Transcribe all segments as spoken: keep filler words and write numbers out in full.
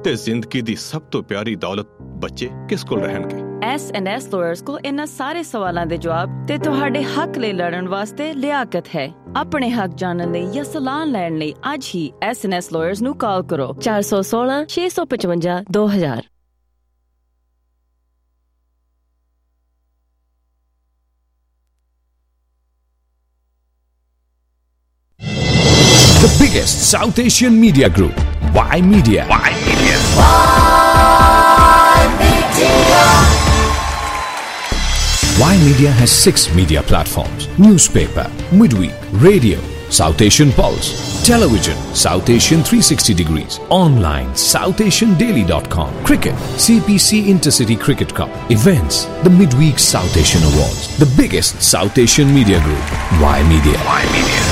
ਤੇ ਜ਼ਿੰਦਗੀ ਦੀ ਸਭ ਤੋਂ ਪਿਆਰੀ ਦੌਲਤ ਬੱਚੇ ਕਿਸ ਕੋਲ ਰਹਿਣਗੇ? ਐਸ ਐਂਡ ਐਸ ਲਾਇਰਸ ਕੋਲ ਇਹਨਾਂ ਸਾਰੇ ਸਵਾਲਾਂ ਦੇ ਜਵਾਬ ਤੇ ਤੁਹਾਡੇ ਹੱਕ ਲਈ ਲੜਨ ਵਾਸਤੇ ਲਿਆਕਤ ਹੈ। ਆਪਣੇ ਹੱਕ ਜਾਣਨ ਲਈ ਜਾਂ ਸਲਾਹ ਲੈਣ ਲਈ ਅੱਜ ਹੀ ਐਸ ਐਂਡ ਐਸ ਲਾਇਰਸ ਨੂੰ ਕਾਲ ਕਰੋ ਚਾਰ ਇੱਕ ਛੇ ਛੇ ਪੰਜ ਪੰਜ ਦੋ ਹਜ਼ਾਰ। The biggest South Asian media group, Y Media. Y Media. Y Media. Y Media has six media platforms: newspaper, midweek, radio, South Asian Pulse, television, South Asian three sixty degrees, online, south asian daily dot com, cricket, C P C Intercity Cricket Cup, events, the midweek South Asian Awards. The biggest South Asian media group, Y Media. Y Media.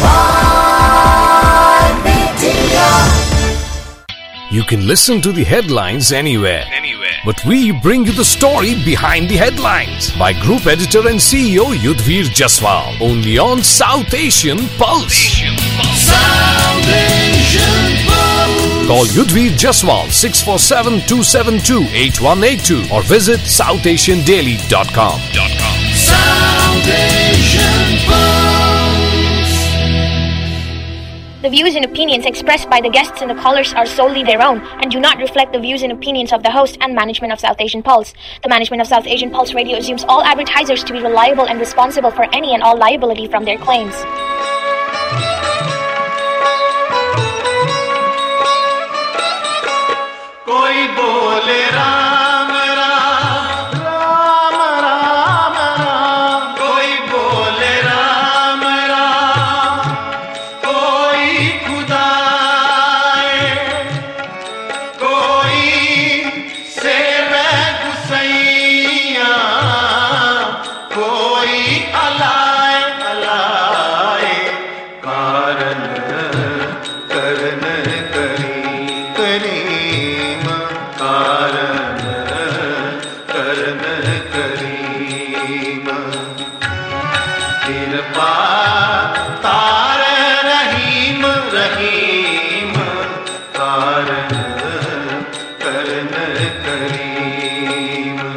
Y Media. You can listen to the headlines anywhere. Anywhere. But we bring you the story behind the headlines by Group Editor and C E O Yudhvir Jaswal. Only on South Asian Pulse. South Asian Pulse. Call Yudhvir Jaswal six four seven, two seven two, eight one eight two or visit south asian daily dot com. South Asian Pulse. The views and opinions expressed by the guests and the callers are solely their own and do not reflect the views and opinions of the host and management of South Asian Pulse. The management of South Asian Pulse Radio assumes all advertisers to be reliable and responsible for any and all liability from their claims. कोई बोले राम राम राम राम राम, कोई बोले राम राम, कोई खुदा कोई सेवे गुसैया, कोई अलाए अलाए कारण करन करी करीम, कारण करन करीम, कृपा तार रहीम रहीम, कारण करन करीम।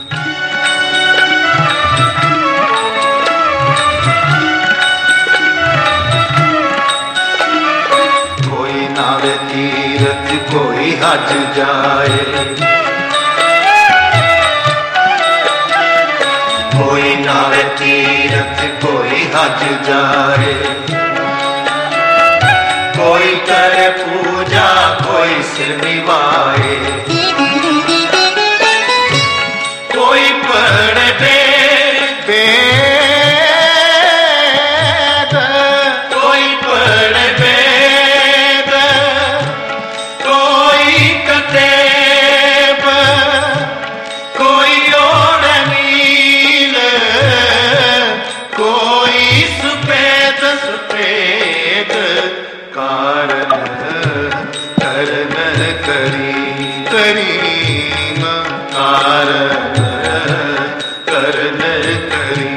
कोई नावे तीरथ कोई हज जाए, कोई नावे तीरथ कोई हज जाए, कोई करे पूजा कोई सिर निभाए, कोई पढ़े वेद कोई पढ़े वेद, कोई कतेब कोई ओढ़ नील, कोई सुपेद सुपेद, कारण करन करी करीम, कारण करन करीम।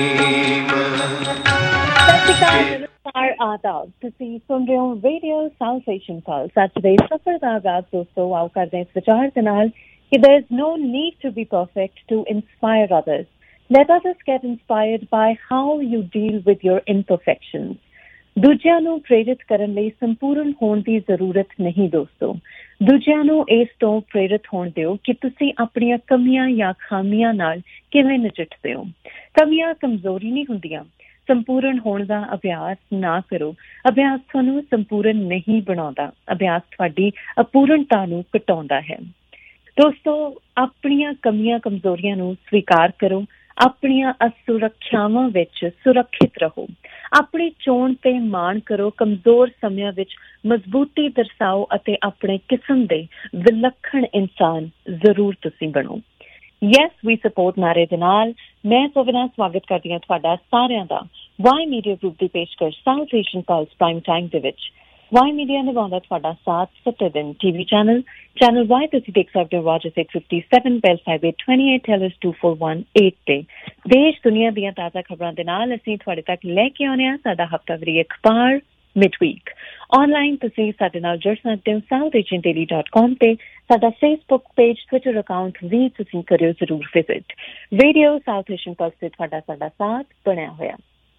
नमस्कार आदाब, ਤੁਸੀਂ ਸੁਣ ਰਹੇ ਹੋ ਰੇਡੀਓ ਸਾਊਥ ਏਸ਼ੀਅਨ ਪਲਸ। ਅੱਜ ਦੇ ਸਫ਼ਰ ਦਾ ਆਗਾਜ਼ ਦੋਸਤੋ ਆਓ ਕਰਦੇ ਹਾਂ ਇਸ ਵਿਚਾਰ ਦੇ ਨਾਲ ਕਿ there is no need to be perfect to inspire others. Let others get inspired by how you deal with your imperfections. ਦੂਜਿਆਂ ਨੂੰ ਪ੍ਰੇਰਿਤ ਕਰਨ ਲਈ ਸੰਪੂਰਨ ਹੋਣ ਦੀ ਜ਼ਰੂਰਤ ਨਹੀਂ ਦੋਸਤੋ। ਦੂਜਿਆਂ ਨੂੰ ਇਸ ਤੋਂ ਪ੍ਰੇਰਿਤ ਹੋਣ ਦਿਓ ਕਿ ਤੁਸੀਂ ਆਪਣੀਆਂ ਕਮੀਆਂ ਜਾਂ ਖਾਮੀਆਂ ਨਾਲ ਕਿਵੇਂ ਨਜਿੱਠਦੇ ਹੋ। ਕਮੀਆਂ ਕਮਜ਼ੋਰੀ ਨਹੀਂ ਹੁੰਦੀਆਂ। ਸੰਪੂਰਨ ਹੋਣ ਦਾ ਅਭਿਆਸ ਨਾ ਕਰੋ। ਅਭਿਆਸ ਤੁਹਾਨੂੰ ਸੰਪੂਰਨ ਨਹੀਂ ਬਣਾਉਂਦਾ। ਅਭਿਆਸ ਤੁਹਾਡੀ ਅਪੂਰਨਤਾ ਨੂੰ ਘਟਾਉਂਦਾ ਹੈ। ਦੋਸਤੋ, ਆਪਣੀਆਂ ਕਮੀਆਂ ਕਮਜ਼ੋਰੀਆਂ ਨੂੰ ਸਵੀਕਾਰ ਕਰੋ। ਆਪਣੀਆਂ ਅਸੁਰੱਖਿਆਵਾਂ ਵਿੱਚ ਸੁਰੱਖਿਅਤ ਰਹੋ। ਆਪਣੀ ਚੋਣ ਤੇ ਮਾਣ ਕਰੋ। ਕਮਜ਼ੋਰ ਸਮਿਆਂ ਵਿੱਚ ਮਜ਼ਬੂਤੀ ਦਰਸਾਓ ਅਤੇ ਆਪਣੇ ਕਿਸਮ ਦੇ ਵਿਲੱਖਣ ਇਨਸਾਨ ਜ਼ਰੂਰ ਤੁਸੀਂ ਬਣੋ। ਯੈਸ ਵੀ ਸਪੋਰਟ ਨਾਰੇ ਦੇ ਨਾਲ ਮੈਂ ਸੋਵਨਾ ਸਵਾਗਤ ਕਰਦੀ ਹਾਂ ਤੁਹਾਡਾ ਸਾਰਿਆਂ ਦਾ ਵਾਈ ਮੀਡੀਆ ਗਰੁੱਪ ਦੀ ਪੇਸ਼ਕਸ਼ South Asian pulse prime time ਦੇ ਵਿੱਚ। ਵਾਈ ਮੀਡੀਆ ਨਿਭਾਉਂਦਾ ਤੁਹਾਡਾ ਸਾਥ ਸੱਤੇ ਦਿਨ ਟੀਵੀ ਚੈਨਲ ਚੈਨਲ ਵਾਈ ਤੁਸੀਂ ਦੇਖ ਸਕਦੇ ਹੋ ਵਾਜ six fifty seven bells highway ਅਠਾਈ tells two four one eight ਤੇ। ਦੇਸ਼ ਦੁਨੀਆ ਦੀਆਂ ਤਾਜ਼ਾ ਖਬਰਾਂ ਦੇ ਨਾਲ ਅਸੀਂ ਤੁਹਾਡੇ ਤੱਕ ਲੈ ਕੇ ਆਉਂਦੇ ਹਾਂ ਸਾਡਾ ਹਫ਼ਤਾਵਾਰੀ ਅਖਬਾਰ midweek. Online ਤੁਸੀਂ ਸਾਡੇ ਨਾਲ ਜੁੜ ਸਕਦੇ ਹੋ South Asian daily dot com ਤੇ ਸਾਡਾ ਫੇਸਬੁੱਕ ਪੇਜ, ਟਵਿੱਟਰ ਅਕਾਊਂਟ ਵੀ ਤੁਸੀਂ ਕਰਿਓ ਜ਼ਰੂਰ visit. Radio South Asian pulse ਤੇ ਤੁਹਾਡਾ ਸਾਡਾ ਸਾਥ ਬਣਿਆ ਹੋਇਆ।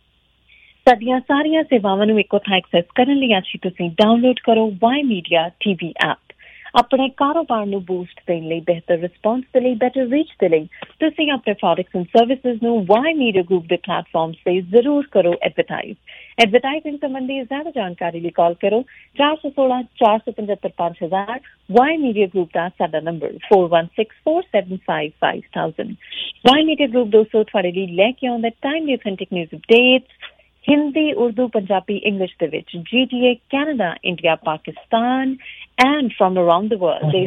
ਸਾਡੀਆਂ ਸਾਰੀਆਂ ਸੇਵਾਵਾਂ ਨੂੰ ਇੱਕੋ ਥਾਂ ਐਕਸੈਸ ਕਰਨ ਲਈ ਅੱਜ ਤੁਸੀਂ ਡਾਊਨਲੋਡ ਕਰੋ ਵਾਈ ਮੀਡੀਆ ਟੀਵੀ ਐਪ। ਆਪਣੇ ਕਾਰੋਬਾਰ ਨੂੰ ਬੂਸਟ ਦੇਣ ਲਈ, ਬਿਹਤਰ ਰਿਸਪੌਂਸ ਦੇ ਲਈ, ਬੈਟਰ ਰੀਚ ਦੇ ਲਈ ਤੁਸੀਂ ਆਪਣੇ ਪ੍ਰੋਡਕਟਸ ਐਂਡ ਸਰਵਿਸਿਜ਼ ਨੂੰ ਵਾਈ ਮੀਡੀਆ ਗਰੁੱਪ ਦੇ ਪਲੇਟਫਾਰਮਸ ਤੇ ਜ਼ਰੂਰ ਕਰੋ ਐਡਵਰਟਾਈਜ਼। ਐਡਵਰਟਾਈਜ਼ਿੰਗ ਸੰਬੰਧੀ ਜ਼ਿਆਦਾ ਜਾਣਕਾਰੀ ਲਈ ਕਾਲ ਕਰੋ ਚਾਰ ਸੌ ਸੋਲਾਂ ਚਾਰ ਸੌ ਪਝੱਤਰ ਪੰਜ ਹਜ਼ਾਰ। ਵਾਈ ਮੀਡੀਆ ਗਰੁੱਪ ਦਾ ਸਾਡਾ number four one six four seven five five thousand. Y media group ਦੋਸਤੋ ਤੁਹਾਡੇ ਲਈ ਲੈ ਕੇ ਆਉਂਦਾ timely authentic news updates Hindi, Urdu, Punjabi, English ਦੇ ਵਿੱਚ G T A, Canada, India, Pakistan and from around the world. They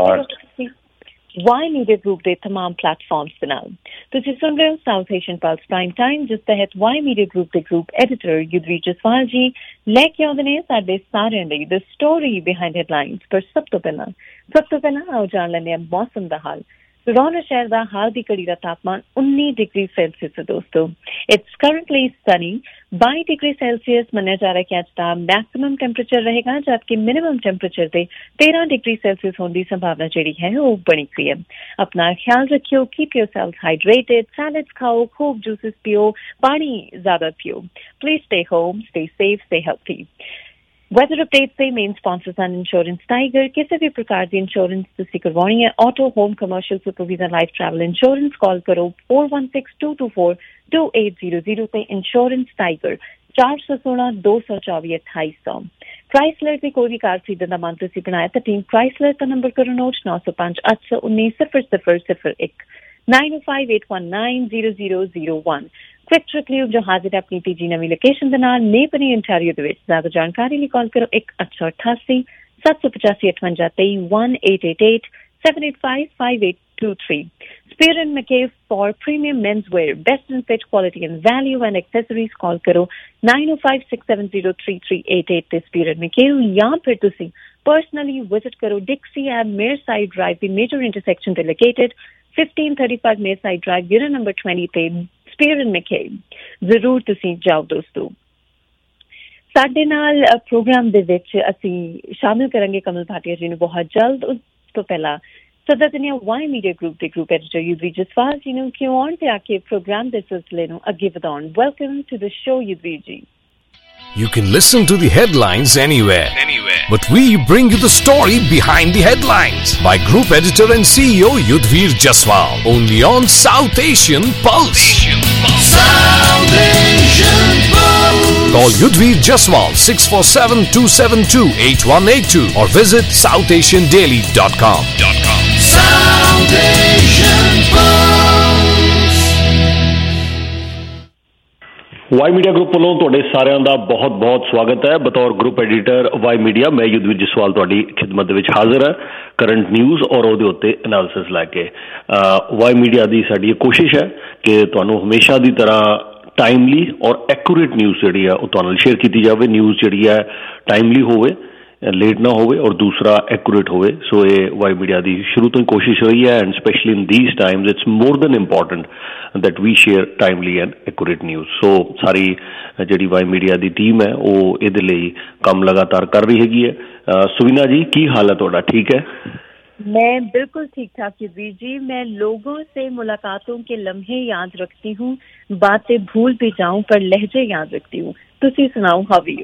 say Y media group ਦੇ ਤਮਾਮ ਪਲੇਟਫਾਰਮਸ ਦੇ ਨਾਲ ਤੁਸੀਂ ਸੁਣ ਰਹੇ ਹੋ South Asian pulse prime time, ਜਿਸ ਤਹਿਤ ਵਾਈ ਮੀਡੀਆ ਗਰੁੱਪ ਦੇ ਗਰੁੱਪ ਐਡੀਟਰ ਯੁਧਵੀਰ ਜਸਵਾਲ ਜੀ ਲੈ ਕੇ ਆਉਂਦੇ ਨੇ ਸਾਡੇ ਸਾਰਿਆਂ ਲਈ ਦ ਸਟੋਰੀ ਬਿਹਾਈਂਡ ਹੈਡਲਾਈਨਸ। ਪਰ ਸਭ ਤੋਂ ਪਹਿਲਾਂ ਸਭ ਤੋਂ ਪਹਿਲਾਂ ਆਓ ਜਾਣ ਲੈਂਦੇ ਹਾਂ ਮੌਸਮ ਦਾ ਹਾਲ। ਰੋਹਨਾ ਸ਼ਹਿਰ ਦਾ ਹਾਲ ਦੀ ਘੜੀ ਦਾ ਤਾਪਮਾਨ ਉੱਨੀ ਡਿਗਰੀ ਸੈਲਸੀਅਸ ਹੈ ਦੋਸਤੋ। It's currently sunny. ਬਾਈ ਡਿਗਰੀ ਸੈਲਸੀਅਸ ਮੰਨਿਆ ਜਾ ਰਿਹਾ ਕਿ ਅੱਜ ਦਾ ਮੈਕਸਿਮਮ ਟੈਂਪਰੇਚਰ ਰਹੇਗਾ, ਜਦਕਿ ਮਿਨੀਮਮ ਟੈਂਪਰੇਚਰ ਤੇ ਤੇਰਾਂ ਡਿਗਰੀ ਸੈਲਸੀਅਸ ਹੋਣ ਦੀ ਸੰਭਾਵਨਾ ਜਿਹੜੀ ਹੈ ਉਹ ਬਣੀ ਹੋਈ ਹੈ। ਆਪਣਾ ਖਿਆਲ ਰੱਖਿਓ, ਕੀਪ yourselves ਹਾਈਡਰੇਟਡ, ਸੈਲਡਸ ਖਾਓ, ਖੂਬ ਜੂਸਿਸ ਪੀਓ, ਪਾਣੀ ਜ਼ਿਆਦਾ ਪੀਓ। Please stay home, stay safe, stay healthy. Weather update ਦੇ ਮੇਨ ਸਪਾਂਸਰ ਹਨ ਇੰਸ਼ੋਰੈਂਸ ਟਾਈਗਰ। ਕਿਸੇ ਵੀ ਪ੍ਰਕਾਰ ਦੀ ਇੰਸ਼ੋਰੈਂਸ ਤੁਸੀਂ ਕਰਵਾਉਣੀ ਹੈ, auto, home, commercial, super visa, life travel insurance, call ਕਰੋ four one six two two four two eight zero zero ਤੇ ਇੰਸ਼ੋਰੈਂਸ ਟਾਈਗਰ ਚਾਰ ਸੌ ਸੋਲਾਂ ਦੋ ਸੌ ਚੌਵੀ ਅਠਾਈ ਸੌ। ਕ੍ਰਾਈਸਲਰ ਦੀ ਕੋਈ ਵੀ ਕਾਰ ਖਰੀਦਣ ਦਾ ਮਨ ਤੁਸੀਂ ਬਣਾਇਆ ਤਾਂ ਟੀਮ ਕ੍ਰਾਈਸਲਰ ਦਾ ਨੰਬਰ ਕਰੋ ਨੋਟ ਨੌ ਸੌ ਪੰਜ ਅੱਠ ਸੌ ਉੱਨੀ ਸਿਫਰ ਸਿਫਰ ਸਿਫਰ ਇੱਕ nine five eight one nine zero zero zero one. Quick trick ਲਿਓ ਜੋ ਹਾਜ਼ਰ ਆਪਣੀ ਤੀਜੀ ਨਵੀਂ ਲੋਕੇਸ਼ਨ ਦੇ ਨਾਲ ਨੇਪਨੀ ontario ਦੇ ਵਿੱਚ। ਜ਼ਿਆਦਾ ਜਾਣਕਾਰੀ ਲਈ ਕਾਲ ਕਰੋ ਇੱਕ ਅੱਠ ਸੌ ਅਠਾਸੀ ਸੱਤ ਸੌ ਪਚਾਸੀ ਅਠਵੰਜਾ ਤੇਈ one eight eight eight seven eight five five eight two three. Spear and McCabe for premium menswear, best in fit quality and value and accessories. Call karo nine oh five six seven zero three three eight eight ਤੇ Spear and McCabe ਜਾਂ ਫਿਰ ਤੁਸੀਂ personally visit ਕਰੋ Dixie at Mearside Drive, the major intersection ਤੇ located fifteen thirty-five Mearside Drive, unit number twenty ਤੇ Spear and McCabe ਜ਼ਰੂਰ ਤੁਸੀਂ ਜਾਓ ਦੋਸਤੋ। ਸਾਡੇ ਨਾਲ ਪ੍ਰੋਗਰਾਮ ਦੇ ਵਿੱਚ ਅਸੀਂ ਸ਼ਾਮਿਲ ਕਰਾਂਗੇ ਕਮਲ ਭਾਟੀਆ ਜੀ ਨੂੰ ਬਹੁਤ ਜਲਦ। ਉਸ ਤੋਂ ਪਹਿਲਾਂ ਸਦਰ ਦੁਨੀਆ ਵਾਈ ਮੀਡੀਆ ਗਰੁੱਪ ਦੇ ਗਰੁੱਪ ਐਡੀਟਰ ਯੁਧਵੀਰ ਜਸਵਾਲ ਜੀ ਨੂੰ ਕਿਉਂ ਆਉਣ ਤੇ ਆ ਕੇ ਪ੍ਰੋਗਰਾਮ ਦੇ ਸਿਲਸਿਲੇ ਨੂੰ ਅੱਗੇ ਵਧਾਉਣ। Welcome to the show Yudhvir ji. You can listen to the headlines anywhere. Anywhere. But we bring you the story behind the headlines by Group Editor and C E O Yudhvir Jaswal. Only on South Asian Pulse. Asian Pulse. South Asian Pulse. Call Yudhvir Jaswal six four seven two seven two eight one eight two or visit south asian daily dot com. South Asian Pulse. Y media group ਵੱਲੋਂ ਤੁਹਾਡੇ ਸਾਰਿਆਂ ਦਾ ਬਹੁਤ ਬਹੁਤ ਸਵਾਗਤ ਹੈ। ਬਤੌਰ group editor Y media ਮੈਂ ਯੁਧਵੀਰ ਜਸਵਾਲ ਤੁਹਾਡੀ ਖਿਦਮਤ ਦੇ ਵਿੱਚ ਹਾਜ਼ਰ ਹੈ ਕਰੰਟ ਨਿਊਜ਼ ਔਰ ਉਹਦੇ ਉੱਤੇ ਐਨਾਲਿਸਿਸ ਲੈ ਕੇ। ਵਾਈ ਮੀਡੀਆ ਦੀ ਸਾਡੀ ਇਹ ਕੋਸ਼ਿਸ਼ ਹੈ ਕਿ ਤੁਹਾਨੂੰ ਹਮੇਸ਼ਾ ਦੀ ਤਰ੍ਹਾਂ ਟਾਈਮਲੀ ਔਰ ਐਕੂਰੇਟ ਨਿਊਜ਼ ਜਿਹੜੀ ਹੈ ਉਹ ਤੁਹਾਨੂੰ ਸ਼ੇਅਰ ਕੀਤੀ ਜਾਵੇ। ਨਿਊਜ਼ ਜਿਹੜੀ ਹੈ ਟਾਈਮਲੀ ਹੋਵੇ, ਲੇਟ ਨਾ ਹੋਵੇ ਔਰ ਦੂਸਰਾ ਐਕੂਰੇਟ ਹੋਵੇ। ਸੋ ਇਹ ਵਾਈ ਮੀਡੀਆ ਦੀ ਸ਼ੁਰੂ ਤੋਂ ਹੀ ਕੋਸ਼ਿਸ਼ ਰਹੀ ਹੈ and specially in these times it's more than important that we share timely and accurate news. So ਸਾਰੀ ਜਿਹੜੀ ਵਾਈ ਮੀਡੀਆ ਦੀ ਟੀਮ ਹੈ ਉਹ ਇਹਦੇ ਲਈ ਕੰਮ ਲਗਾਤਾਰ ਕਰ ਰਹੀ ਹੈਗੀ ਹੈ। ਸੁਵੀਨਾ ਜੀ ਕੀ ਹਾਲ ਹੈ ਤੁਹਾਡਾ, ਠੀਕ ਹੈ? मैं बिल्कुल ठीक ठाक युधवीर जी। मैं लोगों से मुलाकातों के लम्हे याद रखती हूँ, बातें भूल भी जाऊं पर लहजे याद रखती हूँ। तुसी सुनाओ, हाउ आर यू?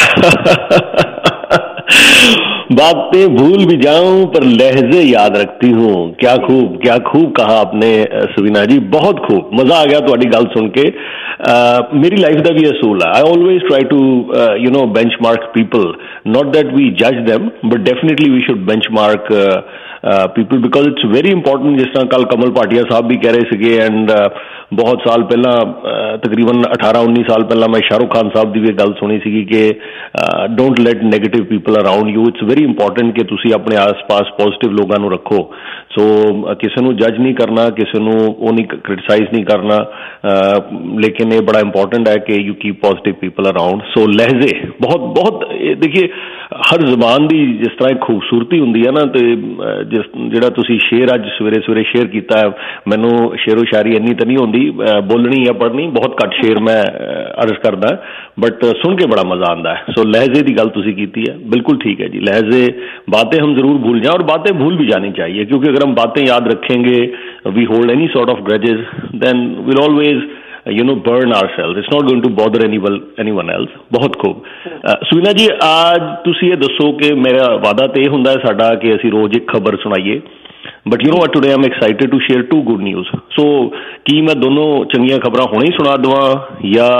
बातें भूल भी जाऊं पर लहजे याद रखती हूँ। क्या खूब क्या खूब कहा आपने सुवीना जी, बहुत खूब मजा आ गया ਤੁਹਾਡੀ ਗੱਲ ਸੁਣ ਕੇ। ਮੇਰੀ ਲਾਈਫ ਦਾ ਵੀ ਅਸੂਲ ਹੈ, I always try to uh, you know benchmark people, not that we judge them but definitely we should benchmark uh, uh, people because it's very important। ਜਿਸ ਤਰ੍ਹਾਂ ਕੱਲ ਕਮਲ ਭਾਟੀਆ ਸਾਹਿਬ ਵੀ ਕਹਿ ਰਹੇ ਸੀਗੇ ਐਂਡ ਬਹੁਤ ਸਾਲ ਪਹਿਲਾਂ ਤਕਰੀਬਨ ਅਠਾਰਾਂ ਉੱਨੀ ਸਾਲ ਪਹਿਲਾਂ ਮੈਂ ਸ਼ਾਹਰੁਖ ਖਾਨ ਸਾਹਿਬ ਦੀ ਵੀ ਗੱਲ ਸੁਣੀ ਸੀਗੀ ਕਿ don't let negative people around you. It's very important ਕਿ ਤੁਸੀਂ ਆਪਣੇ ਆਸ ਪਾਸ ਪੋਜ਼ਿਟਿਵ ਲੋਕਾਂ ਨੂੰ ਰੱਖੋ। ਸੋ ਕਿਸੇ ਨੂੰ ਜੱਜ ਨਹੀਂ ਕਰਨਾ, ਕਿਸੇ ਨੂੰ ਉਹ ਨਹੀਂ ਕ੍ਰਿਟਿਸਾਈਜ਼ ਨਹੀਂ ਕਰਨਾ, ਲੇਕਿਨ ਇਹ ਬੜਾ ਇੰਪੋਰਟੈਂਟ ਹੈ ਕਿ you keep positive people around. So ਲਹਿਜ਼ੇ ਬਹੁਤ ਬਹੁਤ ਦੇਖੀਏ ਹਰ ਜ਼ਬਾਨ ਦੀ ਜਿਸ ਤਰ੍ਹਾਂ ਇੱਕ ਖੂਬਸੂਰਤੀ ਹੁੰਦੀ ਹੈ ਨਾ, ਤੇ ਜਿਸ ਜਿਹੜਾ ਤੁਸੀਂ ਸ਼ੇਰ ਅੱਜ ਸਵੇਰੇ ਸਵੇਰੇ ਸ਼ੇਅਰ ਕੀਤਾ, ਮੈਨੂੰ ਸ਼ੇਰੋ ਸ਼ਾਇਰੀ ਇੰਨੀ ਤਾਂ ਨਹੀਂ ਹੁੰਦੀ ਹੁੰਦੀ ਬੋਲਣੀ ਜਾਂ ਪੜ੍ਹਨੀ, ਬਹੁਤ ਘੱਟ ਸ਼ੇਰ ਮੈਂ ਅਰਜ਼ ਕਰਦਾ, बट सुन के बड़ा मज़ा आता है। सो लहजे की गल तुसी कीती है, बिल्कुल ठीक है जी। लहजे बातें हम ज़रूर भूल जाएं और बातें भूल भी जानी चाहिए, क्योंकि अगर हम बातें याद रखेंगे, we hold any sort of grudges, then will always you know burn ourselves, it's not going to bother anyone anyone else. बहुत खूब। सुविना जी, आज तुसी ये दसो कि मेरा वादा तो यह हुंदा है साडा कि असीं रोज़ एक खबर सुनाइए, but you know what, today I am excited to share two good news. So की मैं दोनों चंगियां खबर हुणे ही सुना देवां या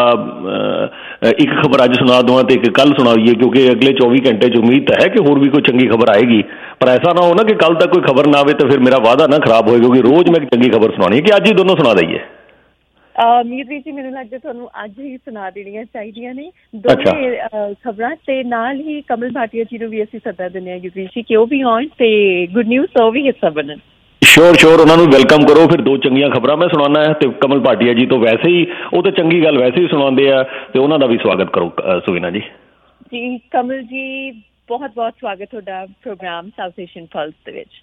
एक खबर अज सुना देवां तो एक कल सुनाइए, क्योंकि अगले चौबीस घंटे च उम्मीद है कि होर भी कोई चंगी खबर आएगी, पर ऐसा ना हो ना कि कल तक कोई खबर ना आए तो फिर मेरा वादा ना खराब होए, क्योंकि रोज़ मैं एक चंगी खबर सुनानी है। कि अज ही दोनों सुना दईए? मीरवीर जी, मैनूं लगदा तुहानूं अज ही सुना देणीਆਂ ਚਾਹੀਦੀਆਂ ਨੇ ਦੋਵੇਂ ਖਬਰਾਂ, ਤੇ ਨਾਲ ਹੀ ਕਮਲ ਭਾਟੀਆ ਜੀ ਨੂੰ ਵੀ ਅਸੀਂ ਸੱਦਾ ਦਿੰਦੇ ਹਾਂ ਯੁਵੀਰ ਜੀ ਕਿ ਉਹ ਵੀ ਆਉਣ ਤੇ ਗੁੱਡ ਨਿਊਜ਼ ਉਹ ਵੀ ਹਿੱਸਾ ਬਣਨ। श्योर श्योर, उन्होंने वेलकम करो। फिर दो चंगियां खबर मैं सुनाना है, तो कमल भाटिया जी तो वैसे ही वो तो चंगी गल वैसे ही सुनाते हैं, तो उन्होंने भी स्वागत करो सुविना जी। जी कमल जी, बहुत बहुत स्वागत ਤੁਹਾਡਾ प्रोग्राम साउथ एशियन पल्स ਦੇ ਵਿੱਚ।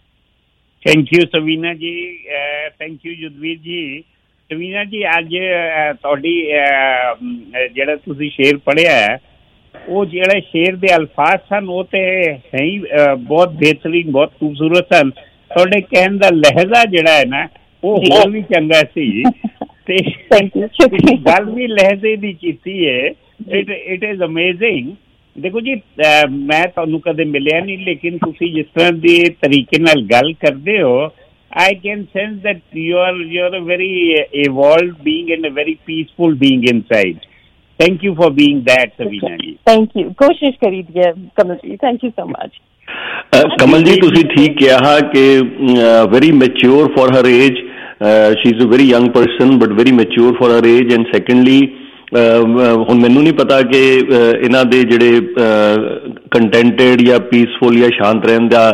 Thank you Savina ji, thank you Yudhvir ji. Savina ji, अज ਤੁਹਾਡੀ ਜਿਹੜਾ ਤੁਸੀਂ ਸ਼ੇਰ ਪੜ੍ਹਿਆ ਹੈ, ਉਹ ਜਿਹੜੇ ਸ਼ੇਰ ਦੇ ਅਲਫਾਜ਼ ਸਨ ਉਹ ਤੇ ਹੈ ਹੀ ਬਹੁਤ ਬਿਹਤਰੀਨ, ਬਹੁਤ ਖੂਬਸੂਰਤ ਸਨ। ਤੁਹਾਡੇ ਕਹਿਣ ਦਾ ਲਹਿਜ਼ਾ ਜਿਹੜਾ ਹੈ ਨਾ ਉਹ ਹੋਰ ਵੀ ਚੰਗਾ ਸੀ, ਤੇ ਗੱਲ ਵੀ ਲਹਿਜ਼ੇ ਦੀ ਕੀਤੀ ਹੈ। It it is amazing. ਦੇਖੋ ਜੀ, ਮੈਂ ਤੁਹਾਨੂੰ ਕਦੇ ਮਿਲਿਆ ਨਹੀਂ, ਲੇਕਿਨ ਤੁਸੀਂ ਜਿਸ ਤਰ੍ਹਾਂ ਦੇ ਤਰੀਕੇ ਨਾਲ ਗੱਲ ਕਰਦੇ ਹੋ, I can sense that you are you are a very evolved being and a very peaceful being inside. Thank you for being that, Savina ji. Thank you. कोशिश करी दिया कमल जी, thank you so much. कमल जी, तुसी ठीक कहा कि very mature for her age. Uh, she's a very young person but very mature for her age. And secondly, ਹੁਣ ਮੈਨੂੰ ਨਹੀਂ ਪਤਾ ਕਿ ਇਹਨਾਂ ਦੇ ਜਿਹੜੇ ਕੰਟੈਂਟਡ ਜਾਂ ਪੀਸਫੁਲ ਜਾਂ ਸ਼ਾਂਤ ਰਹਿਣ ਦਾ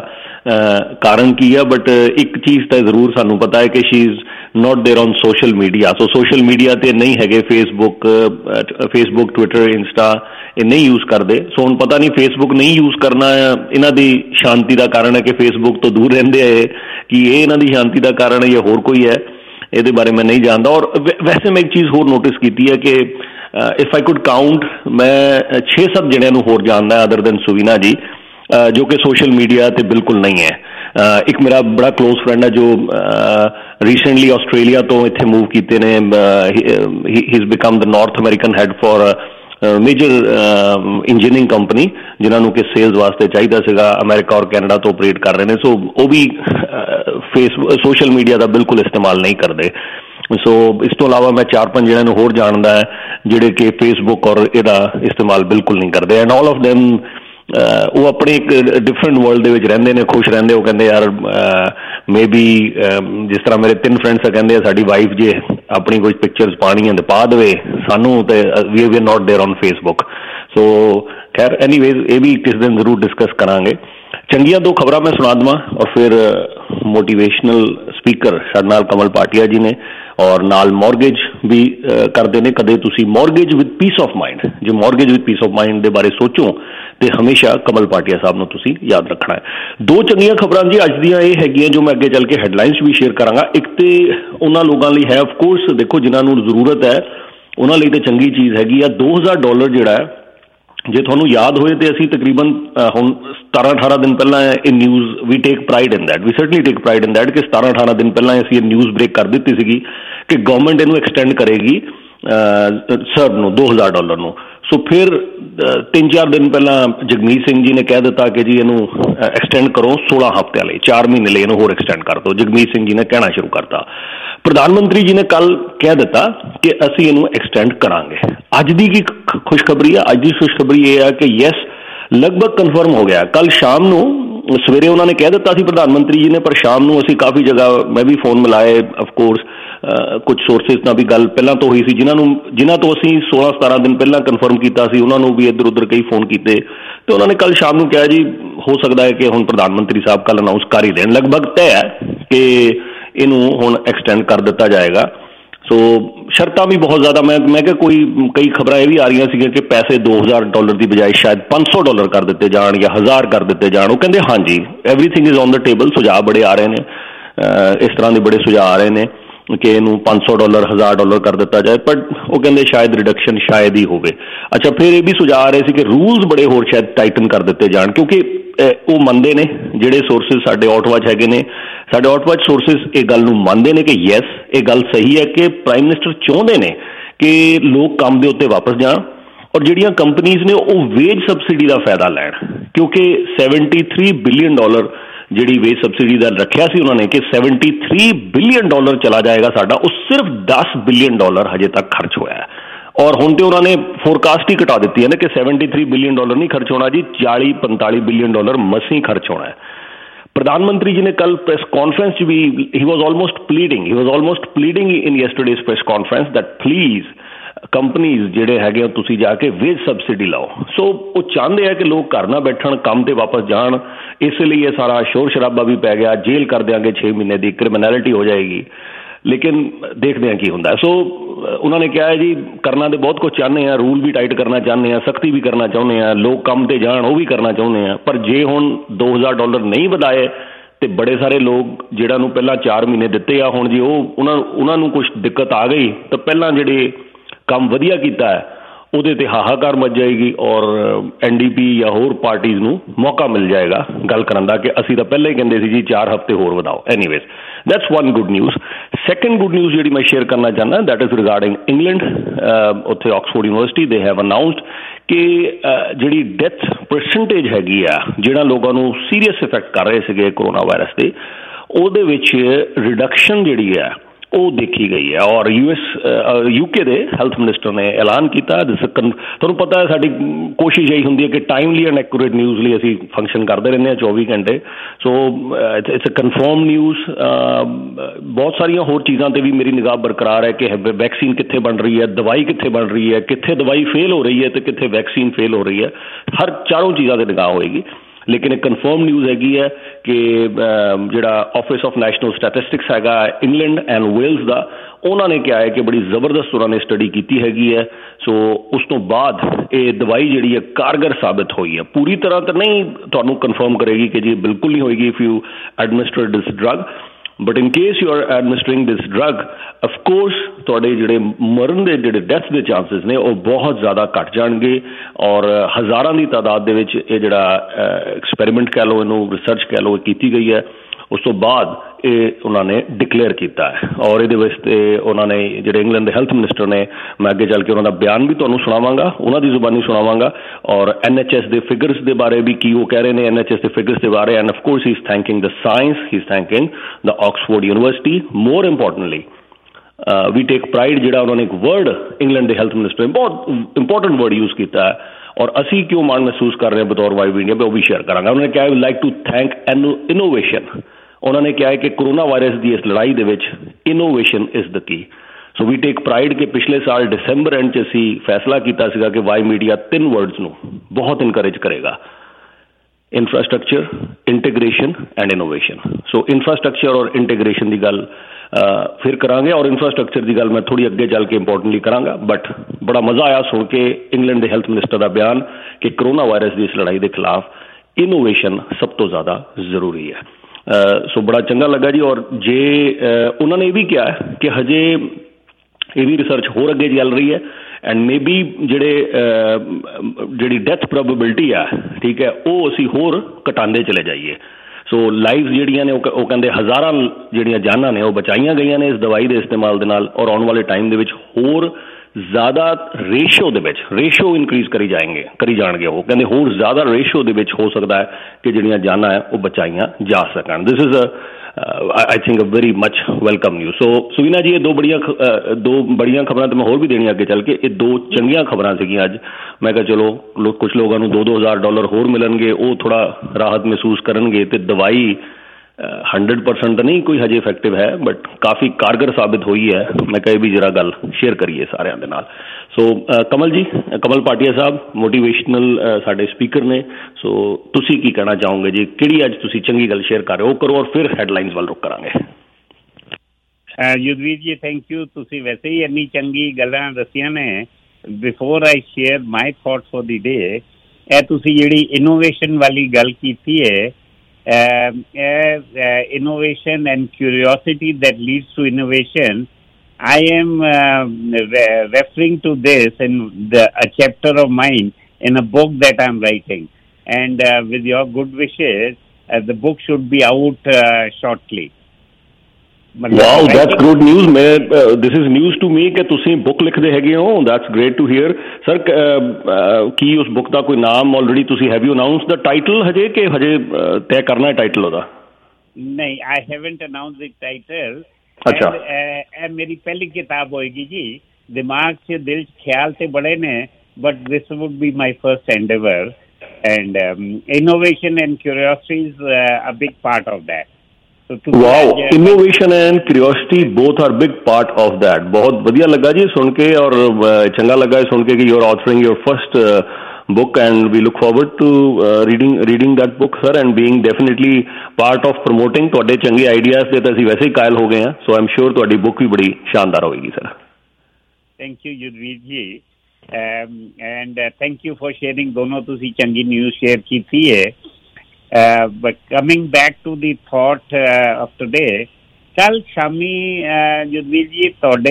ਕਾਰਨ ਕੀ ਆ, ਬਟ ਇੱਕ ਚੀਜ਼ ਤਾਂ ਜ਼ਰੂਰ ਸਾਨੂੰ ਪਤਾ ਹੈ ਕਿ she is not there on social media. So social media 'ਤੇ ਨਹੀਂ ਹੈਗੇ, ਫੇਸਬੁੱਕ ਫੇਸਬੁੱਕ ਟਵਿੱਟਰ, ਇੰਸਟਾ ਇਹ ਨਹੀਂ ਯੂਜ਼ ਕਰਦੇ। ਸੋ ਹੁਣ ਪਤਾ ਨਹੀਂ ਫੇਸਬੁੱਕ ਨਹੀਂ ਯੂਜ਼ ਕਰਨਾ ਇਹਨਾਂ ਦੀ ਸ਼ਾਂਤੀ ਦਾ ਕਾਰਨ ਹੈ ਕਿ ਫੇਸਬੁੱਕ ਤੋਂ ਦੂਰ ਰਹਿੰਦੇ ਹੈ, ਕਿ ਇਹ ਇਹਨਾਂ ਦੀ ਸ਼ਾਂਤੀ ਦਾ ਕਾਰਨ ਹੈ ਜਾਂ ਹੋਰ ਕੋਈ ਹੈ, ਇਹਦੇ ਬਾਰੇ ਮੈਂ ਨਹੀਂ ਜਾਣਦਾ। ਔਰ ਵੈਸੇ ਮੈਂ ਇੱਕ ਚੀਜ਼ ਹੋਰ ਨੋਟਿਸ ਕੀਤੀ ਹੈ ਕਿ ਇਫ ਆਈ ਕੁਡ ਕਾਊਂਟ, ਮੈਂ ਛੇ ਸੱਤ ਜਣਿਆਂ ਨੂੰ ਹੋਰ ਜਾਣਦਾ ਅਦਰ ਦੈਨ ਸੁਵੀਨਾ ਜੀ, ਜੋ ਕਿ ਸੋਸ਼ਲ ਮੀਡੀਆ 'ਤੇ ਬਿਲਕੁਲ ਨਹੀਂ ਹੈ। ਇੱਕ ਮੇਰਾ ਬੜਾ ਕਲੋਜ਼ ਫਰੈਂਡ ਹੈ ਜੋ ਰੀਸੈਂਟਲੀ ਆਸਟ੍ਰੇਲੀਆ ਤੋਂ ਇੱਥੇ ਮੂਵ ਕੀਤੇ ਨੇ। He is become the North American head for major engineering company, ਜਿਨ੍ਹਾਂ ਨੂੰ ਕਿ ਸੇਲਸ ਵਾਸਤੇ ਚਾਹੀਦਾ ਸੀਗਾ, ਅਮਰੀਕਾ ਔਰ ਕੈਨੇਡਾ ਤੋਂ ਆਪਰੇਟ ਕਰ ਰਹੇ ਨੇ। ਸੋ ਉਹ ਵੀ ਫੇਸ ਸੋਸ਼ਲ ਮੀਡੀਆ ਦਾ ਬਿਲਕੁਲ ਇਸਤੇਮਾਲ ਨਹੀਂ ਕਰਦੇ। ਸੋ ਇਸ ਤੋਂ ਇਲਾਵਾ ਮੈਂ ਚਾਰ ਪੰਜ ਜਣਿਆਂ ਨੂੰ ਹੋਰ ਜਾਣਦਾ ਹੈ ਜਿਹੜੇ ਕਿ ਫੇਸਬੁੱਕ ਔਰ ਇਹਦਾ ਇਸਤੇਮਾਲ ਬਿਲਕੁਲ ਨਹੀਂ ਕਰਦੇ। ਐਂਡ ਆਲ ਆਫ ਦੈਮ ਉਹ ਆਪਣੇ ਇੱਕ ਡਿਫਰੈਂਟ ਵਰਲਡ ਦੇ ਵਿੱਚ ਰਹਿੰਦੇ ਨੇ, ਖੁਸ਼ ਰਹਿੰਦੇ। ਉਹ ਕਹਿੰਦੇ ਯਾਰ ਮੇ ਬੀ ਜਿਸ ਤਰ੍ਹਾਂ ਮੇਰੇ ਤਿੰਨ ਫਰੈਂਡਸ ਆ, ਕਹਿੰਦੇ ਸਾਡੀ ਵਾਈਫ ਜੇ ਆਪਣੀ ਕੋਈ ਪਿਕਚਰਸ ਪਾਉਣੀਆਂ ਤੇ ਪਾ ਦੇਵੇ ਸਾਨੂੰ, ਤੇ ਵੀ we are not there on Facebook. So ਖੈਰ ਐਨੀਵੇਜ਼ ਇਹ ਵੀ ਕਿਸ ਦਿਨ ਜ਼ਰੂਰ ਡਿਸਕਸ ਕਰਾਂਗੇ। ਚੰਗੀਆਂ ਦੋ ਖਬਰਾਂ ਮੈਂ ਸੁਣਾ ਦੇਵਾਂ ਔਰ ਫਿਰ ਮੋਟੀਵੇਸ਼ਨਲ ਸਪੀਕਰ ਸਾਡੇ ਨਾਲ ਕਮਲ ਭਾਟੀਆ ਜੀ ਨੇ, ਔਰ ਨਾਲ ਮੌਰਗੇਜ ਵੀ ਕਰਦੇ ਨੇ। ਕਦੇ ਤੁਸੀਂ mortgage with peace of mind, ਜੇ mortgage with peace of mind ਦੇ ਬਾਰੇ ਸੋਚੋ ਤੇ ਹਮੇਸ਼ਾ ਕਮਲ ਭਾਟੀਆ ਸਾਹਿਬ ਨੂੰ ਤੁਸੀਂ ਯਾਦ ਰੱਖਣਾ ਹੈ। ਦੋ ਚੰਗੀਆਂ ਖਬਰਾਂ ਜੀ ਅੱਜ ਦੀਆਂ ਇਹ ਹੈਗੀਆਂ ਜੋ ਮੈਂ ਅੱਗੇ ਚੱਲ ਕੇ ਹੈਡਲਾਈਨਸ ਵੀ ਸ਼ੇਅਰ ਕਰਾਂਗਾ। ਇੱਕ ਤੇ ਉਹਨਾਂ ਲੋਕਾਂ ਲਈ ਹੈ, ਆਫਕੋਰਸ ਦੇਖੋ ਜਿਨ੍ਹਾਂ ਨੂੰ ਜ਼ਰੂਰਤ ਹੈ ਉਹਨਾਂ ਲਈ ਤਾਂ ਚੰਗੀ ਚੀਜ਼ ਹੈਗੀ ਆ। ਦੋ ਹਜ਼ਾਰ ਡਾਲਰ ਜਿਹੜਾ ਹੈ, ਜੇ ਤੁਹਾਨੂੰ ਯਾਦ ਹੋਏ ਤੇ ਅਸੀਂ ਤਕਰੀਬਨ ਹੁਣ ਸਤਾਰਾਂ ਅਠਾਰਾਂ ਦਿਨ ਪਹਿਲਾਂ ਇਹ news, we take pride in that, we certainly take pride in that ਕਿ ਸਤਾਰਾਂ ਅਠਾਰਾਂ ਦਿਨ ਪਹਿਲਾਂ ਅਸੀਂ ਇਹ ਨਿਊਜ਼ ਬ੍ਰੇਕ ਕਰ ਦਿੱਤੀ ਸੀਗੀ ਕਿ ਗਵਰਨਮੈਂਟ ਇਹਨੂੰ ਐਕਸਟੈਂਡ ਕਰੇਗੀ ਸਰਬ ਨੂੰ ਦੋ ਹਜ਼ਾਰ ਡਾਲਰ ਨੂੰ। ਸੋ ਫਿਰ ਤਿੰਨ ਚਾਰ ਦਿਨ ਪਹਿਲਾਂ ਜਗਮੀਤ ਸਿੰਘ ਜੀ ਨੇ ਕਹਿ ਦਿੱਤਾ ਕਿ ਜੀ ਇਹਨੂੰ ਐਕਸਟੈਂਡ ਕਰੋ ਸੋਲਾਂ ਹਫ਼ਤਿਆਂ ਲਈ, ਚਾਰ ਮਹੀਨੇ ਲਈ ਇਹਨੂੰ ਹੋਰ ਐਕਸਟੈਂਡ ਕਰ ਦਿਓ। ਜਗਮੀਤ ਸਿੰਘ ਜੀ ਨੇ ਕਹਿਣਾ ਸ਼ੁਰੂ ਕਰਤਾ। ਪ੍ਰਧਾਨ ਮੰਤਰੀ ਜੀ ਨੇ ਕੱਲ ਕਹਿ ਦਿੱਤਾ ਕਿ ਅਸੀਂ ਇਹਨੂੰ ਐਕਸਟੈਂਡ ਕਰਾਂਗੇ। ਅੱਜ ਦੀ ਕੀ ਖੁਸ਼ਖਬਰੀ ਆ? ਅੱਜ ਦੀ ਖੁਸ਼ਖਬਰੀ ਇਹ ਆ ਕਿ ਯੈਸ ਲਗਭਗ ਕਨਫਰਮ ਹੋ ਗਿਆ। ਕੱਲ ਸ਼ਾਮ ਨੂੰ, ਸਵੇਰੇ ਉਹਨਾਂ ਨੇ ਕਹਿ ਦਿੱਤਾ ਸੀ ਪ੍ਰਧਾਨ ਮੰਤਰੀ ਜੀ ਨੇ, ਪਰ ਸ਼ਾਮ ਨੂੰ ਅਸੀਂ ਕਾਫੀ ਜਗ੍ਹਾ ਮੈਂ ਵੀ ਫੋਨ ਮਿਲਾਏ, ਅਫਕੋਰਸ ਕੁਝ ਸੋਰਸਿਸ ਨਾਲ ਵੀ ਗੱਲ ਪਹਿਲਾਂ ਤੋਂ ਹੋਈ ਸੀ, ਜਿਨ੍ਹਾਂ ਨੂੰ ਜਿਨ੍ਹਾਂ ਤੋਂ ਅਸੀਂ ਸੋਲਾਂ ਸਤਾਰਾਂ ਦਿਨ ਪਹਿਲਾਂ ਕਨਫਰਮ ਕੀਤਾ ਸੀ, ਉਹਨਾਂ ਨੂੰ ਵੀ ਇੱਧਰ ਉੱਧਰ ਕਈ ਫੋਨ ਕੀਤੇ ਤੇ ਉਹਨਾਂ ਨੇ ਕੱਲ ਸ਼ਾਮ ਨੂੰ ਕਿਹਾ ਜੀ ਹੋ ਸਕਦਾ ਹੈ ਕਿ ਹੁਣ ਪ੍ਰਧਾਨ ਮੰਤਰੀ ਸਾਹਿਬ ਕੱਲ ਅਨਾਊਂਸ ਕਰ ਹੀ ਦੇਣ। ਲਗਭਗ ਤੈਅ ਹੈ ਕਿ ਇਹਨੂੰ ਹੁਣ ਐਕਸਟੈਂਡ ਕਰ ਦਿੱਤਾ ਜਾਏਗਾ। ਸੋ ਸ਼ਰਤਾਂ ਵੀ ਬਹੁਤ ਜ਼ਿਆਦਾ, ਮੈਂ ਮੈਂ ਕਿਹਾ ਕੋਈ ਕਈ ਖਬਰਾਂ ਇਹ ਵੀ ਆ ਰਹੀਆਂ ਸੀਗੀਆਂ ਕਿ ਪੈਸੇ ਦੋ ਹਜ਼ਾਰ ਡਾਲਰ ਦੀ ਬਜਾਏ ਸ਼ਾਇਦ ਪੰਜ ਸੌ ਡਾਲਰ ਕਰ ਦਿੱਤੇ ਜਾਣ ਜਾਂ ਹਜ਼ਾਰ ਕਰ ਦਿੱਤੇ ਜਾਣ। ਉਹ ਕਹਿੰਦੇ ਹਾਂਜੀ everything is on the table. ਸੁਝਾਅ ਬੜੇ ਆ ਰਹੇ ਨੇ, ਇਸ ਤਰ੍ਹਾਂ ਦੇ ਬੜੇ ਸੁਝਾਅ ਆ ਰਹੇ ਨੇ। ਕਿ ਇਹਨੂੰ ਪੰਜ ਸੌ ਡਾਲਰ ਹਜ਼ਾਰ ਡਾਲਰ ਕਰ ਦਿੱਤਾ ਜਾਏ, ਪਰ ਉਹ ਕਹਿੰਦੇ ਸ਼ਾਇਦ ਰਿਡਕਸ਼ਨ ਸ਼ਾਇਦ ਹੀ ਹੋਵੇ। ਅੱਛਾ, ਫਿਰ ਇਹ ਵੀ ਸੁਝਾ ਰਹੇ ਸੀ ਕਿ ਰੂਲਸ ਬੜੇ ਹੋਰ ਸ਼ਾਇਦ ਟਾਈਟਨ ਕਰ ਦਿੱਤੇ ਜਾਣ, ਕਿਉਂਕਿ ਉਹ ਮੰਨਦੇ ਨੇ ਜਿਹੜੇ ਸੋਰਸਿਸ ਸਾਡੇ ਆਊਟਵਾਚ ਹੈਗੇ ਨੇ, ਸਾਡੇ ਆਊਟਵਾਚ ਸੋਰਸਿਸ ਇਹ ਗੱਲ ਨੂੰ ਮੰਨਦੇ ਨੇ ਕਿ ਯੈਸ ਇਹ ਗੱਲ ਸਹੀ ਹੈ ਕਿ ਪ੍ਰਾਈਮ ਮਿਨਿਸਟਰ ਚਾਹੁੰਦੇ ਨੇ ਕਿ ਲੋਕ ਕੰਮ ਦੇ ਉੱਤੇ ਵਾਪਸ ਜਾਣ ਔਰ ਜਿਹੜੀਆਂ ਕੰਪਨੀਜ਼ ਨੇ ਉਹ ਵੇਜ ਸਬਸਿਡੀ ਦਾ ਫਾਇਦਾ ਲੈਣ, ਕਿਉਂਕਿ ਸੈਵਨਟੀ ਥ੍ਰੀ ਬਿਲੀਅਨ ਡਾਲਰ ਜਿਹੜੀ ਵੇਜ ਸਬਸਿਡੀ ਦਾ ਰੱਖਿਆ ਸੀ ਉਹਨਾਂ ਨੇ ਕਿ ਸੈਵਨਟੀ ਥ੍ਰੀ ਬਿਲੀਅਨ ਡਾਲਰ ਚਲਾ ਜਾਏਗਾ ਸਾਡਾ, ਉਹ ਸਿਰਫ ਦਸ ਬਿਲੀਅਨ ਡਾਲਰ ਹਜੇ ਤੱਕ ਖਰਚ ਹੋਇਆ ਹੈ। ਔਰ ਹੁਣ ਤੇ ਉਹਨਾਂ ਨੇ ਫੋਰਕਾਸਟ ਹੀ ਘਟਾ ਦਿੱਤੀ ਹੈ ਨਾ ਕਿ ਸੈਵਨਟੀ ਥ੍ਰੀ ਬਿਲੀਅਨ ਡਾਲਰ ਨਹੀਂ ਖਰਚ ਹੋਣਾ ਜੀ, ਚਾਲੀ ਪੰਤਾਲੀ ਬਿਲੀਅਨ ਡਾਲਰ ਮਸੀਂ ਖਰਚ ਹੋਣਾ ਹੈ। ਪ੍ਰਧਾਨ ਮੰਤਰੀ ਜੀ ਨੇ ਕੱਲ ਪ੍ਰੈਸ ਕਾਨਫਰੰਸ 'ਚ ਵੀ he was almost pleading he was almost pleading in yesterday's press conference that please companies ਜਿਹੜੇ ਹੈਗੇ ਤੁਸੀਂ ਜਾ ਕੇ ਵੇਜ ਸਬਸਿਡੀ ਲਾਓ। ਸੋ ਉਹ ਚਾਹੁੰਦੇ ਆ ਕਿ ਲੋਕ ਘਰ ਨਾ ਬੈਠਣ, ਕੰਮ ਤੇ ਵਾਪਸ ਜਾਣ, ਇਸ ਲਈ ਇਹ ਸਾਰਾ ਸ਼ੋਰ ਸ਼ਰਾਬਾ ਵੀ ਪੈ ਗਿਆ, ਜੇਲ੍ਹ ਕਰ ਦਿਆਂਗੇ ਛੇ ਮਹੀਨੇ ਦੀ, ਕ੍ਰਿਮੀਨੈਲਿਟੀ ਹੋ ਜਾਏਗੀ, ਲੇਕਿਨ ਦੇਖਦੇ ਹਾਂ ਕੀ ਹੁੰਦਾ। ਸੋ ਉਹਨਾਂ ਨੇ ਕਿਹਾ ਹੈ ਜੀ ਕਰਨਾ ਤਾਂ ਬਹੁਤ ਕੁਝ ਚਾਹੁੰਦੇ ਆ, ਰੂਲ ਵੀ ਟਾਈਟ ਕਰਨਾ ਚਾਹੁੰਦੇ ਆ, ਸਖਤੀ ਵੀ ਕਰਨਾ ਚਾਹੁੰਦੇ ਆ, ਲੋਕ ਕੰਮ ਤੇ ਜਾਣ ਉਹ ਵੀ ਕਰਨਾ ਚਾਹੁੰਦੇ ਆ, ਪਰ ਜੇ ਹੁਣ ਦੋ ਹਜ਼ਾਰ ਡਾਲਰ ਨਹੀਂ ਵਧਾਏ ਤੇ ਬੜੇ ਸਾਰੇ ਲੋਕ ਜਿਹੜਾ ਨੂੰ ਪਹਿਲਾਂ ਚਾਰ ਮਹੀਨੇ ਦਿੱਤੇ ਆ, ਹੁਣ ਜੇ ਉਹ ਉਹਨਾਂ ਉਹਨਾਂ ਨੂੰ ਕੁਛ ਦਿੱਕਤ ਆ ਗਈ ਤਾਂ ਪਹਿਲਾਂ ਜਿਹੜੇ ਕੰਮ ਵਧੀਆ ਕੀਤਾ ਹੈ ਉਹਦੇ ਤੇ ਹਾਹਾਕਾਰ ਮਚ ਜਾਏਗੀ ਔਰ ਐਨ ਡੀ ਪੀ ਜਾਂ ਹੋਰ ਪਾਰਟੀਜ਼ ਨੂੰ ਮੌਕਾ ਮਿਲ ਜਾਏਗਾ ਗੱਲ ਕਰਨ ਦਾ ਕਿ ਅਸੀਂ ਤਾਂ ਪਹਿਲਾਂ ਹੀ ਕਹਿੰਦੇ ਸੀ ਜੀ ਚਾਰ ਹਫ਼ਤੇ ਹੋਰ ਵਧਾਓ। Anyways that's one good news. Second good news ਜਿਹੜੀ ਮੈਂ ਸ਼ੇਅਰ ਕਰਨਾ ਚਾਹੁੰਦਾ ਦੈਟ ਇਜ਼ ਰਿਗਾਰਡਿੰਗ ਇੰਗਲੈਂਡ। ਉੱਥੇ ਆਕਸਫੋਰਡ ਯੂਨੀਵਰਸਿਟੀ ਦੇ ਹੈਵ ਅਨਾਊਂਸਡ ਕਿ ਜਿਹੜੀ ਡੈਥ ਪਰਸੈਂਟੇਜ ਹੈਗੀ ਆ ਜਿਹੜਾ ਲੋਕਾਂ ਨੂੰ ਸੀਰੀਅਸ ਇਫੈਕਟ ਕਰ ਰਹੇ ਸੀਗੇ ਕਰੋਨਾ ਵਾਇਰਸ ਦੇ, ਉਹਦੇ ਵਿੱਚ ਰਿਡਕਸ਼ਨ ਜਿਹੜੀ ਹੈ ਉਹ ਦੇਖੀ ਗਈ ਹੈ। ਔਰ ਯੂ ਐਸ ਯੂਕੇ ਦੇ ਹੈਲਥ ਮਿਨਿਸਟਰ ਨੇ ਐਲਾਨ ਕੀਤਾ। ਤੁਹਾਨੂੰ ਪਤਾ ਹੈ ਸਾਡੀ ਕੋਸ਼ਿਸ਼ ਇਹੀ ਹੁੰਦੀ ਹੈ ਕਿ ਟਾਈਮਲੀ ਐਂਡ ਐਕੂਰੇਟ ਨਿਊਜ਼ ਲਈ ਅਸੀਂ ਫੰਕਸ਼ਨ ਕਰਦੇ ਰਹਿੰਦੇ ਹਾਂ ਚੌਵੀ ਘੰਟੇ। So it's a confirm news. ਬਹੁਤ ਸਾਰੀਆਂ ਹੋਰ ਚੀਜ਼ਾਂ 'ਤੇ ਵੀ ਮੇਰੀ ਨਿਗਾਹ ਬਰਕਰਾਰ ਹੈ ਕਿ ਵੈਕਸੀਨ ਕਿੱਥੇ ਬਣ ਰਹੀ ਹੈ, ਦਵਾਈ ਕਿੱਥੇ ਬਣ ਰਹੀ ਹੈ, ਕਿੱਥੇ ਦਵਾਈ ਫੇਲ ਹੋ ਰਹੀ ਹੈ ਅਤੇ ਕਿੱਥੇ ਵੈਕਸੀਨ ਫੇਲ ਹੋ ਰਹੀ ਹੈ, ਹਰ ਚਾਰੋਂ ਚੀਜ਼ਾਂ 'ਤੇ ਨਿਗਾਹ ਹੋਏਗੀ। ਲੇਕਿਨ ਇੱਕ ਕਨਫਰਮ ਨਿਊਜ਼ ਹੈਗੀ ਹੈ ਕਿ ਜਿਹੜਾ ਆਫਿਸ ਆਫ ਨੈਸ਼ਨਲ ਸਟੈਟਿਸਟਿਕਸ ਹੈਗਾ ਇੰਗਲੈਂਡ ਐਂਡ ਵੇਲਸ ਦਾ, ਉਹਨਾਂ ਨੇ ਕਿਹਾ ਹੈ ਕਿ ਬੜੀ ਜ਼ਬਰਦਸਤ ਉਹਨਾਂ ਨੇ ਸਟੱਡੀ ਕੀਤੀ ਹੈਗੀ ਹੈ। ਸੋ ਉਸ ਤੋਂ ਬਾਅਦ ਇਹ ਦਵਾਈ ਜਿਹੜੀ ਹੈ ਕਾਰਗਰ ਸਾਬਿਤ ਹੋਈ ਹੈ। ਪੂਰੀ ਤਰ੍ਹਾਂ ਤਾਂ ਨਹੀਂ ਤੁਹਾਨੂੰ ਕਨਫਰਮ ਕਰੇਗੀ ਕਿ ਜੀ ਬਿਲਕੁਲ ਨਹੀਂ ਹੋਏਗੀ if you administer this drug, but in case you are administering this drug of course ਤੁਹਾਡੇ ਜਿਹੜੇ ਮਰਨ ਦੇ ਜਿਹੜੇ ਡੈਥ ਦੇ ਚਾਂਸਿਸ ਨੇ ਉਹ ਬਹੁਤ ਜ਼ਿਆਦਾ ਘੱਟ ਜਾਣਗੇ। ਔਰ ਹਜ਼ਾਰਾਂ ਦੀ ਤਾਦਾਦ ਦੇ ਵਿੱਚ ਇਹ ਜਿਹੜਾ ਐਕਸਪੈਰੀਮੈਂਟ ਕਹਿ ਲਓ, ਇਹਨੂੰ ਰਿਸਰਚ ਕਹਿ ਲਓ, ਕੀਤੀ ਗਈ ਹੈ। ਉਸ ਤੋਂ ਬਾਅਦ ਇਹ ਉਹਨਾਂ ਨੇ ਡਿਕਲੇਅਰ ਕੀਤਾ ਹੈ ਔਰ ਇਹਦੇ ਵਾਸਤੇ ਉਹਨਾਂ ਨੇ ਜਿਹੜੇ ਇੰਗਲੈਂਡ ਦੇ ਹੈਲਥ ਮਿਨਿਸਟਰ ਨੇ, ਮੈਂ ਅੱਗੇ ਚੱਲ ਕੇ ਉਹਨਾਂ ਦਾ ਬਿਆਨ ਵੀ ਤੁਹਾਨੂੰ ਸੁਣਾਵਾਂਗਾ, ਉਹਨਾਂ ਦੀ ਜ਼ੁਬਾਨੀ ਸੁਣਾਵਾਂਗਾ ਔਰ ਐਨ ਐਚ ਐਸ ਦੇ ਫਿਗਰਸ ਦੇ ਬਾਰੇ ਵੀ ਕੀ ਉਹ ਕਹਿ ਰਹੇ ਨੇ, ਐਨ ਐਚ ਐਸ ਦੇ ਫਿਗਰਸ ਦੇ ਬਾਰੇ। And of course he is thanking the science, he is thanking the Oxford University. More importantly we take pride, ਜਿਹੜਾ ਉਹਨਾਂ ਨੇ ਇੱਕ ਵਰਡ ਇੰਗਲੈਂਡ ਦੇ ਹੈਲਥ ਮਿਨਿਸਟਰ ਨੇ ਬਹੁਤ ਇੰਪੋਰਟੈਂਟ ਵਰਡ ਯੂਜ਼ ਕੀਤਾ ਹੈ ਔਰ ਅਸੀਂ ਕਿਉਂ ਮਾਣ ਮਹਿਸੂਸ ਕਰ ਰਹੇ ਹਾਂ ਬਤੌਰ ਵਾਈਬ ਇੰਡੀਆ, ਮੈਂ ਉਹ ਵੀ ਸ਼ੇਅਰ ਕਰਾਂਗਾ। ਉਹਨਾਂ ਨੇ ਕਿਹਾ I would like to thank innovation. ਉਹਨਾਂ ਨੇ ਕਿਹਾ ਹੈ ਕਿ ਕਰੋਨਾ ਵਾਇਰਸ ਦੀ ਇਸ ਲੜਾਈ ਦੇ ਵਿੱਚ innovation is the key. So we take pride ਕਿ ਪਿਛਲੇ ਸਾਲ ਦਸੰਬਰ ਐਂਡ 'ਚ ਅਸੀਂ ਫੈਸਲਾ ਕੀਤਾ ਸੀਗਾ ਕਿ ਵਾਈ ਮੀਡੀਆ ਤਿੰਨ ਵਰਡਸ ਨੂੰ ਬਹੁਤ ਇਨਕਰੇਜ ਕਰੇਗਾ, infrastructure, integration and innovation. So infrastructure ਔਰ ਇੰਟੀਗ੍ਰੇਸ਼ਨ ਦੀ ਗੱਲ ਫਿਰ ਕਰਾਂਗੇ ਔਰ ਇਨਫਰਾਸਟਰਕਚਰ ਦੀ ਗੱਲ ਮੈਂ ਥੋੜ੍ਹੀ ਅੱਗੇ ਚੱਲ ਕੇ ਇੰਪੋਰਟੈਂਟਲੀ ਕਰਾਂਗਾ। ਬਟ ਬੜਾ ਮਜ਼ਾ ਆਇਆ ਸੁਣ ਕੇ ਇੰਗਲੈਂਡ ਦੇ ਹੈਲਥ ਮਿਨਿਸਟਰ ਦਾ ਬਿਆਨ ਕਿ ਕਰੋਨਾ ਵਾਇਰਸ ਦੀ ਇਸ ਲੜਾਈ ਦੇ ਖਿਲਾਫ ਇਨੋਵੇਸ਼ਨ ਸਭ ਤੋਂ ਜ਼ਿਆਦਾ ਜ਼ਰੂਰੀ ਹੈ। ਸੋ ਬੜਾ ਚੰਗਾ ਲੱਗਾ ਜੀ। ਔਰ ਜੇ ਉਹਨਾਂ ਨੇ ਇਹ ਵੀ ਕਿਹਾ ਕਿ ਹਜੇ ਇਹ ਵੀ ਰਿਸਰਚ ਹੋਰ ਅੱਗੇ ਚੱਲ ਰਹੀ ਹੈ ਐਂਡ ਮੇ ਬੀ ਜਿਹੜੇ ਜਿਹੜੀ ਡੈਥ ਪ੍ਰੋਬੇਬਿਲਿਟੀ ਆ, ਠੀਕ ਹੈ, ਉਹ ਅਸੀਂ ਹੋਰ ਘਟਾਉਂਦੇ ਚਲੇ ਜਾਈਏ। ਸੋ ਲਾਈਵ ਜਿਹੜੀਆਂ ਨੇ ਉਹ ਉਹ ਕਹਿੰਦੇ ਹਜ਼ਾਰਾਂ ਜਿਹੜੀਆਂ ਜਾਨਾਂ ਨੇ ਉਹ ਬਚਾਈਆਂ ਗਈਆਂ ਨੇ ਇਸ ਦਵਾਈ ਦੇ ਇਸਤੇਮਾਲ ਦੇ ਨਾਲ ਔਰ ਆਉਣ ਵਾਲੇ ਟਾਈਮ ਦੇ ਵਿੱਚ ਹੋਰ ਜ਼ਿਆਦਾ ਰੇਸ਼ੋ ਦੇ ਵਿੱਚ ਰੇਸ਼ੋ ਇਨਕਰੀਜ਼ ਕਰੀ ਜਾਏਂਗੇ ਕਰੀ ਜਾਣਗੇ। ਉਹ ਕਹਿੰਦੇ ਹੋਰ ਜ਼ਿਆਦਾ ਰੇਸ਼ੋ ਦੇ ਵਿੱਚ ਹੋ ਸਕਦਾ ਹੈ ਕਿ ਜਿਹੜੀਆਂ ਜਾਨਾਂ ਹੈ ਉਹ ਬਚਾਈਆਂ ਜਾ ਸਕਣ। This is a I think a very much welcome news. So Suvina ji, ਇਹ ਦੋ ਬੜੀਆਂ ਦੋ ਬੜੀਆਂ ਖਬਰਾਂ ਤਾਂ ਮੈਂ ਹੋਰ ਵੀ ਦੇਣੀਆਂ ਅੱਗੇ ਚੱਲ ਕੇ, ਇਹ ਦੋ ਚੰਗੀਆਂ ਖਬਰਾਂ ਸੀਗੀਆਂ ਅੱਜ। ਮੈਂ ਕਿਹਾ ਚਲੋ ਲੋਕ ਕੁਛ ਲੋਕਾਂ ਨੂੰ ਦੋ ਦੋ ਹਜ਼ਾਰ ਡਾਲਰ ਹੋਰ ਮਿਲਣਗੇ, ਉਹ ਥੋੜ੍ਹਾ ਰਾਹਤ ਮਹਿਸੂਸ ਕਰਨਗੇ। ਅਤੇ ਦਵਾਈ ਹੰਡਰਡ ਪਰਸੈਂਟ ਤਾਂ ਨਹੀਂ ਕੋਈ ਹਜੇ ਇਫੈਕਟਿਵ ਹੈ ਬਟ ਕਾਫੀ ਕਾਰਗਰ ਸਾਬਿਤ ਹੋਈ ਹੈ। ਮੈਂ ਕਿਹਾ ਵੀ ਜਰਾ ਗੱਲ ਸ਼ੇਅਰ ਕਰੀਏ ਸਾਰਿਆਂ ਦੇ ਨਾਲ। ਸੋ ਕਮਲ ਜੀ, ਕਮਲ ਭਾਟੀਆ ਸਾਹਿਬ ਮੋਟੀਵੇਸ਼ਨਲ ਸਾਡੇ ਸਪੀਕਰ ਨੇ, ਸੋ ਤੁਸੀਂ ਕੀ ਕਹਿਣਾ ਚਾਹੋਗੇ ਜੀ? ਕਿਹੜੀ ਅੱਜ ਤੁਸੀਂ ਚੰਗੀ ਗੱਲ ਸ਼ੇਅਰ ਕਰ ਰਹੇ ਹੋ, ਕਰੋ ਔਰ ਫਿਰ ਹੈਡਲਾਈਨਸ ਵੱਲ ਰੁਕ ਕਰਾਂਗੇ। ਯੁਧਵੀਰ ਜੀ ਥੈਂਕ ਯੂ। ਤੁਸੀਂ ਵੈਸੇ ਹੀ ਇੰਨੀ ਚੰਗੀ ਗੱਲਾਂ ਦੱਸੀਆਂ ਨੇ। Before I share my thoughts for the day, ਇਹ ਤੁਸੀਂ ਜਿਹੜੀ ਇਨੋਵੇਸ਼ਨ ਵਾਲੀ ਗੱਲ ਕੀਤੀ ਹੈ, innovation and curiosity that leads to innovation. I am uh, re- referring to this in the, a chapter of mine in a book that I'm writing. And uh, with your good wishes, uh, the book should be out uh, shortly. Wow, that's good news. मैं uh, this is news to me कि ਤੁਸੀਂ book ਲਿਖਦੇ ਹੈਗੇ ਹੋ. That's great to hear. Sir, uh, uh, ਕੀ ਉਸ book ਦਾ ਕੋਈ ਨਾਮ already ਤੁਸੀਂ have you announced the title ਹਜੇ ਕਿ ਹਜੇ ਤੈਅ ਕਰਨਾ ਹੈ title ਉਹਦਾ? ਨਹੀਂ, I haven't announced the title. ਅੱਛਾ, ਇਹ ਮੇਰੀ ਪਹਿਲੀ ਕਿਤਾਬ ਹੋਏਗੀ ਜੀ. ਦਿਮਾਗ 'ਚ ਦਿਲ 'ਚ ਖਿਆਲ ਤੇ ਬੜੇ ਨੇ, but this would be my first endeavor, and um, innovation and curiosity is uh, a big part of that. Wow, innovation and curiosity both are big part of that. ਬਹੁਤ ਵਧੀਆ ਲੱਗਾ ਜੀ ਸੁਣ ਕੇ, ਔਰ ਚੰਗਾ ਲੱਗਾ ਸੁਣ ਕੇ ਕਿ you are authoring your first book, and we look forward to uh, reading reading that book, sir, and being definitely part of promoting ਤੁਹਾਡੇ ਚੰਗੇ ਆਈਡੀਆਜ਼ ਦੇ ਤਾਂ ਅਸੀਂ ਵੈਸੇ ਹੀ ਕਾਇਲ ਹੋ ਗਏ ਹਾਂ. ਸੋ ਆਈ ਐਮ ਸ਼ੋਰ ਤੁਹਾਡੀ ਬੁੱਕ ਵੀ ਬੜੀ ਸ਼ਾਨਦਾਰ ਹੋਏਗੀ sir. Thank you Judveer ji, and thank you for sharing. ਦੋਨੋਂ ਤੁਸੀਂ ਚੰਗੀ ਨਿਊਜ਼ ਸ਼ੇਅਰ ਕੀਤੀ ਹੈ. But coming back to the thought of today, ਕੱਲ ਸ਼ਾਮੀ ਜੁਦਵੀਰ ਜੀ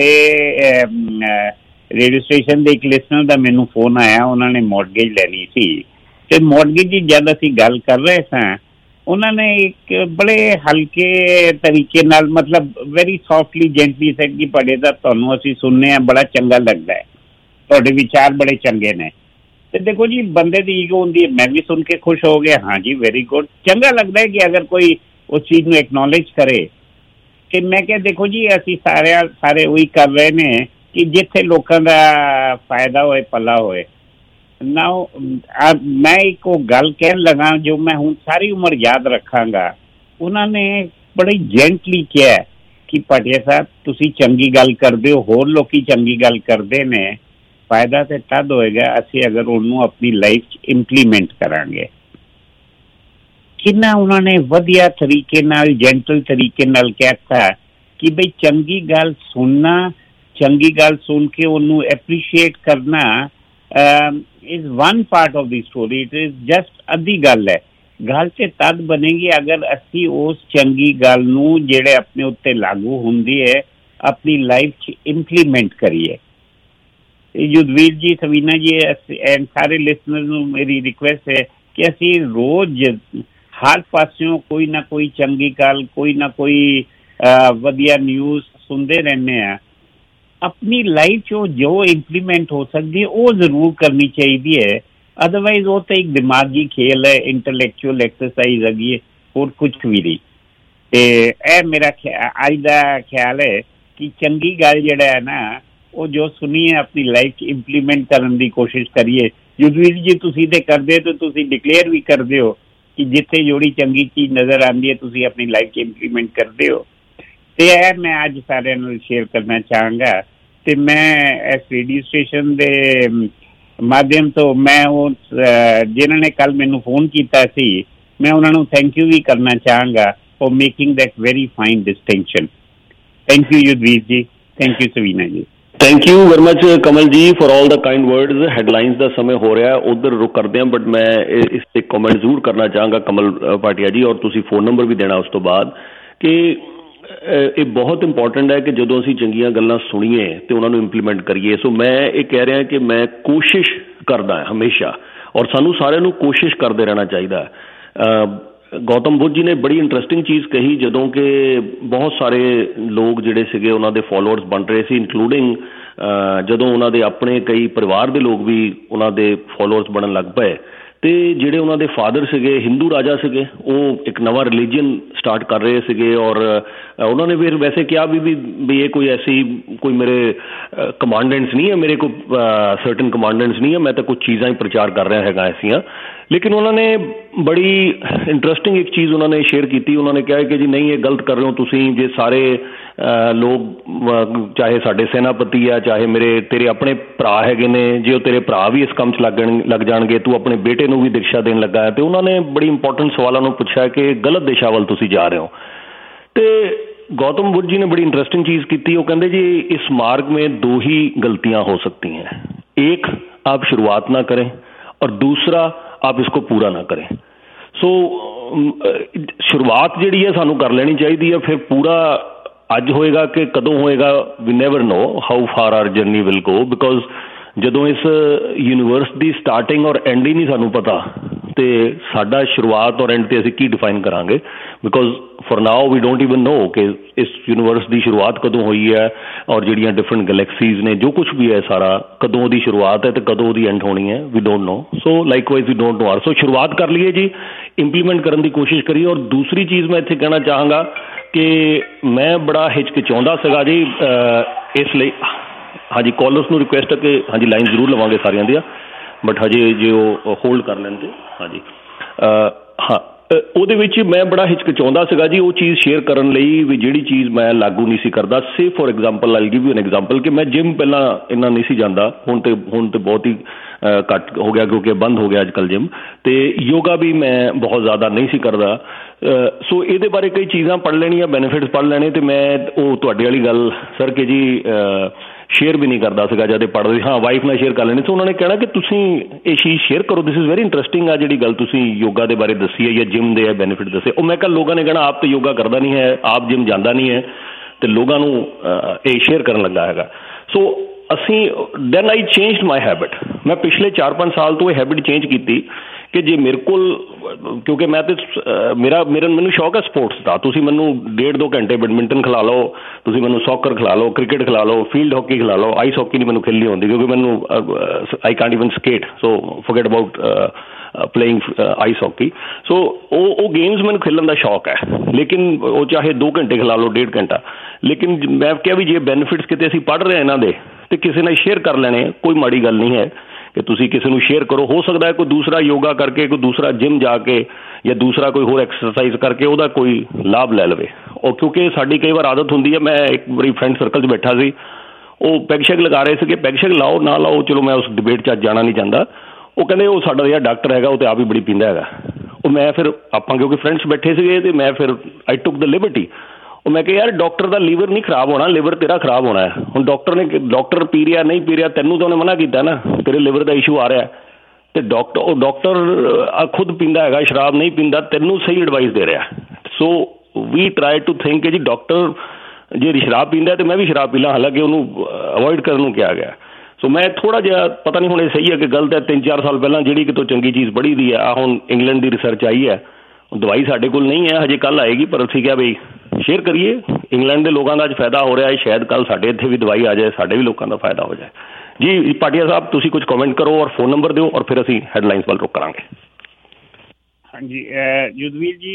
ਤੁਹਾਡੇ ਰੇਡੀਓ ਸਟੇਸ਼ਨ ਦੇ ਇੱਕ ਲਿਸਨਰ ਦਾ ਮੈਨੂੰ ਫੋਨ ਆਇਆ. ਉਹਨਾਂ ਨੇ ਮੌਰਗੇਜ ਲੈਣੀ ਸੀ, ਤੇ ਮੌਰਗੇਜ ਦੀ ਜਦ ਅਸੀਂ ਗੱਲ ਕਰ ਰਹੇ ਸਾਂ, ਉਹਨਾਂ ਨੇ ਇੱਕ ਬੜੇ ਹਲਕੇ ਤਰੀਕੇ ਨਾਲ, ਮਤਲਬ ਵੈਰੀ ਸੌਫਟਲੀ ਜੈਂਟਲੀ ਸੈਡ ਕਿ ਪੜੇ ਦਾ ਤੁਹਾਨੂੰ ਅਸੀਂ ਸੁਣਨੇ ਆ, ਬੜਾ ਚੰਗਾ ਲੱਗਦਾ ਹੈ, ਤੁਹਾਡੇ ਵਿਚਾਰ ਬੜੇ ਚੰਗੇ ਨੇ. ਤੇ ਦੇਖੋ ਜੀ, ਬੰਦੇ ਦੀ ਈਗੋ ਹੁੰਦੀ ਹੈ, ਮੈਂ ਵੀ ਸੁਣ ਕੇ ਖੁਸ਼ ਹੋ ਗਿਆ, ਹਾਂ ਜੀ ਵੈਰੀ ਗੁੱਡ, ਚੰਗਾ ਲੱਗਦਾ ਹੈ ਕਿ ਅਗਰ ਕੋਈ ਉਸ ਚੀਜ਼ ਨੂੰ ਐਕਨੋਲੇਜ ਕਰੇ. ਕਿ ਮੈਂ ਕਿਹਾ ਦੇਖੋ ਜੀ, ਅਸੀਂ ਸਾਰੇ ਸਾਰੇ ਉਹੀ ਕਰ ਰਹੇ ਨੇ ਕਿ ਜਿੱਥੇ ਲੋਕਾਂ ਦਾ ਫਾਇਦਾ ਹੋਏ, ਭਲਾ ਹੋਏ. ਨਾ ਮੈਂ ਇੱਕ ਉਹ ਗੱਲ ਕਹਿਣ ਲੱਗਾ ਜੋ ਮੈਂ ਹੁਣ ਸਾਰੀ ਉਮਰ ਯਾਦ ਰੱਖਾਂਗਾ. ਉਹਨਾਂ ਨੇ ਬੜੀ ਜੈਂਟਲੀ ਕਿਹਾ ਕਿ ਭਾਟੀਆ ਸਾਹਿਬ, ਤੁਸੀਂ ਚੰਗੀ ਗੱਲ ਕਰਦੇ ਹੋ, ਹੋਰ ਲੋਕੀ ਚੰਗੀ ਗੱਲ ਕਰਦੇ ਨੇ, ਫਾਇਦਾ ਤਾਂ ਤਦ ਹੋਏਗਾ ਅਸੀਂ ਅਗਰ ਉਹਨੂੰ ਆਪਣੀ ਲਾਈਫ 'ਚ ਇੰਪਲੀਮੈਂਟ ਕਰਾਂਗੇ. ਕਿੰਨਾ ਉਹਨਾਂ ਨੇ ਵਧੀਆ ਤਰੀਕੇ ਨਾਲ, ਜੈਂਟਲ ਤਰੀਕੇ ਨਾਲ ਕਹਿਤਾ ਕਿ ਬਈ ਚੰਗੀ ਗੱਲ ਸੁਣਨਾ, ਚੰਗੀ ਗੱਲ ਸੁਣ ਕੇ ਉਹਨੂੰ ਐਪਰੀਸ਼ੀਏਟ ਕਰਨਾ is one part of the story. It is just ਅੱਧੀ ਗੱਲ ਹੈ. ਗੱਲ ਤੇ ਤਦ ਬਣੇਗੀ ਅਗਰ ਅਸੀਂ ਉਸ ਚੰਗੀ ਗੱਲ ਨੂੰ ਜਿਹੜੇ ਆਪਣੇ ਉੱਤੇ ਲਾਗੂ ਹੁੰਦੀ ਹੈ ਆਪਣੀ ਲਾਈਫ 'ਚ ਇੰਪਲੀਮੈਂਟ ਕਰੀਏ. ਜੁਦਵੀਰ ਜੀ, ਸਵੀਨਾ ਜੀ ਐਂਡ ਸਾਰੇ ਲਿਸਨਰ ਨੂੰ ਮੇਰੀ ਰਿਕੁਐਸਟ ਹੈ ਕਿ ਅਸੀਂ ਰੋਜ਼ ਹਰ ਪਾਸਿਓਂ ਕੋਈ ਨਾ ਕੋਈ ਚੰਗੀ ਗੱਲ, ਕੋਈ ਨਾ ਕੋਈ ਵਧੀਆ ਨਿਊਜ਼ ਸੁਣਦੇ ਰਹਿੰਦੇ ਹਾਂ. ਆਪਣੀ ਲਾਈਫ 'ਚ ਜੋ ਇੰਪਲੀਮੈਂਟ ਹੋ ਸਕਦੀ ਹੈ ਉਹ ਜ਼ਰੂਰ ਕਰਨੀ ਚਾਹੀਦੀ ਹੈ. ਅਦਰਵਾਈਜ਼ ਉਹ ਤਾਂ ਇੱਕ ਦਿਮਾਗੀ ਖੇਲ ਹੈ, ਇੰਟਲੈਕਚੁਅਲ ਐਕਸਰਸਾਈਜ਼ ਹੈਗੀ ਹੈ, ਹੋਰ ਕੁਛ ਵੀ ਨਹੀਂ. ਅਤੇ ਇਹ ਮੇਰਾ ਅੱਜ ਦਾ ਖਿਆਲ ਹੈ ਕਿ ਚੰਗੀ ਗੱਲ ਜਿਹੜਾ ਹੈ ਨਾ, ਉਹ ਜੋ ਸੁਣੀਏ ਆਪਣੀ ਲਾਈਫ 'ਚ ਇੰਪਲੀਮੈਂਟ ਕਰਨ ਦੀ ਕੋਸ਼ਿਸ਼ ਕਰੀਏ. ਜੁਦਵੀਰ ਜੀ, ਤੁਸੀਂ ਤਾਂ ਕਰਦੇ ਹੋ, ਤੁਸੀਂ ਡਿਕਲੇਅਰ ਵੀ ਕਰਦੇ ਹੋ ਕਿ ਜਿੱਥੇ ਜਿਹੜੀ ਚੰਗੀ ਚੀਜ਼ ਨਜ਼ਰ ਆਉਂਦੀ ਹੈ ਤੁਸੀਂ ਆਪਣੀ ਲਾਈਫ 'ਚ ਇੰਪਲੀਮੈਂਟ ਕਰਦੇ ਹੋ. ਅਤੇ ਇਹ ਮੈਂ ਅੱਜ ਸਾਰਿਆਂ ਨਾਲ ਸ਼ੇਅਰ ਕਰਨਾ ਚਾਹਾਂਗਾ. ਅਤੇ ਮੈਂ ਇਸ ਰੇਡੀਓ ਸਟੇਸ਼ਨ ਦੇ ਮਾਧਿਅਮ ਤੋਂ ਮੈਂ ਉਹ ਜਿਨ੍ਹਾਂ ਨੇ ਕੱਲ੍ਹ ਮੈਨੂੰ ਫੋਨ ਕੀਤਾ ਸੀ, ਮੈਂ ਉਹਨਾਂ ਨੂੰ ਥੈਂਕ ਯੂ ਵੀ ਕਰਨਾ ਚਾਹਾਂਗਾ for making that very fine distinction. Thank you Judveer ji, thank you Savina ji. Thank you very much Kamal ji for all the kind words. Headlines ਦਾ ਸਮੇਂ ਹੋ ਰਿਹਾ, ਉੱਧਰ ਰੁਕ ਕਰਦੇ ਹਾਂ, ਬਟ ਮੈਂ ਇਸ 'ਤੇ ਕਮੈਂਟ ਜ਼ਰੂਰ ਕਰਨਾ ਚਾਹਾਂਗਾ ਕਮਲ ਭਾਟੀਆ ਜੀ, ਔਰ ਤੁਸੀਂ ਫੋਨ ਨੰਬਰ ਵੀ ਦੇਣਾ ਉਸ ਤੋਂ ਬਾਅਦ, ਕਿ ਇਹ ਬਹੁਤ ਇੰਪੋਰਟੈਂਟ ਹੈ ਕਿ ਜਦੋਂ ਅਸੀਂ ਚੰਗੀਆਂ ਗੱਲਾਂ ਸੁਣੀਏ ਅਤੇ ਉਹਨਾਂ ਨੂੰ ਇੰਪਲੀਮੈਂਟ ਕਰੀਏ. ਸੋ ਮੈਂ ਇਹ ਕਹਿ ਰਿਹਾ ਕਿ ਮੈਂ ਕੋਸ਼ਿਸ਼ ਕਰਦਾ ਹਮੇਸ਼ਾ, ਔਰ ਸਾਨੂੰ ਸਾਰਿਆਂ ਨੂੰ ਕੋਸ਼ਿਸ਼ ਕਰਦੇ ਰਹਿਣਾ ਚਾਹੀਦਾ. ਗੌਤਮ ਬੁੱਧ ਜੀ ਨੇ ਬੜੀ ਇੰਟਰਸਟਿੰਗ ਚੀਜ਼ ਕਹੀ, ਜਦੋਂ ਕਿ ਬਹੁਤ ਸਾਰੇ ਲੋਕ ਜਿਹੜੇ ਸੀਗੇ ਉਹਨਾਂ ਦੇ ਫੋਲੋਅਰਸ ਬਣ ਰਹੇ ਸੀ, ਇਨਕਲੂਡਿੰਗ ਜਦੋਂ ਉਹਨਾਂ ਦੇ ਆਪਣੇ ਕਈ ਪਰਿਵਾਰ ਦੇ ਲੋਕ ਵੀ ਉਹਨਾਂ ਦੇ ਫੋਲੋਅਰਸ ਬਣਨ ਲੱਗ ਪਏ. ਅਤੇ ਜਿਹੜੇ ਉਹਨਾਂ ਦੇ ਫਾਦਰ ਸੀਗੇ, ਹਿੰਦੂ ਰਾਜਾ ਸੀਗੇ, ਉਹ ਇੱਕ ਨਵਾਂ ਰਿਲੀਜਨ ਸਟਾਰਟ ਕਰ ਰਹੇ ਸੀਗੇ, ਔਰ ਉਹਨਾਂ ਨੇ ਫਿਰ ਵੈਸੇ ਕਿਹਾ ਵੀ ਵੀ ਵੀ ਇਹ ਕੋਈ ਐਸੀ ਕੋਈ ਮੇਰੇ ਕਮਾਂਡੈਂਟਸ ਨਹੀਂ ਹੈ, ਮੇਰੇ ਕੋਈ ਸਰਟਨ ਕਮਾਂਡੈਂਟਸ ਨਹੀਂ ਹੈ, ਮੈਂ ਤਾਂ ਕੁਛ ਚੀਜ਼ਾਂ ਹੀ ਪ੍ਰਚਾਰ ਕਰ ਰਿਹਾ ਹੈਗਾ ਐਸੀਆਂ. ਲੇਕਿਨ ਉਹਨਾਂ ਨੇ ਬੜੀ ਇੰਟਰਸਟਿੰਗ ਇੱਕ ਚੀਜ਼ ਉਹਨਾਂ ਨੇ ਸ਼ੇਅਰ ਕੀਤੀ. ਉਹਨਾਂ ਨੇ ਕਿਹਾ ਕਿ ਜੀ ਨਹੀਂ, ਇਹ ਗਲਤ ਕਰ ਰਹੇ ਹੋ ਤੁਸੀਂ, ਜੇ ਸਾਰੇ ਲੋਕ, ਚਾਹੇ ਸਾਡੇ ਸੈਨਾਪਤੀ ਆ, ਚਾਹੇ ਮੇਰੇ ਤੇਰੇ ਆਪਣੇ ਭਰਾ ਹੈਗੇ ਨੇ, ਜੇ ਉਹ ਤੇਰੇ ਭਰਾ ਵੀ ਇਸ ਕੰਮ 'ਚ ਲੱਗਣ ਲੱਗ ਜਾਣਗੇ, ਤੂੰ ਆਪਣੇ ਬੇਟੇ ਨੂੰ ਵੀ ਦਿਕਸ਼ਾ ਦੇਣ ਲੱਗਾ ਹੈ. ਅਤੇ ਉਹਨਾਂ ਨੇ ਬੜੀ ਇੰਪੋਰਟੈਂਟ ਸਵਾਲਾਂ ਨੂੰ ਪੁੱਛਿਆ ਕਿ ਗਲਤ ਦਿਸ਼ਾ ਵੱਲ ਤੁਸੀਂ ਜਾ ਰਹੇ ਹੋ. ਅਤੇ ਗੌਤਮ ਬੁੱਧ ਜੀ ਨੇ ਬੜੀ ਇੰਟਰਸਟਿੰਗ ਚੀਜ਼ ਕੀਤੀ. ਉਹ ਕਹਿੰਦੇ ਜੀ ਇਸ ਮਾਰਗ ਮੇਂ ਦੋ ਹੀ ਗਲतियाँ हो सकती हैं, एक आप शुरुआत ना करें और दूसरा आप इसको पूरा ना करें. सो ਸ਼ੁਰੂਆਤ ਜਿਹੜੀ ਹੈ ਸਾਨੂੰ ਕਰ ਲੈਣੀ ਚਾਹੀਦੀ ਹੈ। ਫਿਰ ਪੂਰਾ ਅੱਜ ਹੋਏਗਾ ਕਿ ਕਦੋਂ ਹੋਏਗਾ, we never know how far our journey will go, because ਜਦੋਂ ਇਸ ਯੂਨੀਵਰਸ ਦੀ ਸਟਾਰਟਿੰਗ ਔਰ ਐਂਡ ਹੀ ਨਹੀਂ ਸਾਨੂੰ ਪਤਾ, ਅਤੇ ਸਾਡਾ ਸ਼ੁਰੂਆਤ ਔਰ ਐਂਡ 'ਤੇ ਅਸੀਂ ਕੀ ਡਿਫਾਈਨ ਕਰਾਂਗੇ। Because for now we don't even know ਕਿ ਇਸ ਯੂਨੀਵਰਸ ਦੀ ਸ਼ੁਰੂਆਤ ਕਦੋਂ ਹੋਈ ਹੈ, ਔਰ ਜਿਹੜੀਆਂ ਡਿਫਰੈਂਟ ਗਲੈਕਸੀਜ਼ ਨੇ, ਜੋ ਕੁਛ ਵੀ ਹੈ ਸਾਰਾ, ਕਦੋਂ ਉਹਦੀ ਸ਼ੁਰੂਆਤ ਹੈ ਅਤੇ ਕਦੋਂ ਉਹਦੀ ਐਂਡ ਹੋਣੀ ਹੈ, we don't know. So likewise we don't know our. So ਸ਼ੁਰੂਆਤ ਕਰ ਲਈਏ ਜੀ, ਇੰਪਲੀਮੈਂਟ ਕਰਨ ਦੀ ਕੋਸ਼ਿਸ਼ ਕਰੀਏ। ਔਰ ਦੂਸਰੀ ਚੀਜ਼ ਮੈਂ ਇੱਥੇ ਕਹਿਣਾ ਚਾਹਾਂਗਾ ਕਿ ਮੈਂ ਬੜਾ ਹਿਚਕਿਚਾਉਂਦਾ ਸੀਗਾ ਜੀ ਇਸ ਲਈ। ਹਾਂਜੀ, ਕਾਲਰਸ ਨੂੰ ਰਿਕੁਐਸਟ ਹੈ ਕਿ ਹਾਂਜੀ ਲਾਈਨ ਜ਼ਰੂਰ ਲਵਾਂਗੇ ਸਾਰਿਆਂ ਦੀਆਂ, ਬਟ ਹਜੇ ਜੇ ਉਹ ਹੋਲਡ ਕਰ ਲੈਣ 'ਤੇ। ਹਾਂਜੀ ਹਾਂ, ਉਹਦੇ ਵਿੱਚ ਮੈਂ ਬੜਾ ਹਿਚਕਿਚਾਉਂਦਾ ਸੀਗਾ ਜੀ ਉਹ ਚੀਜ਼ ਸ਼ੇਅਰ ਕਰਨ ਲਈ, ਵੀ ਜਿਹੜੀ ਚੀਜ਼ ਮੈਂ ਲਾਗੂ ਨਹੀਂ ਸੀ ਕਰਦਾ। Say for example I give you an example ਕਿ ਮੈਂ ਜਿਮ ਪਹਿਲਾਂ ਇੰਨਾ ਨਹੀਂ ਸੀ ਜਾਂਦਾ, ਹੁਣ ਤੇ ਹੁਣ ਤੇ ਬਹੁਤ ਹੀ ਘੱਟ ਹੋ ਗਿਆ ਕਿਉਂਕਿ ਬੰਦ ਹੋ ਗਿਆ ਅੱਜ ਕੱਲ੍ਹ ਜਿਮ, ਅਤੇ ਯੋਗਾ ਵੀ ਮੈਂ ਬਹੁਤ ਜ਼ਿਆਦਾ ਨਹੀਂ ਸੀ ਕਰਦਾ। ਸੋ ਇਹਦੇ ਬਾਰੇ ਕਈ ਚੀਜ਼ਾਂ ਪੜ੍ਹ ਲੈਣੀਆਂ, ਬੈਨੀਫਿਟਸ ਪੜ੍ਹ ਲੈਣੇ, ਅਤੇ ਮੈਂ ਉਹ ਤੁਹਾਡੇ ਵਾਲੀ ਗੱਲ ਸਰ ਕਿ ਜੀ ਸ਼ੇਅਰ ਵੀ ਨਹੀਂ ਕਰਦਾ ਸੀਗਾ ਜਦ ਇਹ ਪੜ੍ਹਦੇ। ਹਾਂ, ਵਾਈਫ ਨਾਲ ਸ਼ੇਅਰ ਕਰ ਲੈਣੀ ਸੀ। ਉਹਨਾਂ ਨੇ ਕਹਿਣਾ ਕਿ ਤੁਸੀਂ ਇਹ ਚੀਜ਼ ਸ਼ੇਅਰ ਕਰੋ, ਦਿਸ ਇਜ਼ ਵੈਰੀ ਇੰਟਰਸਟਿੰਗ ਆ ਜਿਹੜੀ ਗੱਲ ਤੁਸੀਂ ਯੋਗਾ ਦੇ ਬਾਰੇ ਦੱਸੀ ਹੈ ਜਾਂ ਜਿਮ ਦੇ ਬੈਨੀਫਿਟ ਦੱਸੇ। ਉਹ ਮੈਂ ਕਿਹਾ ਲੋਕਾਂ ਨੇ ਕਹਿਣਾ ਆਪ ਤਾਂ ਯੋਗਾ ਕਰਦਾ ਨਹੀਂ ਹੈ, ਆਪ ਜਿਮ ਜਾਂਦਾ ਨਹੀਂ ਹੈ, ਅਤੇ ਲੋਕਾਂ ਨੂੰ ਇਹ ਸ਼ੇਅਰ ਕਰਨ ਲੱਗਾ ਹੈਗਾ। ਸੋ ਅਸੀਂ then I changed my habit. ਮੈਂ ਪਿਛਲੇ ਚਾਰ ਪੰਜ ਸਾਲ ਤੋਂ ਇਹ ਹੈਬਿਟ ਚੇਂਜ ਕੀਤੀ ਕਿ ਜੇ ਮੇਰੇ ਕੋਲ, ਕਿਉਂਕਿ ਮੈਂ ਤਾਂ ਮੇਰਾ ਮੇਰਾ ਮੈਨੂੰ ਸ਼ੌਕ ਹੈ ਸਪੋਰਟਸ ਦਾ, ਤੁਸੀਂ ਮੈਨੂੰ ਡੇਢ ਦੋ ਘੰਟੇ ਬੈਡਮਿੰਟਨ ਖਿਲਾ ਲਓ, ਤੁਸੀਂ ਮੈਨੂੰ ਸੌਕਰ ਖਿਲਾ ਲਓ, ਕ੍ਰਿਕਟ ਖਿਲਾ ਲਓ, ਫੀਲਡ ਹਾਕੀ ਖਿਲਾ ਲਓ, ਆਈਸ ਹਾਕੀ ਨਹੀਂ ਮੈਨੂੰ ਖੇਲਣੀ ਆਉਂਦੀ ਕਿਉਂਕਿ ਮੈਨੂੰ I can't even skate, so forget about playing ice hockey. So ਉਹ ਉਹ ਗੇਮਸ ਮੈਨੂੰ ਖੇਲਣ ਦਾ ਸ਼ੌਕ ਹੈ, ਲੇਕਿਨ ਉਹ ਚਾਹੇ ਦੋ ਘੰਟੇ ਖਿਲਾ ਲਓ, ਡੇਢ ਘੰਟਾ। ਲੇਕਿਨ ਮੈਂ ਕਿਹਾ ਵੀ ਜੇ ਬੈਨੀਫਿਟਸ ਕਿਤੇ ਅਸੀਂ ਪੜ੍ਹ ਰਹੇ ਹਾਂ ਇਹਨਾਂ ਦੇ, ਅਤੇ ਕਿਸੇ ਨਾਲ ਸ਼ੇਅਰ ਕਰ ਲੈਣੇ, ਕੋਈ ਮਾੜੀ ਗੱਲ ਨਹੀਂ ਹੈ ਕਿ ਤੁਸੀਂ ਕਿਸੇ ਨੂੰ ਸ਼ੇਅਰ ਕਰੋ। ਹੋ ਸਕਦਾ ਹੈ ਕੋਈ ਦੂਸਰਾ ਯੋਗਾ ਕਰਕੇ, ਕੋਈ ਦੂਸਰਾ ਜਿਮ ਜਾ ਕੇ, ਜਾਂ ਦੂਸਰਾ ਕੋਈ ਹੋਰ ਐਕਸਰਸਾਈਜ਼ ਕਰਕੇ ਉਹਦਾ ਕੋਈ ਲਾਭ ਲੈ ਲਵੇ। ਉਹ ਕਿਉਂਕਿ ਸਾਡੀ ਕਈ ਵਾਰ ਆਦਤ ਹੁੰਦੀ ਹੈ, ਮੈਂ ਇੱਕ ਵਾਰੀ ਫਰੈਂਡ ਸਰਕਲ 'ਚ ਬੈਠਾ ਸੀ, ਉਹ ਪੈਗ ਸ਼ੈਗ ਲਗਾ ਰਹੇ ਸੀਗੇ, ਪੈਗ ਸ਼ੈਗ ਲਾਓ ਨਾ ਲਾਓ, ਚਲੋ ਮੈਂ ਉਸ ਡਿਬੇਟ 'ਚ ਅੱਜ ਜਾਣਾ ਨਹੀਂ ਚਾਹੁੰਦਾ। ਉਹ ਕਹਿੰਦੇ ਉਹ ਸਾਡਾ ਜਿਹੜਾ ਡਾਕਟਰ ਹੈਗਾ ਉਹ ਤਾਂ ਆਪ ਹੀ ਬੜੀ ਪੀਂਦਾ ਹੈਗਾ। ਉਹ ਮੈਂ ਫਿਰ ਆਪਾਂ ਕਿਉਂਕਿ ਫਰੈਂਡਸ ਬੈਠੇ ਸੀਗੇ, ਅਤੇ ਮੈਂ ਫਿਰ ਆਈ ਟੁੱਕ ਦ ਲਿਬਰਟੀ। ਉਹ ਮੈਂ ਕਿਹਾ ਯਾਰ ਡਾਕਟਰ ਦਾ ਲੀਵਰ ਨਹੀਂ ਖਰਾਬ ਹੋਣਾ, ਲਿਵਰ ਤੇਰਾ ਖਰਾਬ ਹੋਣਾ ਹੈ। ਹੁਣ ਡਾਕਟਰ ਨੇ ਡਾਕਟਰ ਪੀ ਰਿਹਾ ਨਹੀਂ ਪੀ ਰਿਹਾ, ਤੈਨੂੰ ਤਾਂ ਉਹਨੇ ਮਨਾ ਕੀਤਾ ਨਾ, ਤੇਰੇ ਲਿਵਰ ਦਾ ਇਸ਼ੂ ਆ ਰਿਹਾ, ਅਤੇ ਡਾਕਟਰ ਉਹ ਡਾਕਟਰ ਖੁਦ ਪੀਂਦਾ ਹੈਗਾ ਸ਼ਰਾਬ, ਨਹੀਂ ਪੀਂਦਾ, ਤੈਨੂੰ ਸਹੀ ਐਡਵਾਈਸ ਦੇ ਰਿਹਾ। So we try to think ਕਿ ਜੀ ਡਾਕਟਰ ਜੇ ਸ਼ਰਾਬ ਪੀਂਦਾ ਤਾਂ ਮੈਂ ਵੀ ਸ਼ਰਾਬ ਪੀ ਲਾਂ, ਹਾਲਾਂਕਿ ਉਹਨੂੰ ਅਵੋਇਡ ਕਰਨ ਨੂੰ ਕਿਹਾ ਗਿਆ। ਸੋ ਮੈਂ ਥੋੜ੍ਹਾ ਜਿਹਾ, ਪਤਾ ਨਹੀਂ ਹੁਣ ਇਹ ਸਹੀ ਹੈ ਕਿ ਗਲਤ ਹੈ, ਤਿੰਨ ਚਾਰ ਸਾਲ ਪਹਿਲਾਂ ਜਿਹੜੀ ਕਿਤੋਂ ਚੰਗੀ ਚੀਜ਼ ਪੜ੍ਹੀ ਦੀ ਹੈ, ਆਹ ਹੁਣ ਇੰਗਲੈਂਡ ਦੀ ਰਿਸਰਚ ਆਈ ਹੈ, ਦਵਾਈ ਸਾਡੇ ਕੋਲ ਨਹੀਂ ਹੈ ਹਜੇ, ਕੱਲ੍ਹ ਆਏਗੀ, ਪਰ ਅਸੀਂ ਕਿਹਾ ਬਈ ਸ਼ੇਅਰ ਕਰੀਏ। ਇੰਗਲੈਂਡ ਦੇ ਲੋਕਾਂ ਦਾ ਅੱਜ ਫਾਇਦਾ ਹੋ ਰਿਹਾ ਹੈ, ਸ਼ਾਇਦ ਕੱਲ੍ਹ ਸਾਡੇ ਇੱਥੇ ਵੀ ਦਵਾਈ ਆ ਜਾਏ, ਸਾਡੇ ਵੀ ਲੋਕਾਂ ਦਾ ਫਾਇਦਾ ਹੋ ਜਾਏ। ਜੀ ਭਾਟੀਆ ਸਾਹਿਬ, ਤੁਸੀਂ ਕੁਝ ਕਮੈਂਟ ਕਰੋ ਔਰ ਫੋਨ ਨੰਬਰ ਦਿਓ, ਔਰ ਫਿਰ ਅਸੀਂ ਹੈਡਲਾਈਨਸ ਵੱਲ ਰੁਕ ਕਰਾਂਗੇ। ਹਾਂਜੀ ਯੁਧਵੀਰ ਜੀ,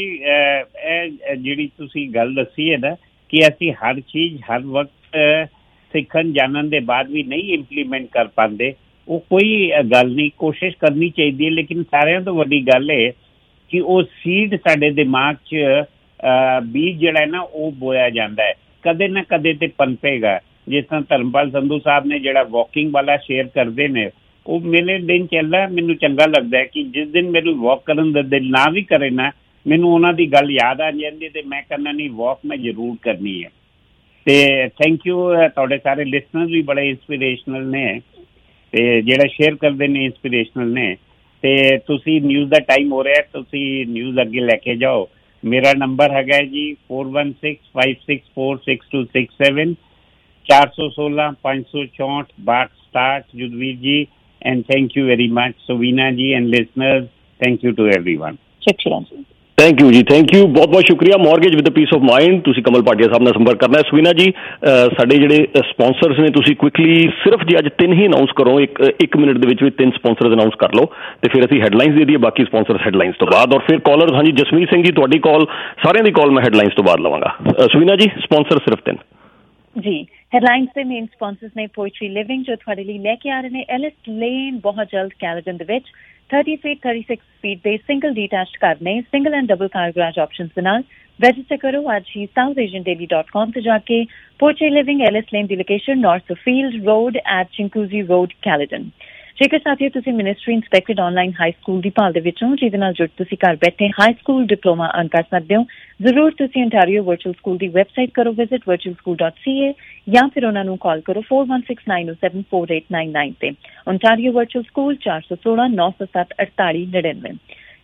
ਇਹ ਜਿਹੜੀ ਤੁਸੀਂ ਗੱਲ ਦੱਸੀ ਹੈ ਨਾ ਕਿ ਅਸੀਂ ਹਰ ਚੀਜ਼ ਹਰ ਵਕਤ ਸਿੱਖਣ ਜਾਣਨ ਦੇ ਬਾਅਦ ਵੀ ਨਹੀਂ ਇੰਪਲੀਮੈਂਟ ਕਰ ਪਾਉਂਦੇ, ਉਹ ਕੋਈ ਗੱਲ ਨਹੀਂ, ਕੋਸ਼ਿਸ਼ ਕਰਨੀ ਚਾਹੀਦੀ ਹੈ। ਲੇਕਿਨ ਸਾਰਿਆਂ ਤੋਂ ਵੱਡੀ ਗੱਲ ਹੈ ਕਿ ਉਹ ਸੀਡ ਸਾਡੇ ਦਿਮਾਗ 'ਚ ਬੀਜ ਜਿਹੜਾ ਹੈ ਨਾ ਉਹ ਬੋਇਆ ਜਾਂਦਾ ਹੈ, ਕਦੇ ਨਾ ਕਦੇ ਤੇ ਪਨਪੇਗਾ। ਜਿਸ ਤਰ੍ਹਾਂ ਧਰਮਪਾਲ ਸੰਧੂ ਸਾਹਿਬ ਨੇ ਜਿਹੜਾ ਵਾਕਿੰਗ ਵਾਲਾ ਸ਼ੇਅਰ ਕਰਦੇ ਨੇ, ਉਹ ਮੇਰੇ ਦਿਨ ਚੱਲਦਾ, ਮੈਨੂੰ ਚੰਗਾ ਲੱਗਦਾ ਹੈ ਕਿ ਜਿਸ ਦਿਨ ਮੈਨੂੰ ਵਾਕ ਕਰਨ ਦਾ ਦਿਲ ਨਾ ਵੀ ਕਰੇ ਨਾ, ਮੈਨੂੰ ਉਹਨਾਂ ਦੀ ਗੱਲ ਯਾਦ ਆ ਜਾਂਦੀ ਅਤੇ ਮੈਂ ਕਹਿੰਦਾ ਨਹੀਂ ਵਾਕ ਮੈਂ ਜ਼ਰੂਰ ਕਰਨੀ ਹੈ। ਅਤੇ ਥੈਂਕ ਯੂ, ਤੁਹਾਡੇ ਸਾਰੇ ਲਿਸਨਰਸ ਵੀ ਬੜੇ ਇੰਸਪੀਰੇਸ਼ਨਲ ਨੇ, ਅਤੇ ਜਿਹੜਾ ਸ਼ੇਅਰ ਕਰਦੇ ਨੇ ਇੰਸਪੀਰੇਸ਼ਨਲ ਨੇ। ਅਤੇ ਤੁਸੀਂ ਨਿਊਜ਼ ਦਾ ਟਾਈਮ ਹੋ ਰਿਹਾ, ਤੁਸੀਂ ਨਿਊਜ਼ ਅੱਗੇ ਲੈ ਕੇ ਜਾਓ। ਮੇਰਾ ਨੰਬਰ ਹੈਗਾ ਜੀ four one six five six four six two six seven, ਚਾਰ ਸੌ ਸੋਲਾਂ ਪੰਜ ਸੌ ਚੌਂਹਠ ਬਾਹਠ ਸਤਾਹਠ। Judveer ji, and thank you very much. Savina ji and listeners, thank you to everyone. ਸ਼ੁਕਰੀਆ ਜੀ। ਥੈਂਕ ਯੂ ਜੀ, ਥੈਂਕ ਯੂ, ਬਹੁਤ ਬਹੁਤ ਸ਼ੁਕਰੀਆ। Mortgage with peace of mind, ਤੁਸੀਂ ਕਮਲ ਭਾਟੀਆ ਸਾਹਿਬ ਨਾਲ ਸੰਪਰਕ ਕਰਨਾ ਹੈ। ਸਵੀਨਾ ਜੀ, ਸਾਡੇ ਜਿਹੜੇ ਸਪਾਂਸਰਸ ਨੇ, ਤੁਸੀਂ ਕੁਇਕਲੀ ਸਿਰਫ ਜੀ ਅੱਜ ਤਿੰਨ ਹੀ ਅਨਾਊਂਸ ਕਰੋ, ਇੱਕ ਇੱਕ ਮਿੰਟ ਦੇ ਵਿੱਚ ਵੀ ਤਿੰਨ ਸਪਾਂਸਰਸ ਅਨਾਊਂਸ ਕਰ ਲਓ, ਅਤੇ ਫਿਰ ਅਸੀਂ ਹੈਡਲਾਈਨਸ ਦੇ ਦਈਏ, ਬਾਕੀ ਸਪਾਂਸਰਸ ਹੈਡਲਾਈਨਸ ਤੋਂ ਬਾਅਦ। ਔਰ ਫਿਰ ਕਾਲਰ, ਹਾਂਜੀ ਜਸਮੀਤ ਸਿੰਘ ਜੀ, ਤੁਹਾਡੀ ਕਾਲ, ਸਾਰਿਆਂ ਦੀ ਕਾਲ ਮੈਂ ਹੈਡਲਾਈਨਸ ਤੋਂ ਬਾਅਦ ਲਵਾਂਗਾ। ਸਵੀਨਾ ਜੀ, ਸਪਾਂਸਰ ਸਿਰਫ ਤਿੰਨ ਜੀ। ਹੈਡਲਾਈਨਸ ਦੇ ਮੇਨ ਸਪਾਂਸਰਸ ਨੇ ਪੋਇਟਰੀ ਲਿਵਿੰਗ, ਜੋ ਤੁਹਾਡੇ ਲਈ ਲੈ ਕੇ ਆ ਰਹੇ ਨੇ ਐਲਿਸ ਲੇਨ, ਬਹੁਤ ਜਲਦ ਕੈਲਗਨ ਦੇ ਵਿੱਚ thirty feet thirty six feet ਦੇ ਸਿੰਗਲ ਡੀਟੈਚਡ ਘਰ ਨੇ, single and double car garage options ਦੇ ਨਾਲ। ਰਜਿਸਟਰ ਕਰੋ ਅੱਜ ਹੀ South Asian daily dot com ਤੇ ਜਾ ਕੇ। ਪੋਇਟਰੀ ਲਿਵਿੰਗ, ਐਲਿਸ ਲੇਨ ਦੀ location North field road at Chinguacousy road, Caledon. ਜੇਕਰ ਸਾਥੀਓ ਤੁਸੀਂ ministry inspected online high school ਦੀ ਭਾਲ ਦੇ ਵਿੱਚੋਂ, ਜਿਹਦੇ ਨਾਲ ਜੁੜ ਤੁਸੀਂ ਘਰ ਬੈਠੇ ਹਾਈ ਸਕੂਲ ਡਿਪਲੋਮਾ ਅਰਨ ਕਰ ਸਕਦੇ ਹੋ, ਜ਼ਰੂਰ ਤੁਸੀਂ ontario ਵਰਚੁਅਲ ਸਕੂਲ ਦੀ ਵੈਬਸਾਈਟ ਕਰੋ visit virtual school dot C A, ਜਾਂ ਫਿਰ ਉਹਨਾਂ ਨੂੰ ਕਾਲ ਕਰੋ four one six nine seven four eight nine nine ਤੇ। ontario ਵਰਚੁਅਲ ਸਕੂਲ, ਚਾਰ ਸੌ ਸੋਲਾਂ ਨੌ ਸੌ ਸੱਤ ਅੜਤਾਲੀ ਨੜਿਨਵੇਂ।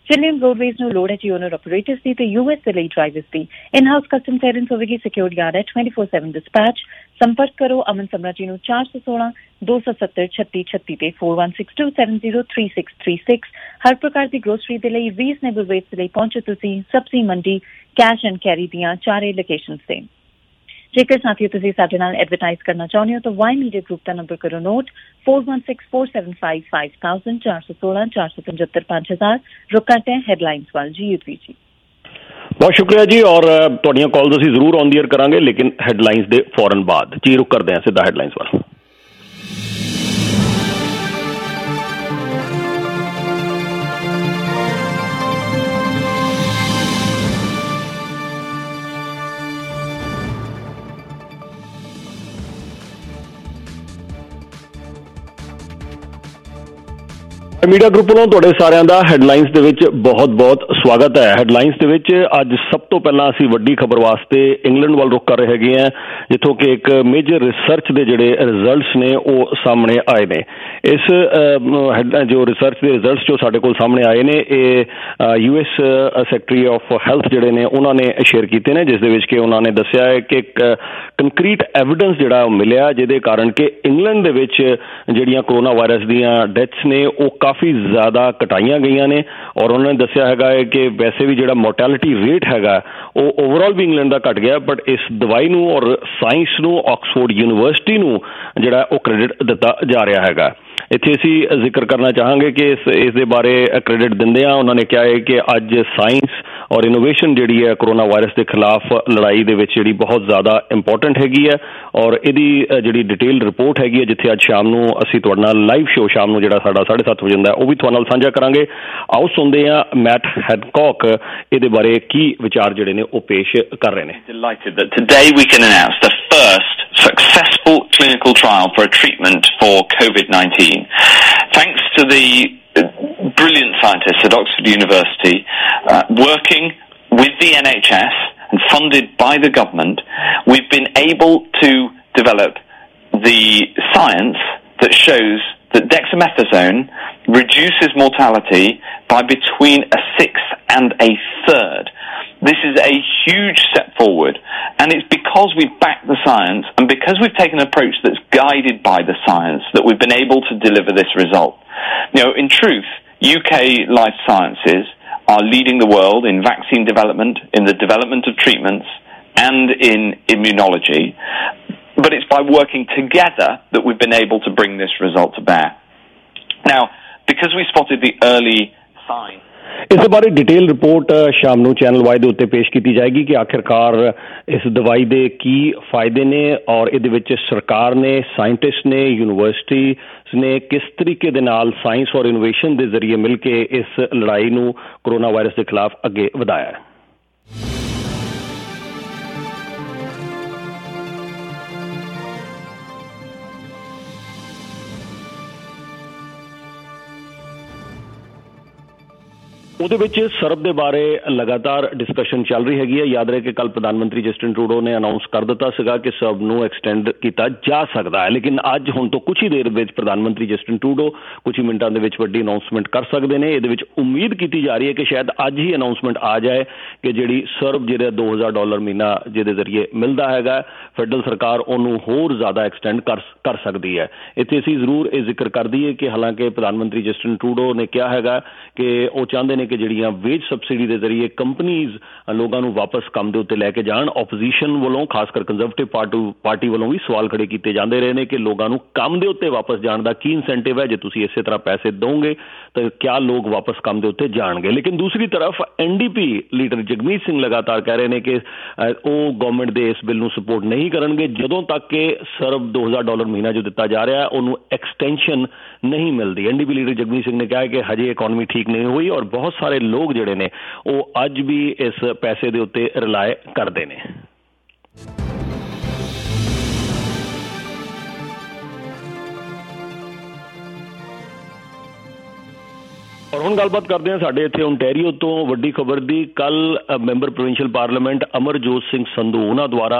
Chilean Roadways ਨੂੰ ਲੋੜ ਹੈ ਜੀ ਓਨਰ ਆਪਰੇਟਰਸ ਦੀ ਤੇ ਯੂਐਸ ਦੇ ਲਈ ਡਰਾਈਵਰਸ ਦੀ। ਇਨ ਹਾਊਸ ਕਸਟਮ ਕਲੀਅਰੈਂਸ ਹੋਵੇਗੀ, ਸਿਕਿਉਰਿਟੀ ਗਾਰਡ ਹੈ ਟਵੈਂਟੀ ਫੋਰ ਸੈਵਨ ਡਿਸਪੈਚ। ਸੰਪਰਕ ਕਰੋ ਅਮਨ ਸਮਰਾ ਜੀ ਨੂੰ ਚਾਰ ਸੌ ਸੋਲਾਂ ਦੋ ਸੌ ਸੱਤਰ ਛੱਤੀ ਛੱਤੀ ਤੇ four one six two seven zero three six three six. ਹਰ ਪ੍ਰਕਾਰ ਦੀ ਗਰੋਸਰੀ ਦੇ ਲਈ ਰੀਜ਼ਨੇਬਲ ਰੇਟਸ ਲਈ ਪਹੁੰਚੋ ਤੁਸੀਂ ਸਬਜ਼ੀ ਮੰਡੀ ਕੈਸ਼ ਐਂਡ ਕੈਰੀ ਦੀਆਂ ਚਾਰੇ ਲੋਕੇਸ਼ਨਸ ਤੇ। ਜੇਕਰ ਸਾਥੀਓ ਤੁਸੀਂ ਸਾਡੇ ਨਾਲ ਐਡਵਰਟਾਈਜ਼ ਕਰਨਾ ਚਾਹੁੰਦੇ ਹੋ ਤਾਂ ਵਾਈ ਮੀਡੀਆ ਗਰੁੱਪ ਦਾ ਨੰਬਰ ਕਰੋ note four one six four seven five five thousand ਚਾਰ ਸੌ ਸੋਲਾਂ ਚਾਰ ਸੌ ਪਚਹੱਤਰ ਪੰਜ ਹਜ਼ਾਰ। ਰੁਕ ਕਰਦੇ हैं ਹੈਡਲਾਈਨਸ ਵੱਲ ਜੀ ਯੂਪੀ ਜੀ। ਬਹੁਤ ਸ਼ੁਕਰੀਆ ਜੀ ਔਰ ਤੁਹਾਡੀਆਂ ਕਾਲਸ ਅਸੀਂ ਜ਼ਰੂਰ ਔਨ ਦੀ ਏਅਰ ਕਰਾਂਗੇ ਲੇਕਿਨ ਹੈਡਲਾਈਨਸ ਦੇ ਫੌਰਨ ਬਾਅਦ ਜੀ। ਰੁਕ ਕਰਦੇ ਹਾਂ ਸਿੱਧਾ ਹੈਡਲਾਈਨਸ ਵੱਲ। ਮੀਡੀਆ ਗਰੁੱਪ ਵੱਲੋਂ ਤੁਹਾਡੇ ਸਾਰਿਆਂ ਦਾ ਹੈਡਲਾਈਨਸ ਦੇ ਵਿੱਚ ਬਹੁਤ ਬਹੁਤ ਸਵਾਗਤ ਹੈ। ਹੈਡਲਾਈਨਸ ਦੇ ਵਿੱਚ ਅੱਜ ਸਭ ਤੋਂ ਪਹਿਲਾਂ ਅਸੀਂ ਵੱਡੀ ਖਬਰ ਵਾਸਤੇ ਇੰਗਲੈਂਡ ਵੱਲ ਰੁਖ ਕਰ ਰਹੇ ਹੈਗੇ ਹਾਂ, ਜਿੱਥੋਂ ਕਿ ਇੱਕ ਮੇਜਰ ਰਿਸਰਚ ਦੇ ਜਿਹੜੇ ਰਿਜ਼ਲਟਸ ਨੇ ਉਹ ਸਾਹਮਣੇ ਆਏ ਨੇ। ਇਸ ਜੋ ਰਿਸਰਚ ਦੇ ਰਿਜ਼ਲਟਸ ਜੋ ਸਾਡੇ ਕੋਲ ਸਾਹਮਣੇ ਆਏ ਨੇ ਇਹ U S secretary of health ਜਿਹੜੇ ਨੇ ਉਹਨਾਂ ਨੇ ਸ਼ੇਅਰ ਕੀਤੇ ਨੇ, ਜਿਸ ਦੇ ਵਿੱਚ ਕਿ ਉਹਨਾਂ ਨੇ ਦੱਸਿਆ ਹੈ ਕਿ ਇੱਕ ਕੰਕਰੀਟ ਐਵੀਡੈਂਸ ਜਿਹੜਾ ਮਿਲਿਆ ਜਿਹਦੇ ਕਾਰਨ ਕਿ ਇੰਗਲੈਂਡ ਦੇ ਵਿੱਚ ਜਿਹੜੀਆਂ ਕਰੋਨਾ ਵਾਇਰਸ ਦੀਆਂ ਡੈਥਸ ਨੇ ਉਹ ਕਾਫੀ ਜ਼ਿਆਦਾ ਘਟਾਈਆਂ ਗਈਆਂ ਨੇ। ਔਰ ਉਹਨਾਂ ਨੇ ਦੱਸਿਆ ਹੈਗਾ ਹੈ ਕਿ ਵੈਸੇ ਵੀ ਜਿਹੜਾ ਮੋਰਟੈਲਿਟੀ ਰੇਟ ਹੈਗਾ ਉਹ ਓਵਰਆਲ ਵੀ ਇੰਗਲੈਂਡ ਦਾ ਘਟ ਗਿਆ, ਬਟ ਇਸ ਦਵਾਈ ਨੂੰ ਔਰ ਸਾਇੰਸ ਨੂੰ ਆਕਸਫੋਰਡ ਯੂਨੀਵਰਸਿਟੀ ਨੂੰ ਜਿਹੜਾ ਉਹ ਕ੍ਰੈਡਿਟ ਦਿੱਤਾ ਜਾ ਰਿਹਾ ਹੈਗਾ। ਇੱਥੇ ਅਸੀਂ ਜ਼ਿਕਰ ਕਰਨਾ ਚਾਹਾਂਗੇ ਕਿ ਇਸ ਇਸ ਦੇ ਬਾਰੇ ਕ੍ਰੈਡਿਟ ਦਿੰਦੇ ਹਾਂ ਉਹਨਾਂ ਨੇ ਕਿਹਾ ਹੈ ਕਿ ਅੱਜ ਸਾਇੰਸ ਔਰ ਇਨੋਵੇਸ਼ਨ ਜਿਹੜੀ ਹੈ ਕਰੋਨਾ ਵਾਇਰਸ ਦੇ ਖਿਲਾਫ ਲੜਾਈ ਦੇ ਵਿੱਚ ਜਿਹੜੀ ਬਹੁਤ ਜ਼ਿਆਦਾ ਇੰਪੋਰਟੈਂਟ ਹੈਗੀ ਹੈ। ਔਰ ਇਹਦੀ ਜਿਹੜੀ ਡਿਟੇਲ ਰਿਪੋਰਟ ਹੈਗੀ ਹੈ ਜਿੱਥੇ ਅੱਜ ਸ਼ਾਮ ਨੂੰ ਅਸੀਂ ਤੁਹਾਡੇ ਨਾਲ ਲਾਈਵ ਸ਼ੋਅ ਸ਼ਾਮ ਨੂੰ ਜਿਹੜਾ ਸਾਡਾ ਸਾਢੇ ਸੱਤ ਵਜੇ ਹੁੰਦਾ ਉਹ ਵੀ ਤੁਹਾਡੇ ਨਾਲ ਸਾਂਝਾ ਕਰਾਂਗੇ। ਆਓ ਸੁਣਦੇ ਹਾਂ ਮੈਟ ਹੈਡਕੌਕ ਇਹਦੇ ਬਾਰੇ ਕੀ ਵਿਚਾਰ ਜਿਹੜੇ ਨੇ ਉਹ ਪੇਸ਼ ਕਰ ਰਹੇ ਨੇ। Delighted that today we can announce the first successful clinical trial for a treatment for COVID nineteen. Thanks to the brilliant scientists at Oxford University uh, working with the N H S and funded by the government, we've been able to develop the science that shows that dexamethasone reduces mortality by between a sixth and a third. This is a huge step forward, and it's because we've backed the science and because we've taken an approach that's guided by the science that we've been able to deliver this result. You know, in truth, U K life sciences are leading the world in vaccine development, in the development of treatments, and in immunology. But it's by working together that we've been able to bring this result to bear. Now, because we spotted the early signs, ਇਸ ਦੇ ਬਾਰੇ detail report ਸ਼ਾਮ ਨੂੰ channel Y ਦੇ ਉੱਤੇ ਪੇਸ਼ ਕੀਤੀ ਜਾਏਗੀ ਕਿ ਆਖਿਰਕਾਰ ਇਸ ਦਵਾਈ ਦੇ ਕੀ ਫਾਇਦੇ ਨੇ ਔਰ ਇਹਦੇ ਵਿੱਚ ਸਰਕਾਰ ਨੇ, ਸਾਇੰਟਿਸਟ ਨੇ, ਯੂਨੀਵਰਸਿਟੀ ਨੇ ਕਿਸ ਤਰੀਕੇ ਦੇ ਨਾਲ ਸਾਇੰਸ ਔਰ ਇਨੋਵੇਸ਼ਨ ਦੇ ਜ਼ਰੀਏ ਮਿਲ ਕੇ ਇਸ ਲੜਾਈ ਨੂੰ ਕਰੋਨਾ ਵਾਇਰਸ ਦੇ ਖਿਲਾਫ ਅੱਗੇ ਵਧਾਇਆ ਹੈ। ਉਹਦੇ ਵਿੱਚ ਸਰਬ ਦੇ ਬਾਰੇ ਲਗਾਤਾਰ ਡਿਸਕਸ਼ਨ ਚੱਲ ਰਹੀ ਹੈਗੀ ਹੈ। ਯਾਦ ਰਹੇ ਕਿ ਕੱਲ ਪ੍ਰਧਾਨ ਮੰਤਰੀ ਜਸਟਿਨ ਟਰੂਡੋ ਨੇ ਅਨਾਊਂਸ ਕਰ ਦਿੱਤਾ ਸੀਗਾ ਕਿ ਸਰਬ ਨੂੰ ਐਕਸਟੈਂਡ ਕੀਤਾ ਜਾ ਸਕਦਾ ਹੈ, ਲੇਕਿਨ ਅੱਜ ਹੁਣ ਤੋਂ ਕੁਛ ਹੀ ਦੇਰ ਵਿੱਚ ਪ੍ਰਧਾਨ ਮੰਤਰੀ ਜਸਟਿਨ ਟਰੂਡੋ ਕੁਛ ਹੀ ਮਿੰਟਾਂ ਦੇ ਵਿੱਚ ਵੱਡੀ ਅਨਾਊਂਸਮੈਂਟ ਕਰ ਸਕਦੇ ਨੇ। ਇਹਦੇ ਵਿੱਚ ਉਮੀਦ ਕੀਤੀ ਜਾ ਰਹੀ ਹੈ ਕਿ ਸ਼ਾਇਦ ਅੱਜ ਹੀ ਅਨਾਊਂਸਮੈਂਟ ਆ ਜਾਏ ਕਿ ਜਿਹੜੀ ਸਰਬ ਜਿਹੜਾ ਦੋ ਹਜ਼ਾਰ ਡਾਲਰ ਮਹੀਨਾ ਜਿਹਦੇ ਜ਼ਰੀਏ ਮਿਲਦਾ ਹੈਗਾ ਫੈਡਰਲ ਸਰਕਾਰ ਉਹਨੂੰ ਹੋਰ ਜ਼ਿਆਦਾ ਐਕਸਟੈਂਡ ਕਰ ਕਰ ਸਕਦੀ ਹੈ। ਇੱਥੇ ਅਸੀਂ ਜ਼ਰੂਰ ਇਹ ਜ਼ਿਕਰ ਕਰ ਦਈਏ ਕਿ ਹਾਲਾਂਕਿ ਪ੍ਰਧਾਨ ਮੰਤਰੀ ਜਸਟਿਨ ਟਰੂਡੋ ਨੇ ਕਿਹਾ ਹੈਗਾ ਕਿ ਉਹ ਚਾਹੁੰਦੇ ਨੇ ਕਿ ਜਿਹੜੀਆਂ ਵੇਜ ਸਬਸਿਡੀ ਦੇ ਜ਼ਰੀਏ ਕੰਪਨੀਜ਼ ਲੋਕਾਂ ਨੂੰ ਵਾਪਸ ਕੰਮ ਦੇ ਉੱਤੇ ਲੈ ਕੇ ਜਾਣ। ਆਪੋਜੀਸ਼ਨ ਵੱਲੋਂ ਖਾਸ ਕਰ ਕੰਜ਼ਰਵੇਟਿਵ ਪਾਰਟੀ ਪਾਰਟੀ ਵੱਲੋਂ ਵੀ ਸਵਾਲ ਖੜੇ ਕੀਤੇ ਜਾਂਦੇ ਰਹੇ ਨੇ ਕਿ ਲੋਕਾਂ ਨੂੰ ਕੰਮ ਦੇ ਉੱਤੇ ਵਾਪਸ ਜਾਣ ਦਾ ਕੀ ਇਨਸੈਂਟਿਵ ਹੈ, ਜੇ ਤੁਸੀਂ ਇਸੇ ਤਰ੍ਹਾਂ ਪੈਸੇ ਦੋਗੇ ਤਾਂ ਕਿਆ ਲੋਕ ਵਾਪਸ ਕੰਮ ਦੇ ਉੱਤੇ ਜਾਣਗੇ। ਲੇਕਿਨ ਦੂਸਰੀ ਤਰਫ N D P leader Jagmeet Singh ਲਗਾਤਾਰ ਕਹਿ ਰਹੇ ਨੇ ਕਿ ਉਹ ਗਵਰਨਮੈਂਟ ਦੇ ਇਸ ਬਿੱਲ ਨੂੰ ਸਪੋਰਟ ਨਹੀਂ ਕਰਨਗੇ ਜਦੋਂ ਤੱਕ ਕਿ ਸਰਬ ਦੋ ਹਜ਼ਾਰ ਡਾਲਰ ਮਹੀਨਾ ਜੋ ਦਿੱਤਾ ਜਾ ਰਿਹਾ ਉਹਨੂੰ ਐਕਸਟੈਂਸ਼ਨ ਨਹੀਂ ਮਿਲਦੀ। N D P leader Jagmeet Singh ਨੇ ਕਿਹਾ ਕਿ ਹਜੇ ਇਕੋਨਮੀ ਠੀਕ ਨਹੀਂ ਹੋਈ ਔਰ ਬਹੁਤ ਸਾਰੇ ਲੋਕ ਜਿਹੜੇ ਨੇ ਉਹ ਅੱਜ ਵੀ ਇਸ ਪੈਸੇ ਦੇ ਉੱਤੇ ਰਿਲਾਏ ਕਰਦੇ ਨੇ। ਔਰ ਹੁਣ ਗੱਲਬਾਤ ਕਰਦੇ ਹਾਂ ਸਾਡੇ ਇੱਥੇ ਓਨਟਾਰੀਓ ਤੋਂ ਵੱਡੀ ਖਬਰ ਦੀ। ਕੱਲ੍ਹ member provincial parliament Amarjot Singh Sandhu ਉਹਨਾਂ ਦੁਆਰਾ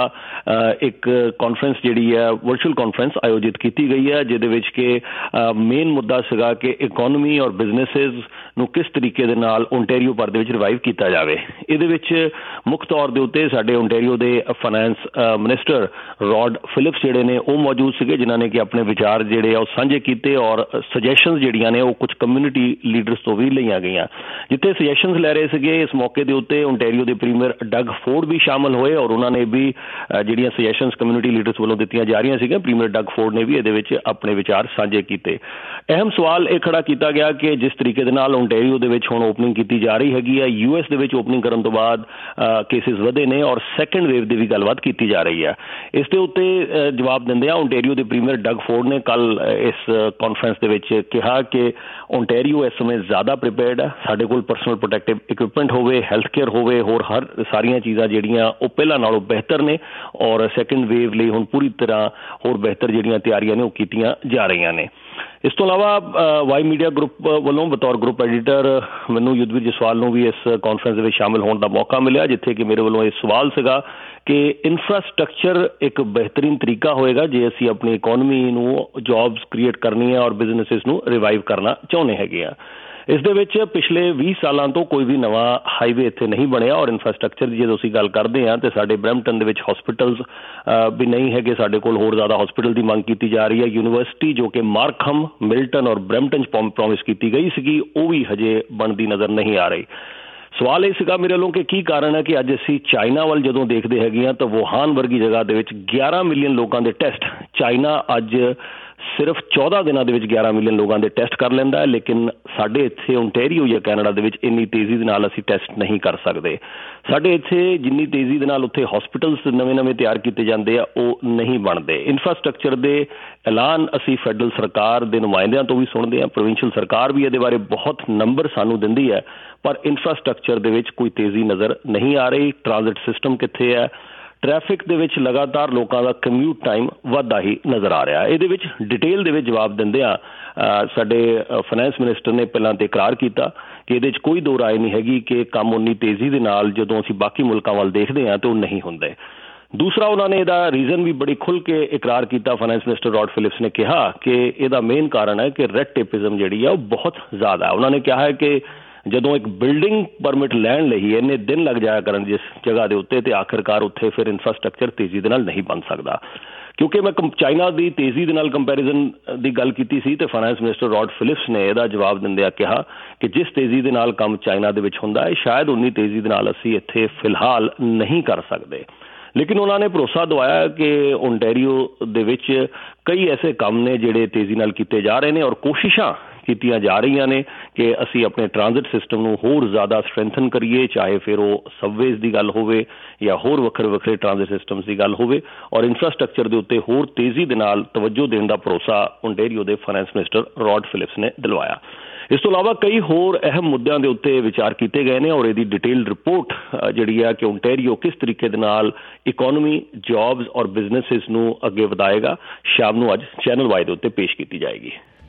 ਇੱਕ ਕਾਨਫਰੰਸ ਜਿਹੜੀ ਹੈ ਵਰਚੁਅਲ ਕਾਨਫਰੰਸ ਆਯੋਜਿਤ ਕੀਤੀ ਗਈ ਹੈ, ਜਿਹਦੇ ਵਿੱਚ ਕਿ ਮੇਨ ਮੁੱਦਾ ਸੀਗਾ ਕਿ ਇਕੋਨਮੀ ਔਰ ਬਿਜ਼ਨਸਿਸ ਨੂੰ ਕਿਸ ਤਰੀਕੇ ਦੇ ਨਾਲ ਓਨਟਾਰੀਓ ਭਰ ਦੇ ਵਿੱਚ ਰਿਵਾਈਵ ਕੀਤਾ ਜਾਵੇ। ਇਹਦੇ ਵਿੱਚ ਮੁੱਖ ਤੌਰ ਦੇ ਉੱਤੇ ਸਾਡੇ ਓਨਟਾਰੀਓ ਦੇ ਫਾਈਨੈਂਸ ਮਿਨਿਸਟਰ ਰੌਡ ਫਿਲਿਪਸ ਜਿਹੜੇ ਨੇ ਉਹ ਮੌਜੂਦ ਸੀਗੇ, ਜਿਨ੍ਹਾਂ ਨੇ ਕਿ ਆਪਣੇ ਵਿਚਾਰ ਜਿਹੜੇ ਆ ਉਹ ਸਾਂਝੇ ਕੀਤੇ ਔਰ ਸੁਜੈਸ਼ਨਸ ਜਿਹੜੀਆਂ ਨੇ ਉਹ ਕੁਝ ਕਮਿਊਨਿਟੀ ਲੀਡਰਸ ਤੋਂ ਵੀ ਲਈਆਂ ਗਈਆਂ। ਜਿੱਥੇ ਸੁਜੈਸ਼ਨਸ ਲੈ ਰਹੇ ਸੀਗੇ ਇਸ ਮੌਕੇ ਦੇ ਉੱਤੇ ਓਨਟਾਰੀਓ ਦੇ ਪ੍ਰੀਮੀਅਰ ਡਗ ਫੋਰਡ ਵੀ ਸ਼ਾਮਲ ਹੋਏ ਔਰ ਉਹਨਾਂ ਨੇ ਵੀ ਜਿਹੜੀਆਂ ਸੁਜੈਸ਼ਨਸ ਕਮਿਊਨਿਟੀ ਲੀਡਰਸ ਵੱਲੋਂ ਦਿੱਤੀਆਂ ਜਾ ਰਹੀਆਂ ਸੀਗੀਆਂ, ਪ੍ਰੀਮੀਅਰ ਡਗ ਫੋਰਡ ਨੇ ਵੀ ਇਹਦੇ ਵਿੱਚ ਆਪਣੇ ਵਿਚਾਰ ਸਾਂਝੇ ਕੀਤੇ। ਅਹਿਮ ਸਵਾਲ ਇਹ ਖੜਾ ਕੀਤਾ ਗਿਆ ਕਿ ਜਿਸ ਤਰੀਕੇ ਦੇ ਨਾਲ ਓਨਟਾਰੀਓ ਦੇ ਵਿੱਚ ਹੁਣ ਓਪਨਿੰਗ ਕੀਤੀ ਜਾ ਰਹੀ ਹੈਗੀ ਹੈ, ਯੂ ਐਸ ਦੇ ਵਿੱਚ ਓਪਨਿੰਗ ਕਰਨ ਤੋਂ ਬਾਅਦ ਕੇਸਿਸ ਵਧੇ ਨੇ ਔਰ ਸੈਕੰਡ ਵੇਵ ਦੀ ਵੀ ਗੱਲਬਾਤ ਕੀਤੀ ਜਾ ਰਹੀ ਹੈ। ਇਸ ਦੇ ਉੱਤੇ ਜਵਾਬ ਦਿੰਦੇ ਆ ਓਨਟਾਰੀਓ ਦੇ ਪ੍ਰੀਮੀਅਰ ਡਗ ਫੋਰਡ ਨੇ ਕੱਲ ਇਸ ਕਾਨਫਰੰਸ ਦੇ ਵਿੱਚ ਕਿਹਾ ਕਿ ਓਨਟਾਰੀਓ ਇਸ ਸਮੇਂ ਜ਼ਿਆਦਾ ਪ੍ਰੀਪੇਅਰਡ ਹੈ, ਸਾਡੇ ਕੋਲ ਪਰਸਨਲ ਪ੍ਰੋਟੈਕਟਿਵ ਇਕਵਿਪਮੈਂਟ ਹੋਵੇ, ਹੈਲਥ ਕੇਅਰ ਹੋਵੇ, ਹੋਰ ਹਰ ਸਾਰੀਆਂ ਚੀਜ਼ਾਂ ਜਿਹੜੀਆਂ ਉਹ ਪਹਿਲਾਂ ਨਾਲੋਂ ਬਿਹਤਰ ਨੇ ਔਰ ਸੈਕੰਡ ਵੇਵ ਲਈ ਹੁਣ ਪੂਰੀ ਤਰ੍ਹਾਂ ਹੋਰ ਬਿਹਤਰ ਜਿਹੜੀਆਂ ਤਿਆਰੀਆਂ ਨੇ ਉਹ ਕੀਤੀਆਂ ਜਾ ਰਹੀਆਂ ਨੇ। ਇਸ ਤੋਂ ਇਲਾਵਾ ਵਾਈ ਮੀਡੀਆ ਗਰੁੱਪ ਵੱਲੋਂ ਬਤੌਰ ਗਰੁੱਪ ਐਡੀਟਰ ਮੈਨੂੰ ਯੁੱਧਵੀਰ ਜਸਵਾਲ ਨੂੰ ਵੀ ਇਸ ਕਾਨਫਰੰਸ ਦੇ ਵਿੱਚ ਸ਼ਾਮਿਲ ਹੋਣ ਦਾ ਮੌਕਾ ਮਿਲਿਆ, ਜਿੱਥੇ ਕਿ ਮੇਰੇ ਵੱਲੋਂ ਇਹ ਸਵਾਲ ਸੀਗਾ ਕਿ ਇਨਫਰਾਸਟਰਕਚਰ ਇੱਕ ਬਿਹਤਰੀਨ ਤਰੀਕਾ ਹੋਏਗਾ ਜੇ ਅਸੀਂ ਆਪਣੀ ਇਕੋਨਮੀ ਨੂੰ ਜੌਬਸ ਕ੍ਰੀਏਟ ਕਰਨੀ ਹੈ ਔਰ ਬਿਜ਼ਨਸਿਸ ਨੂੰ ਰਿਵਾਈਵ ਕਰਨਾ ਚਾਹੁੰਦੇ ਹੈਗੇ ਆ। ਇਸ ਦੇ ਵਿੱਚ ਪਿਛਲੇ ਵੀਹ ਸਾਲਾਂ ਤੋਂ ਕੋਈ ਵੀ ਨਵਾਂ ਹਾਈਵੇ ਇੱਥੇ ਨਹੀਂ ਬਣਿਆ ਔਰ ਇਨਫਰਾਸਟਰਕਚਰ ਦੀ ਜਦੋਂ ਅਸੀਂ ਗੱਲ ਕਰਦੇ ਹਾਂ ਤੇ ਸਾਡੇ ਬਰੈਂਪਟਨ ਦੇ ਵਿੱਚ ਹਸਪੀਟਲਸ ਵੀ ਨਹੀਂ ਹੈਗੇ, ਸਾਡੇ ਕੋਲ ਹੋਰ ਜ਼ਿਆਦਾ ਹਸਪੀਟਲ ਦੀ ਮੰਗ ਕੀਤੀ ਜਾ ਰਹੀ ਹੈ। ਯੂਨੀਵਰਸਿਟੀ ਜੋ ਕਿ ਮਾਰਕਹਮ, ਮਿਲਟਨ ਔਰ ਬਰੈਂਪਟਨ 'ਚ ਪ੍ਰੋਮਿਸ ਕੀਤੀ ਗਈ ਸੀਗੀ ਉਹ ਵੀ ਹਜੇ ਬਣਦੀ ਨਜ਼ਰ ਨਹੀਂ ਆ ਰਹੀ। ਸਵਾਲ ਇਹ ਸੀਗਾ ਮੇਰੇ ਵੱਲੋਂ ਕਿ ਕੀ ਕਾਰਨ ਹੈ ਕਿ ਅੱਜ ਅਸੀਂ ਚਾਈਨਾ ਵੱਲ ਜਦੋਂ ਦੇਖਦੇ ਹੈਗੇ ਹਾਂ ਤਾਂ ਵੁਹਾਨ ਵਰਗੀ ਜਗ੍ਹਾ ਦੇ ਵਿੱਚ ਗਿਆਰਾਂ ਮਿਲੀਅਨ ਲੋਕਾਂ ਦੇ ਟੈਸਟ ਚਾਈਨਾ ਅੱਜ ਸਿਰਫ ਚੌਦਾਂ ਦਿਨਾਂ ਦੇ ਵਿੱਚ ਗਿਆਰਾਂ ਮਿਲੀਅਨ ਲੋਕਾਂ ਦੇ ਟੈਸਟ ਕਰ ਲੈਂਦਾ ਹੈ, ਲੇਕਿਨ ਸਾਡੇ ਇੱਥੇ ਓਨਟਾਰੀਓ ਜਾਂ ਕੈਨੇਡਾ ਦੇ ਵਿੱਚ ਇੰਨੀ ਤੇਜ਼ੀ ਦੇ ਨਾਲ ਅਸੀਂ ਟੈਸਟ ਨਹੀਂ ਕਰ ਸਕਦੇ। ਸਾਡੇ ਇੱਥੇ ਜਿੰਨੀ ਤੇਜ਼ੀ ਦੇ ਨਾਲ ਉੱਥੇ ਹਸਪੀਟਲਸ ਨਵੇਂ ਨਵੇਂ ਤਿਆਰ ਕੀਤੇ ਜਾਂਦੇ ਆ ਉਹ ਨਹੀਂ ਬਣਦੇ। ਇਨਫਰਾਸਟਰਕਚਰ ਦੇ ਐਲਾਨ ਅਸੀਂ ਫੈਡਰਲ ਸਰਕਾਰ ਦੇ ਨੁਮਾਇੰਦਿਆਂ ਤੋਂ ਵੀ ਸੁਣਦੇ ਹਾਂ, ਪ੍ਰੋਵਿੰਸ਼ੀਅਲ ਸਰਕਾਰ ਵੀ ਇਹਦੇ ਬਾਰੇ ਬਹੁਤ ਨੰਬਰ ਸਾਨੂੰ ਦਿੰਦੀ ਹੈ, ਪਰ ਇਨਫਰਾਸਟਰਕਚਰ ਦੇ ਵਿੱਚ ਕੋਈ ਤੇਜ਼ੀ ਨਜ਼ਰ ਨਹੀਂ ਆ ਰਹੀ। ਟ੍ਰਾਂਜ਼ਿਟ ਸਿਸਟਮ ਕਿੱਥੇ ਹੈ? ਟ੍ਰੈਫਿਕ ਦੇ ਵਿੱਚ ਲਗਾਤਾਰ ਲੋਕਾਂ ਦਾ ਕਮਿਊਟ ਟਾਈਮ ਵੱਧਦਾ ਹੀ ਨਜ਼ਰ ਆ ਰਿਹਾ। ਇਹਦੇ ਵਿੱਚ ਡਿਟੇਲ ਦੇ ਵਿੱਚ ਜਵਾਬ ਦਿੰਦਿਆਂ ਸਾਡੇ ਫਾਈਨੈਂਸ ਮਿਨਿਸਟਰ ਨੇ ਪਹਿਲਾਂ ਤੇ ਇਕਰਾਰ ਕੀਤਾ ਕਿ ਇਹਦੇ 'ਚ ਕੋਈ ਦੋ ਰਾਏ ਨਹੀਂ ਹੈਗੀ ਕਿ ਕੰਮ ਉਨੀ ਤੇਜ਼ੀ ਦੇ ਨਾਲ ਜਦੋਂ ਅਸੀਂ ਬਾਕੀ ਮੁਲਕਾਂ ਵੱਲ ਦੇਖਦੇ ਹਾਂ ਤਾਂ ਉਹ ਨਹੀਂ ਹੁੰਦੇ। ਦੂਸਰਾ ਉਹਨਾਂ ਨੇ ਇਹਦਾ ਰੀਜ਼ਨ ਵੀ ਬੜੀ ਖੁੱਲ੍ਹ ਕੇ ਇਕਰਾਰ ਕੀਤਾ। ਫਾਈਨੈਂਸ ਮਿਨਿਸਟਰ ਰੌਡ ਫਿਲਿਪਸ ਨੇ ਕਿਹਾ ਕਿ ਇਹਦਾ ਮੇਨ ਕਾਰਨ ਹੈ ਕਿ ਰੈਡ ਟੇਪਿਜ਼ਮ ਜਿਹੜੀ ਆ ਉਹ ਬਹੁਤ ਜ਼ਿਆਦਾ ਹੈ। ਉਹਨਾਂ ਨੇ ਕਿਹਾ ਹੈ ਕਿ ਜਦੋਂ ਇੱਕ ਬਿਲਡਿੰਗ ਪਰਮਿਟ ਲੈਣ ਲਈ ਇੰਨੇ ਦਿਨ ਲੱਗ ਜਾਇਆ ਕਰਨ ਜਿਸ ਜਗ੍ਹਾ ਦੇ ਉੱਤੇ, ਤੇ ਆਖਿਰਕਾਰ ਉੱਥੇ ਫਿਰ ਇਨਫਰਾਸਟਰਕਚਰ ਤੇਜ਼ੀ ਦੇ ਨਾਲ ਨਹੀਂ ਬਣ ਸਕਦਾ। ਕਿਉਂਕਿ ਮੈਂ ਚਾਈਨਾ ਦੀ ਤੇਜ਼ੀ ਦੇ ਨਾਲ ਕੰਪੈਰੀਜ਼ਨ ਦੀ ਗੱਲ ਕੀਤੀ ਸੀ ਤੇ ਫਾਈਨੈਂਸ ਮਿਨਿਸਟਰ ਰੌਡ ਫਿਲਿਪਸ ਨੇ ਇਹਦਾ ਜਵਾਬ ਦਿੰਦਿਆਂ ਕਿਹਾ ਕਿ ਜਿਸ ਤੇਜ਼ੀ ਦੇ ਨਾਲ ਕੰਮ ਚਾਈਨਾ ਦੇ ਵਿੱਚ ਹੁੰਦਾ ਹੈ ਸ਼ਾਇਦ ਉਨੀ ਤੇਜ਼ੀ ਦੇ ਨਾਲ ਅਸੀਂ ਇੱਥੇ ਫਿਲਹਾਲ ਨਹੀਂ ਕਰ ਸਕਦੇ। ਲੇਕਿਨ ਉਹਨਾਂ ਨੇ ਭਰੋਸਾ ਦਵਾਇਆ ਕਿ ਓਨਟਾਰੀਓ ਦੇ ਵਿੱਚ ਕਈ ਐਸੇ ਕੰਮ ਨੇ ਜਿਹੜੇ ਤੇਜ਼ੀ ਨਾਲ ਕੀਤੇ ਜਾ ਰਹੇ ਨੇ ਔਰ ਕੋਸ਼ਿਸ਼ਾਂ ਕੀਤੀਆਂ ਜਾ ਰਹੀਆਂ ਨੇ ਕਿ ਅਸੀਂ ਆਪਣੇ ਟ੍ਰਾਂਜ਼ਿਟ ਸਿਸਟਮ ਨੂੰ ਹੋਰ ਜ਼ਿਆਦਾ ਸਟਰੈਂਥਨ ਕਰੀਏ, ਚਾਹੇ ਫਿਰ ਉਹ ਸਬਵੇਜ਼ ਦੀ ਗੱਲ ਹੋਵੇ ਜਾਂ ਹੋਰ ਵੱਖਰੇ ਵੱਖਰੇ ਟ੍ਰਾਂਜ਼ਿਟ ਸਿਸਟਮਸ ਦੀ ਗੱਲ ਹੋਵੇ, ਔਰ ਇਨਫਰਾਸਟਰਕਚਰ ਦੇ ਉੱਤੇ ਹੋਰ ਤੇਜ਼ੀ ਦੇ ਨਾਲ ਤਵੱਜੋ ਦੇਣ ਦਾ ਭਰੋਸਾ ਓਨਟਾਰੀਓ ਦੇ ਫਾਈਨੈਂਸ ਮਿਨਿਸਟਰ ਰੌਡ ਫਿਲਿਪਸ ਨੇ ਦਿਲਵਾਇਆ। ਇਸ ਤੋਂ ਇਲਾਵਾ ਕਈ ਹੋਰ ਅਹਿਮ ਮੁੱਦਿਆਂ ਦੇ ਉੱਤੇ ਵਿਚਾਰ ਕੀਤੇ ਗਏ ਨੇ ਔਰ ਇਹਦੀ ਡਿਟੇਲ ਰਿਪੋਰਟ ਜਿਹੜੀ ਆ ਕਿ ਓਨਟਾਰੀਓ ਕਿਸ ਤਰੀਕੇ ਦੇ ਨਾਲ ਇਕੋਨਮੀ, ਜੌਬਸ ਔਰ ਬਿਜ਼ਨਸਿਸ ਨੂੰ ਅੱਗੇ ਵਧਾਏਗਾ, ਸ਼ਾਮ ਨੂੰ ਅੱਜ ਚੈਨਲ ਵਾਈ ਦੇ ਉੱਤੇ ਪੇਸ਼ ਕੀਤੀ ਜਾਏਗੀ।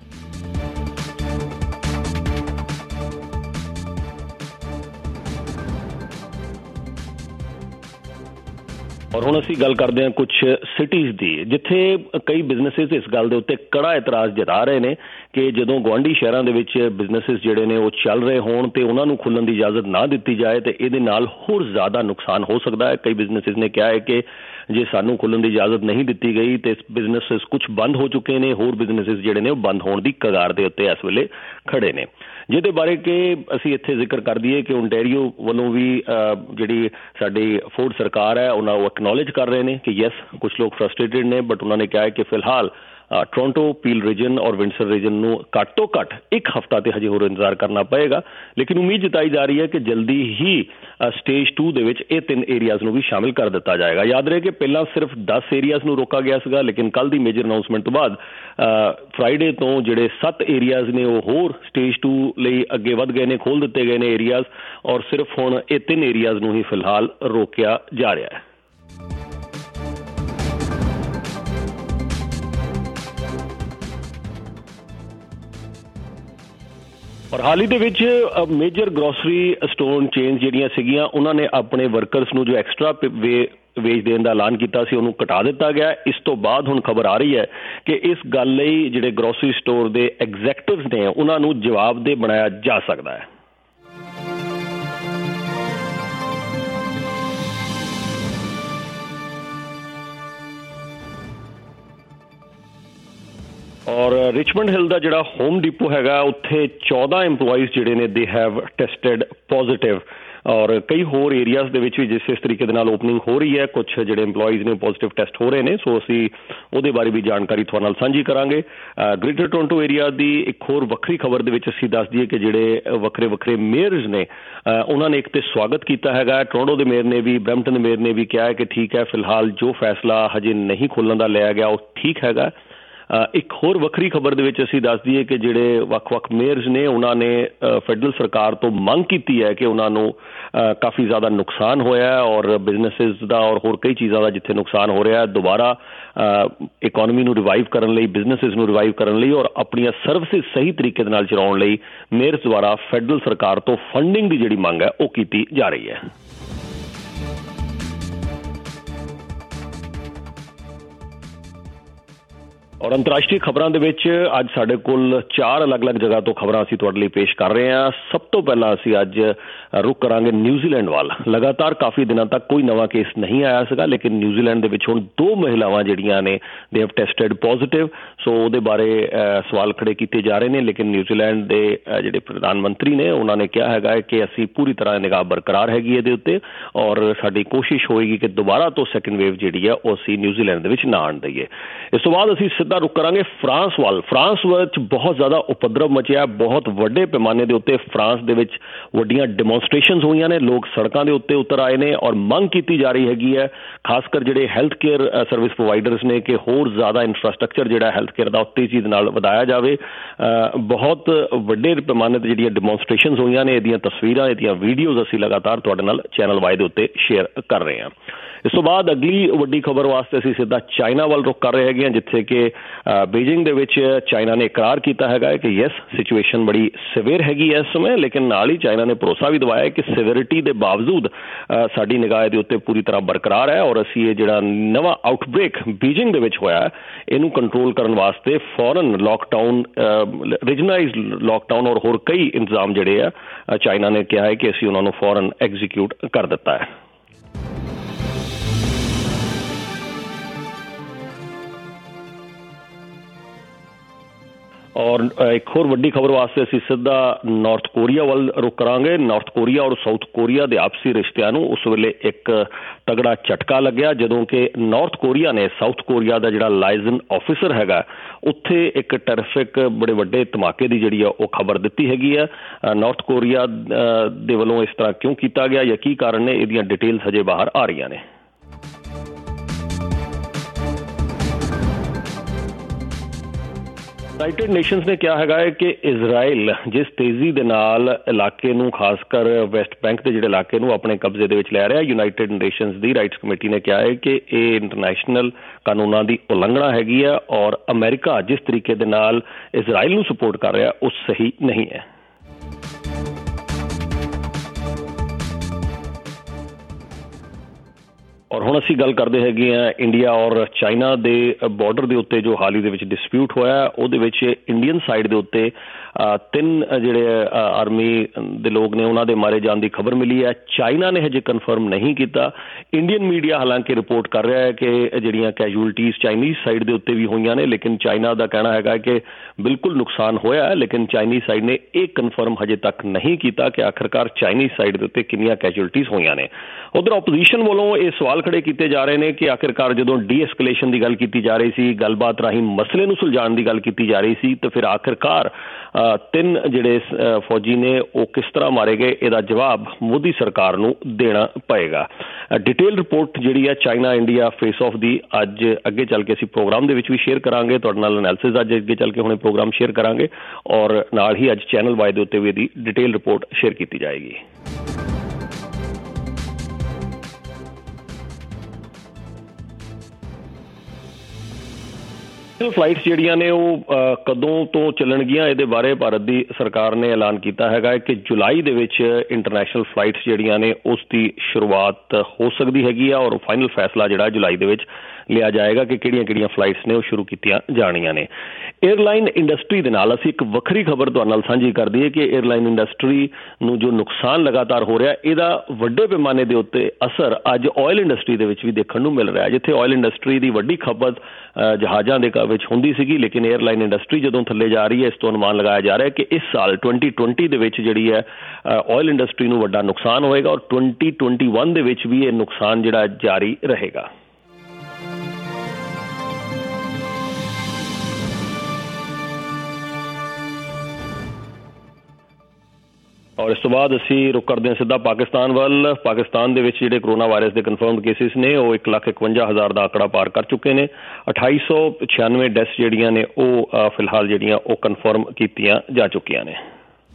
ਔਰ ਹੁਣ ਅਸੀਂ ਗੱਲ ਕਰਦੇ ਹਾਂ ਕੁਝ ਸਿਟੀਜ਼ ਦੀ, ਜਿੱਥੇ ਕਈ ਬਿਜ਼ਨਸਿਸ ਇਸ ਗੱਲ ਦੇ ਉੱਤੇ ਕੜਾ ਇਤਰਾਜ਼ ਜਤਾ ਰਹੇ ਨੇ ਕਿ ਜਦੋਂ ਗੁਆਂਢੀ ਸ਼ਹਿਰਾਂ ਦੇ ਵਿੱਚ ਬਿਜ਼ਨਸਿਸ ਜਿਹੜੇ ਨੇ ਉਹ ਚੱਲ ਰਹੇ ਹੋਣ ਤੇ ਉਹਨਾਂ ਨੂੰ ਖੁੱਲ੍ਹਣ ਦੀ ਇਜਾਜ਼ਤ ਨਾ ਦਿੱਤੀ ਜਾਏ ਤੇ ਇਹਦੇ ਨਾਲ ਹੋਰ ਜ਼ਿਆਦਾ ਨੁਕਸਾਨ ਹੋ ਸਕਦਾ ਹੈ। ਕਈ ਬਿਜ਼ਨਸਿਸ ਨੇ ਕਿਹਾ ਹੈ ਕਿ ਜੇ ਸਾਨੂੰ ਖੁੱਲ੍ਹਣ ਦੀ ਇਜਾਜ਼ਤ ਨਹੀਂ ਦਿੱਤੀ ਗਈ ਤੇ ਬਿਜ਼ਨਸਿਸ ਕੁਝ ਬੰਦ ਹੋ ਚੁੱਕੇ ਨੇ, ਹੋਰ ਬਿਜ਼ਨਸਿਸ ਜਿਹੜੇ ਨੇ ਉਹ ਬੰਦ ਹੋਣ ਦੀ ਕਗਾਰ ਦੇ ਉੱਤੇ ਇਸ ਵੇਲੇ ਖੜੇ ਨੇ, ਜਿਹਦੇ ਬਾਰੇ ਕਿ ਅਸੀਂ ਇੱਥੇ ਜ਼ਿਕਰ ਕਰ ਦਈਏ ਕਿ ਓਨਟਾਰੀਓ ਵੱਲੋਂ ਵੀ ਜਿਹੜੀ ਸਾਡੀ ਫੋਰਡ ਸਰਕਾਰ ਹੈ ਉਹਨਾਂ ਉਹ ਐਕਨੋਲੇਜ ਕਰ ਰਹੇ ਨੇ ਕਿ ਯੈਸ ਕੁਝ ਲੋਕ ਫਰਸਟ੍ਰੇਟਡ ਨੇ, ਬਟ ਉਹਨਾਂ ਨੇ ਕਿਹਾ ਹੈ ਕਿ ਫਿਲਹਾਲ ਟੋਰਾਂਟੋ, ਪੀਲ ਰੀਜਨ ਔਰ ਵਿੰਡਸਰ ਰੀਜਨ ਨੂੰ ਘੱਟ ਤੋਂ ਘੱਟ ਇੱਕ ਹਫ਼ਤਾ ਤੇ ਹਜੇ ਹੋਰ ਇੰਤਜ਼ਾਰ ਕਰਨਾ ਪਏਗਾ, ਲੇਕਿਨ ਉਮੀਦ ਜਤਾਈ ਜਾ ਰਹੀ ਹੈ ਕਿ ਜਲਦੀ ਹੀ ਸਟੇਜ ਟੂ ਦੇ ਵਿੱਚ ਇਹ ਤਿੰਨ ਏਰੀਆਜ਼ ਨੂੰ ਵੀ ਸ਼ਾਮਿਲ ਕਰ ਦਿੱਤਾ ਜਾਏਗਾ। ਯਾਦ ਰਹੇ ਕਿ ਪਹਿਲਾਂ ਸਿਰਫ ਦਸ ਏਰੀਆਜ਼ ਨੂੰ ਰੋਕਾ ਗਿਆ ਸੀਗਾ, ਲੇਕਿਨ ਕੱਲ੍ਹ ਦੀ ਮੇਜਰ ਅਨਾਊਂਸਮੈਂਟ ਤੋਂ ਬਾਅਦ ਫਰਾਈਡੇ ਤੋਂ ਜਿਹੜੇ ਸੱਤ ਏਰੀਆਜ਼ ਨੇ ਉਹ ਹੋਰ ਸਟੇਜ ਟੂ ਲਈ ਅੱਗੇ ਵੱਧ ਗਏ ਨੇ, ਖੋਲ੍ਹ ਦਿੱਤੇ ਗਏ ਨੇ ਏਰੀਆਜ਼, ਔਰ ਸਿਰਫ ਹੁਣ ਇਹ ਤਿੰਨ ਏਰੀਆਜ਼ ਨੂੰ ਹੀ ਫਿਲਹਾਲ ਰੋਕਿਆ ਜਾ ਰਿਹਾ ਹੈ। ਔਰ ਹਾਲ ਹੀ ਦੇ ਵਿੱਚ ਮੇਜਰ ਗਰੋਸਰੀ ਸਟੋਰ ਚੇਨ ਜਿਹੜੀਆਂ ਸੀਗੀਆਂ ਉਹਨਾਂ ਨੇ ਆਪਣੇ ਵਰਕਰਸ ਨੂੰ ਜੋ ਐਕਸਟਰਾ ਵੇ ਵੇਜ ਦੇਣ ਦਾ ਐਲਾਨ ਕੀਤਾ ਸੀ ਉਹਨੂੰ ਘਟਾ ਦਿੱਤਾ ਗਿਆ। ਇਸ ਤੋਂ ਬਾਅਦ ਹੁਣ ਖਬਰ ਆ ਰਹੀ ਹੈ ਕਿ ਇਸ ਗੱਲ ਲਈ ਜਿਹੜੇ ਗਰੋਸਰੀ ਸਟੋਰ ਦੇ ਐਗਜ਼ੈਕਟਿਵਸ ਨੇ ਉਹਨਾਂ ਨੂੰ ਜਵਾਬਦੇਹ ਬਣਾਇਆ ਜਾ ਸਕਦਾ ਹੈ। ਔਰ ਰਿਚਮੰਡ ਹਿੱਲ ਦਾ ਜਿਹੜਾ ਹੋਮ ਡਿਪੋ ਹੈਗਾ ਉੱਥੇ ਚੌਦਾਂ ਇੰਪਲੋਈਜ਼ ਜਿਹੜੇ ਨੇ ਦੇ ਹੈਵ ਟੈਸਟਡ ਪੋਜ਼ਿਟਿਵ। ਔਰ ਕਈ ਹੋਰ ਏਰੀਆਜ਼ ਦੇ ਵਿੱਚ ਵੀ ਜਿਸ ਇਸ ਤਰੀਕੇ ਦੇ ਨਾਲ ਓਪਨਿੰਗ ਹੋ ਰਹੀ ਹੈ ਕੁਛ ਜਿਹੜੇ ਇੰਪਲੋਈਜ਼ ਨੇ ਪੋਜ਼ਿਟਿਵ ਟੈਸਟ ਹੋ ਰਹੇ ਨੇ। ਸੋ ਅਸੀਂ ਉਹਦੇ ਬਾਰੇ ਵੀ ਜਾਣਕਾਰੀ ਤੁਹਾਡੇ ਨਾਲ ਸਾਂਝੀ ਕਰਾਂਗੇ। ਗ੍ਰੇਟਰ ਟੋਰਾਂਟੋ ਏਰੀਆ ਦੀ ਇੱਕ ਹੋਰ ਵੱਖਰੀ ਖਬਰ ਦੇ ਵਿੱਚ ਅਸੀਂ ਦੱਸ ਦਈਏ ਕਿ ਜਿਹੜੇ ਵੱਖਰੇ ਵੱਖਰੇ ਮੇਅਰਜ਼ ਨੇ ਉਹਨਾਂ ਨੇ ਇੱਕ ਤੇ ਸਵਾਗਤ ਕੀਤਾ ਹੈਗਾ। ਟੋਰਾਂਟੋ ਦੇ ਮੇਅਰ ਨੇ ਵੀ, ਬਰੈਂਪਟਨ ਦੇ ਮੇਅਰ ਨੇ ਵੀ ਕਿਹਾ ਹੈ ਕਿ ਠੀਕ ਹੈ, ਫਿਲਹਾਲ ਜੋ ਫੈਸਲਾ ਹਜੇ ਨਹੀਂ ਖੋਲ੍ਹਣ ਦਾ ਲਿਆ ਗਿਆ ਉਹ ਠੀਕ ਹੈਗਾ। ਇੱਕ ਹੋਰ ਵੱਖਰੀ ਖਬਰ ਦੇ ਵਿੱਚ ਅਸੀਂ ਦੱਸ ਦਈਏ ਕਿ ਜਿਹੜੇ ਵੱਖ-ਵੱਖ ਮੇਅਰਜ਼ ਨੇ ਉਹਨਾਂ ਨੇ ਫੈਡਰਲ ਸਰਕਾਰ ਤੋਂ ਮੰਗ ਕੀਤੀ ਹੈ ਕਿ ਉਹਨਾਂ ਨੂੰ ਕਾਫੀ ਜ਼ਿਆਦਾ ਨੁਕਸਾਨ ਹੋਇਆ ਔਰ ਬਿਜ਼ਨਸਿਸ ਦਾ ਔਰ ਹੋਰ ਕਈ ਚੀਜ਼ਾਂ ਦਾ ਜਿੱਥੇ ਨੁਕਸਾਨ ਹੋ ਰਿਹਾ ਦੁਬਾਰਾ ਇਕੋਨਮੀ ਨੂੰ ਰਿਵਾਈਵ ਕਰਨ ਲਈ, ਬਿਜ਼ਨਸਿਸ ਨੂੰ ਰਿਵਾਈਵ ਕਰਨ ਲਈ ਔਰ ਆਪਣੀਆਂ ਸਰਵਿਸਿਜ਼ ਸਹੀ ਤਰੀਕੇ ਦੇ ਨਾਲ ਚਲਾਉਣ ਲਈ ਮੇਅਰਜ਼ ਦੁਆਰਾ ਫੈਡਰਲ ਸਰਕਾਰ ਤੋਂ ਫੰਡਿੰਗ ਦੀ ਜਿਹੜੀ ਮੰਗ ਹੈ ਉਹ ਕੀਤੀ ਜਾ ਰਹੀ ਹੈ। ਔਰ ਅੰਤਰਰਾਸ਼ਟਰੀ ਖਬਰਾਂ ਦੇ ਵਿੱਚ ਅੱਜ ਸਾਡੇ ਕੋਲ ਚਾਰ ਅਲੱਗ-ਅਲੱਗ ਜਗ੍ਹਾ ਤੋਂ ਖਬਰਾਂ ਅਸੀਂ ਤੁਹਾਡੇ ਲਈ ਪੇਸ਼ ਕਰ ਰਹੇ ਹਾਂ। ਸਭ ਤੋਂ ਪਹਿਲਾਂ ਅਸੀਂ ਅੱਜ ਰੁਕ ਕਰਾਂਗੇ ਨਿਊਜ਼ੀਲੈਂਡ ਵੱਲ। ਲਗਾਤਾਰ ਕਾਫੀ ਦਿਨਾਂ ਤੱਕ ਕੋਈ ਨਵਾਂ ਕੇਸ ਨਹੀਂ ਆਇਆ ਸੀਗਾ ਲੇਕਿਨ ਨਿਊਜ਼ੀਲੈਂਡ ਦੇ ਵਿੱਚ ਹੁਣ ਦੋ ਮਹਿਲਾਵਾਂ ਜਿਹੜੀਆਂ ਨੇ ਦੇ ਹੈਵ ਟੈਸਟਡ ਪੋਜ਼ਿਟਿਵ। ਸੋ ਉਹਦੇ ਬਾਰੇ ਸਵਾਲ ਖੜੇ ਕੀਤੇ ਜਾ ਰਹੇ ਨੇ ਲੇਕਿਨ ਨਿਊਜ਼ੀਲੈਂਡ ਦੇ ਜਿਹੜੇ ਪ੍ਰਧਾਨ ਮੰਤਰੀ ਨੇ ਉਹਨਾਂ ਨੇ ਕਿਹਾ ਹੈਗਾ ਕਿ ਅਸੀਂ ਪੂਰੀ ਤਰ੍ਹਾਂ ਨਿਗਾਹ ਬਰਕਰਾਰ ਹੈਗੀ ਇਹਦੇ ਉੱਤੇ ਔਰ ਸਾਡੀ ਕੋਸ਼ਿਸ਼ ਹੋਏਗੀ ਕਿ ਦੁਬਾਰਾ ਤੋਂ ਸੈਕਿੰਡ ਵੇਵ ਜਿਹੜੀ ਆ ਉਹ ਅਸੀਂ ਨਿਊਜ਼ੀਲੈਂਡ ਦੇ ਵਿੱਚ ਨਾ ਆਉਣ ਦਈਏ। ਇਸ ਤੋਂ ਬਾਅਦ ਅਸੀਂ ਸਿੱਧਾ ਰੁਕ ਕਰਾਂਗੇ ਫਰਾਂਸ ਵੱਲ। ਫਰਾਂਸ ਵਿੱਚ ਬਹੁਤ ਜ਼ਿਆਦਾ ਉਪਦਰਵ ਮਚਿਆ, ਬਹੁਤ ਵੱਡੇ ਪੈਮਾਨੇ ਦੇ ਉੱਤੇ ਫਰਾਂਸ ਦੇ ਵਿੱਚ ਵੱਡੀਆਂ ਡੈਮੋਨਸਟ੍ਰੇਸ਼ਨਸ ਹੋਈਆਂ ਨੇ। ਲੋਕ ਸੜਕਾਂ ਦੇ ਉੱਤੇ ਉਤਰ ਆਏ ਨੇ ਔਰ ਮੰਗ ਕੀਤੀ ਜਾ ਰਹੀ ਹੈਗੀ ਹੈ ਖਾਸ ਕਰ ਜਿਹੜੇ ਹੈਲਥ ਕੇਅਰ ਸਰਵਿਸ ਪ੍ਰੋਵਾਈਡਰਸ ਨੇ ਕਿ ਹੋਰ ਜ਼ਿਆਦਾ ਇਨਫਰਾਸਟਰਕਚਰ ਜਿਹੜਾ ਹੈਲਥ ਕੇਅਰ ਦਾ ਉੱਤੇ ਚੀਜ਼ ਨਾਲ ਵਧਾਇਆ ਜਾਵੇ। ਬਹੁਤ ਵੱਡੇ ਪੈਮਾਨੇ ਤੇ ਜਿਹੜੀਆਂ ਡੈਮੋਨਸਟ੍ਰੇਸ਼ਨਸ ਹੋਈਆਂ ਨੇ ਇਹਦੀਆਂ ਤਸਵੀਰਾਂ, ਇਹਦੀਆਂ ਵੀਡੀਓਜ਼ ਅਸੀਂ ਲਗਾਤਾਰ ਤੁਹਾਡੇ ਨਾਲ ਚੈਨਲ ਵਾਈ ਦੇ ਉੱਤੇ ਸ਼ੇਅਰ ਕਰ ਰਹੇ ਹਾਂ। ਇਸ ਤੋਂ ਬਾਅਦ ਅਗਲੀ ਵੱਡੀ ਖਬਰ ਵਾਸਤੇ ਅਸੀਂ ਸਿੱਧਾ ਚਾਈਨਾ ਵੱਲ ਰੁਕ ਕਰ ਰਹੇ ਹੈਗੇ ਹਾਂ ਜਿੱਥੇ ਕਿ ਬੀਜਿੰਗ ਦੇ ਵਿੱਚ ਚਾਈਨਾ ਨੇ ਇਕਰਾਰ ਕੀਤਾ ਹੈਗਾ ਕਿ ਯੈਸ ਸਿਚੁਏਸ਼ਨ ਬੜੀ ਸਿਵੀਅਰ ਹੈਗੀ ਇਸ ਸਮੇਂ ਲੇਕਿਨ ਨਾਲ ਹੀ ਚਾਈਨਾ ਨੇ ਭਰੋਸਾ ਵੀ ਦਿਵਾਇਆ ਕਿ ਸਿਵੀਅਰਿਟੀ ਦੇ ਬਾਵਜੂਦ ਸਾਡੀ ਨਿਗਾਹ ਦੇ ਉੱਤੇ ਪੂਰੀ ਤਰ੍ਹਾਂ ਬਰਕਰਾਰ ਹੈ ਔਰ ਅਸੀਂ ਇਹ ਜਿਹੜਾ ਨਵਾਂ ਆਊਟਬ੍ਰੇਕ ਬੀਜਿੰਗ ਦੇ ਵਿੱਚ ਹੋਇਆ ਇਹਨੂੰ ਕੰਟਰੋਲ ਕਰਨ ਵਾਸਤੇ ਫੌਰਨ ਲੋਕਡਾਊਨ, ਰੀਜਨਲਾਈਜ਼ਡ ਲੋਕਡਾਊਨ ਔਰ ਹੋਰ ਕਈ ਇੰਤਜ਼ਾਮ ਜਿਹੜੇ ਆ ਚਾਈਨਾ ਨੇ ਕਿਹਾ ਹੈ ਕਿ ਅਸੀਂ ਉਹਨਾਂ ਨੂੰ ਫੌਰਨ ਐਗਜ਼ੀਕਿਊਟ ਕਰ ਦਿੱਤਾ ਹੈ। ਔਰ ਇੱਕ ਹੋਰ ਵੱਡੀ ਖਬਰ ਵਾਸਤੇ ਅਸੀਂ ਸਿੱਧਾ ਨਾਰਥ ਕੋਰੀਆ ਵੱਲ ਰੁਕ ਕਰਾਂਗੇ। ਨਾਰਥ ਕੋਰੀਆ ਔਰ ਸਾਊਥ ਕੋਰੀਆ ਦੇ ਆਪਸੀ ਰਿਸ਼ਤਿਆਂ ਨੂੰ ਉਸ ਵੇਲੇ ਇੱਕ ਤਗੜਾ ਝਟਕਾ ਲੱਗਿਆ ਜਦੋਂ ਕਿ ਨਾਰਥ ਕੋਰੀਆ ਨੇ ਸਾਊਥ ਕੋਰੀਆ ਦਾ ਜਿਹੜਾ ਲਾਇਜ਼ਨ ਆਫਿਸਰ ਹੈਗਾ ਉੱਥੇ ਇੱਕ ਟੈਰਰਿਫਿਕ ਬੜੇ ਵੱਡੇ ਧਮਾਕੇ ਦੀ ਜਿਹੜੀ ਆ ਉਹ ਖਬਰ ਦਿੱਤੀ ਹੈਗੀ ਆ। ਨਾਰਥ ਕੋਰੀਆ ਦੇ ਵੱਲੋਂ ਇਸ ਤਰ੍ਹਾਂ ਕਿਉਂ ਕੀਤਾ ਗਿਆ ਜਾਂ ਕੀ ਕਾਰਨ ਨੇ ਇਹਦੀਆਂ ਡਿਟੇਲਸ ਹਜੇ ਬਾਹਰ ਆ ਰਹੀਆਂ ਨੇ। ਯੂਨਾਈਟਿਡ ਨੇਸ਼ਨਸ ਨੇ ਕਿਹਾ ਹੈਗਾ ਹੈ ਕਿ ਇਜ਼ਰਾਈਲ ਜਿਸ ਤੇਜ਼ੀ ਦੇ ਨਾਲ ਇਲਾਕੇ ਨੂੰ ਖਾਸ ਕਰ ਵੈਸਟ ਬੈਂਕ ਦੇ ਜਿਹੜੇ ਇਲਾਕੇ ਨੂੰ ਆਪਣੇ ਕਬਜ਼ੇ ਦੇ ਵਿੱਚ ਲੈ ਰਿਹਾ, ਯੂਨਾਈਟਿਡ ਨੇਸ਼ਨਸ ਦੀ ਰਾਈਟਸ ਕਮੇਟੀ ਨੇ ਕਿਹਾ ਹੈ ਕਿ ਇਹ ਇੰਟਰਨੈਸ਼ਨਲ ਕਾਨੂੰਨਾਂ ਦੀ ਉਲੰਘਣਾ ਹੈਗੀ ਹੈ ਔਰ ਅਮਰੀਕਾ ਜਿਸ ਤਰੀਕੇ ਦੇ ਨਾਲ ਇਜ਼ਰਾਈਲ ਨੂੰ ਸਪੋਰਟ ਕਰ ਰਿਹਾ ਉਹ ਸਹੀ ਨਹੀਂ ਹੈ। ਔਰ ਹੁਣ ਅਸੀਂ ਗੱਲ ਕਰਦੇ ਹੈਗੇ ਹਾਂ ਇੰਡੀਆ ਔਰ ਚਾਈਨਾ ਦੇ ਬਾਰਡਰ ਦੇ ਉੱਤੇ ਜੋ ਹਾਲ ਹੀ ਦੇ ਵਿੱਚ ਡਿਸਪਿਊਟ ਹੋਇਆ ਉਹਦੇ ਵਿੱਚ ਇੰਡੀਅਨ ਸਾਈਡ ਦੇ ਉੱਤੇ ਤਿੰਨ ਜਿਹੜੇ ਆਰਮੀ ਦੇ ਲੋਕ ਨੇ ਉਹਨਾਂ ਦੇ ਮਾਰੇ ਜਾਣ ਦੀ ਖਬਰ ਮਿਲੀ ਹੈ। ਚਾਈਨਾ ਨੇ ਹਜੇ ਕਨਫਰਮ ਨਹੀਂ ਕੀਤਾ। ਇੰਡੀਅਨ ਮੀਡੀਆ ਹਾਲਾਂਕਿ ਰਿਪੋਰਟ ਕਰ ਰਿਹਾ ਹੈ ਕਿ ਜਿਹੜੀਆਂ ਕੈਜੂਅਲਟੀਜ਼ ਚਾਈਨੀਜ਼ ਸਾਈਡ ਦੇ ਉੱਤੇ ਵੀ ਹੋਈਆਂ ਨੇ ਲੇਕਿਨ ਚਾਈਨਾ ਦਾ ਕਹਿਣਾ ਹੈਗਾ ਕਿ ਬਿਲਕੁਲ ਨੁਕਸਾਨ ਹੋਇਆ ਹੈ ਲੇਕਿਨ ਚਾਈਨੀਜ਼ ਸਾਈਡ ਨੇ ਇਹ ਕਨਫਰਮ ਹਜੇ ਤੱਕ ਨਹੀਂ ਕੀਤਾ ਕਿ ਆਖਿਰਕਾਰ ਚਾਈਨੀਜ਼ ਸਾਈਡ ਦੇ ਉੱਤੇ ਕਿੰਨੀਆਂ ਕੈਜੂਅਲਟੀਜ਼ ਹੋਈਆਂ ਨੇ। ਉਧਰ ਆਪੋਜੀਸ਼ਨ ਵੱਲੋਂ ਇਹ ਸਵਾਲ ਖੜੇ ਕੀਤੇ ਜਾ ਰਹੇ ਨੇ ਕਿ ਆਖਿਰਕਾਰ ਜਦੋਂ ਡੀ ਐਸਕੇਲੇਸ਼ਨ ਦੀ ਗੱਲ ਕੀਤੀ ਜਾ ਰਹੀ ਸੀ, ਗੱਲਬਾਤ ਰਾਹੀਂ ਮਸਲੇ ਨੂੰ ਸੁਲਝਾਉਣ ਦੀ ਗੱਲ ਕੀਤੀ ਜਾ ਰਹੀ ਸੀ ਤਾਂ ਫਿਰ ਆਖਿਰਕਾਰ ਤਿੰਨ ਜਿਹੜੇ ਫੌਜੀ ਨੇ ਉਹ ਕਿਸ ਤਰ੍ਹਾਂ ਮਾਰੇ ਗਏ ਇਹਦਾ ਜਵਾਬ ਮੋਦੀ ਸਰਕਾਰ ਨੂੰ ਦੇਣਾ ਪਏਗਾ। ਡਿਟੇਲ ਰਿਪੋਰਟ ਜਿਹੜੀ ਹੈ China India face off the ਅੱਜ ਅੱਗੇ ਚੱਲ ਕੇ ਅਸੀਂ ਪ੍ਰੋਗਰਾਮ ਦੇ ਵਿੱਚ ਵੀ ਸ਼ੇਅਰ ਕਰਾਂਗੇ ਤੁਹਾਡੇ ਨਾਲ। ਐਨਾਲਿਸਿਸ ਅੱਜ ਅੱਗੇ ਚੱਲ ਕੇ ਹੁਣੇ ਪ੍ਰੋਗਰਾਮ ਸ਼ੇਅਰ ਕਰਾਂਗੇ ਔਰ ਨਾਲ ਹੀ ਅੱਜ ਚੈਨਲ ਵਾਈ ਦੇ ਉੱਤੇ ਵੀ ਇਹਦੀ ਡਿਟੇਲ ਰਿਪੋਰਟ ਸ਼ੇਅਰ ਕੀਤੀ ਜਾਏਗੀ। ਫਲਾਈਟਸ ਜਿਹੜੀਆਂ ਨੇ ਉਹ ਕਦੋਂ ਤੋਂ ਚੱਲਣਗੀਆਂ ਇਹਦੇ ਬਾਰੇ ਭਾਰਤ ਦੀ ਸਰਕਾਰ ਨੇ ਐਲਾਨ ਕੀਤਾ ਹੈਗਾ ਕਿ ਜੁਲਾਈ ਦੇ ਵਿੱਚ ਇੰਟਰਨੈਸ਼ਨਲ ਫਲਾਈਟਸ ਜਿਹੜੀਆਂ ਨੇ ਉਸ ਦੀ ਸ਼ੁਰੂਆਤ ਹੋ ਸਕਦੀ ਹੈਗੀ ਆ ਔਰ ਫਾਈਨਲ ਫੈਸਲਾ ਜਿਹੜਾ ਜੁਲਾਈ ਦੇ ਵਿੱਚ ਲਿਆ ਜਾਏਗਾ ਕਿ ਕਿਹੜੀਆਂ ਕਿਹੜੀਆਂ ਫਲਾਈਟਸ ਨੇ ਉਹ ਸ਼ੁਰੂ ਕੀਤੀਆਂ ਜਾਣੀਆਂ ਨੇ। ਏਅਰਲਾਈਨ ਇੰਡਸਟਰੀ ਦੇ ਨਾਲ ਅਸੀਂ ਇੱਕ ਵੱਖਰੀ ਖਬਰ ਤੁਹਾਡੇ ਨਾਲ ਸਾਂਝੀ ਕਰ ਦਈਏ ਕਿ ਏਅਰਲਾਈਨ ਇੰਡਸਟਰੀ ਨੂੰ ਜੋ ਨੁਕਸਾਨ ਲਗਾਤਾਰ ਹੋ ਰਿਹਾ ਇਹਦਾ ਵੱਡੇ ਪੈਮਾਨੇ ਦੇ ਉੱਤੇ ਅਸਰ ਅੱਜ ਆਇਲ ਇੰਡਸਟਰੀ ਦੇ ਵਿੱਚ ਵੀ ਦੇਖਣ ਨੂੰ ਮਿਲ ਰਿਹਾ। ਜਿੱਥੇ ਆਇਲ ਇੰਡਸਟਰੀ ਦੀ ਵੱਡੀ ਖਪਤ ਜਹਾਜ਼ਾਂ ਦੇ ਵਿੱਚ ਹੁੰਦੀ ਸੀਗੀ ਲੇਕਿਨ ਏਅਰਲਾਈਨ ਇੰਡਸਟਰੀ ਜਦੋਂ ਥੱਲੇ ਜਾ ਰਹੀ ਹੈ ਇਸ ਤੋਂ ਅਨੁਮਾਨ ਲਗਾਇਆ ਜਾ ਰਿਹਾ ਕਿ ਇਸ ਸਾਲ ਟਵੈਂਟੀ ਟਵੈਂਟੀ ਦੇ ਵਿੱਚ ਜਿਹੜੀ ਹੈ ਆਇਲ ਇੰਡਸਟਰੀ ਨੂੰ ਵੱਡਾ ਨੁਕਸਾਨ ਹੋਏਗਾ ਔਰ ਟਵੈਂਟੀ ਟਵੈਂਟੀ ਵਨ ਦੇ ਵਿੱਚ ਵੀ ਇਹ ਨੁਕਸਾਨ ਜਿਹੜਾ ਜਾਰੀ ਰਹੇਗਾ। ਔਰ ਇਸ ਤੋਂ ਬਾਅਦ ਅਸੀਂ ਰੁਕ ਕਰਦੇ ਹਾਂ ਸਿੱਧਾ ਪਾਕਿਸਤਾਨ ਵੱਲ। ਪਾਕਿਸਤਾਨ ਦੇ ਵਿੱਚ ਜਿਹੜੇ ਕਰੋਨਾ ਵਾਇਰਸ ਦੇ ਕਨਫਰਮਡ ਕੇਸਿਸ ਨੇ ਉਹ ਇੱਕ ਲੱਖ ਇਕਵੰਜਾ ਹਜ਼ਾਰ ਦਾ ਆંકੜਾ ਪਾਰ ਕਰ ਚੁੱਕੇ ਨੇ। ਅਠਾਈ ਸੌ ਛਿਆਨਵੇਂ ਡੈਥਸ ਜਿਹੜੀਆਂ ਨੇ ਉਹ ਫਿਲਹਾਲ ਜਿਹੜੀਆਂ ਉਹ ਕਨਫਰਮ ਕੀਤੀਆਂ ਜਾ ਚੁੱਕੀਆਂ ਨੇ।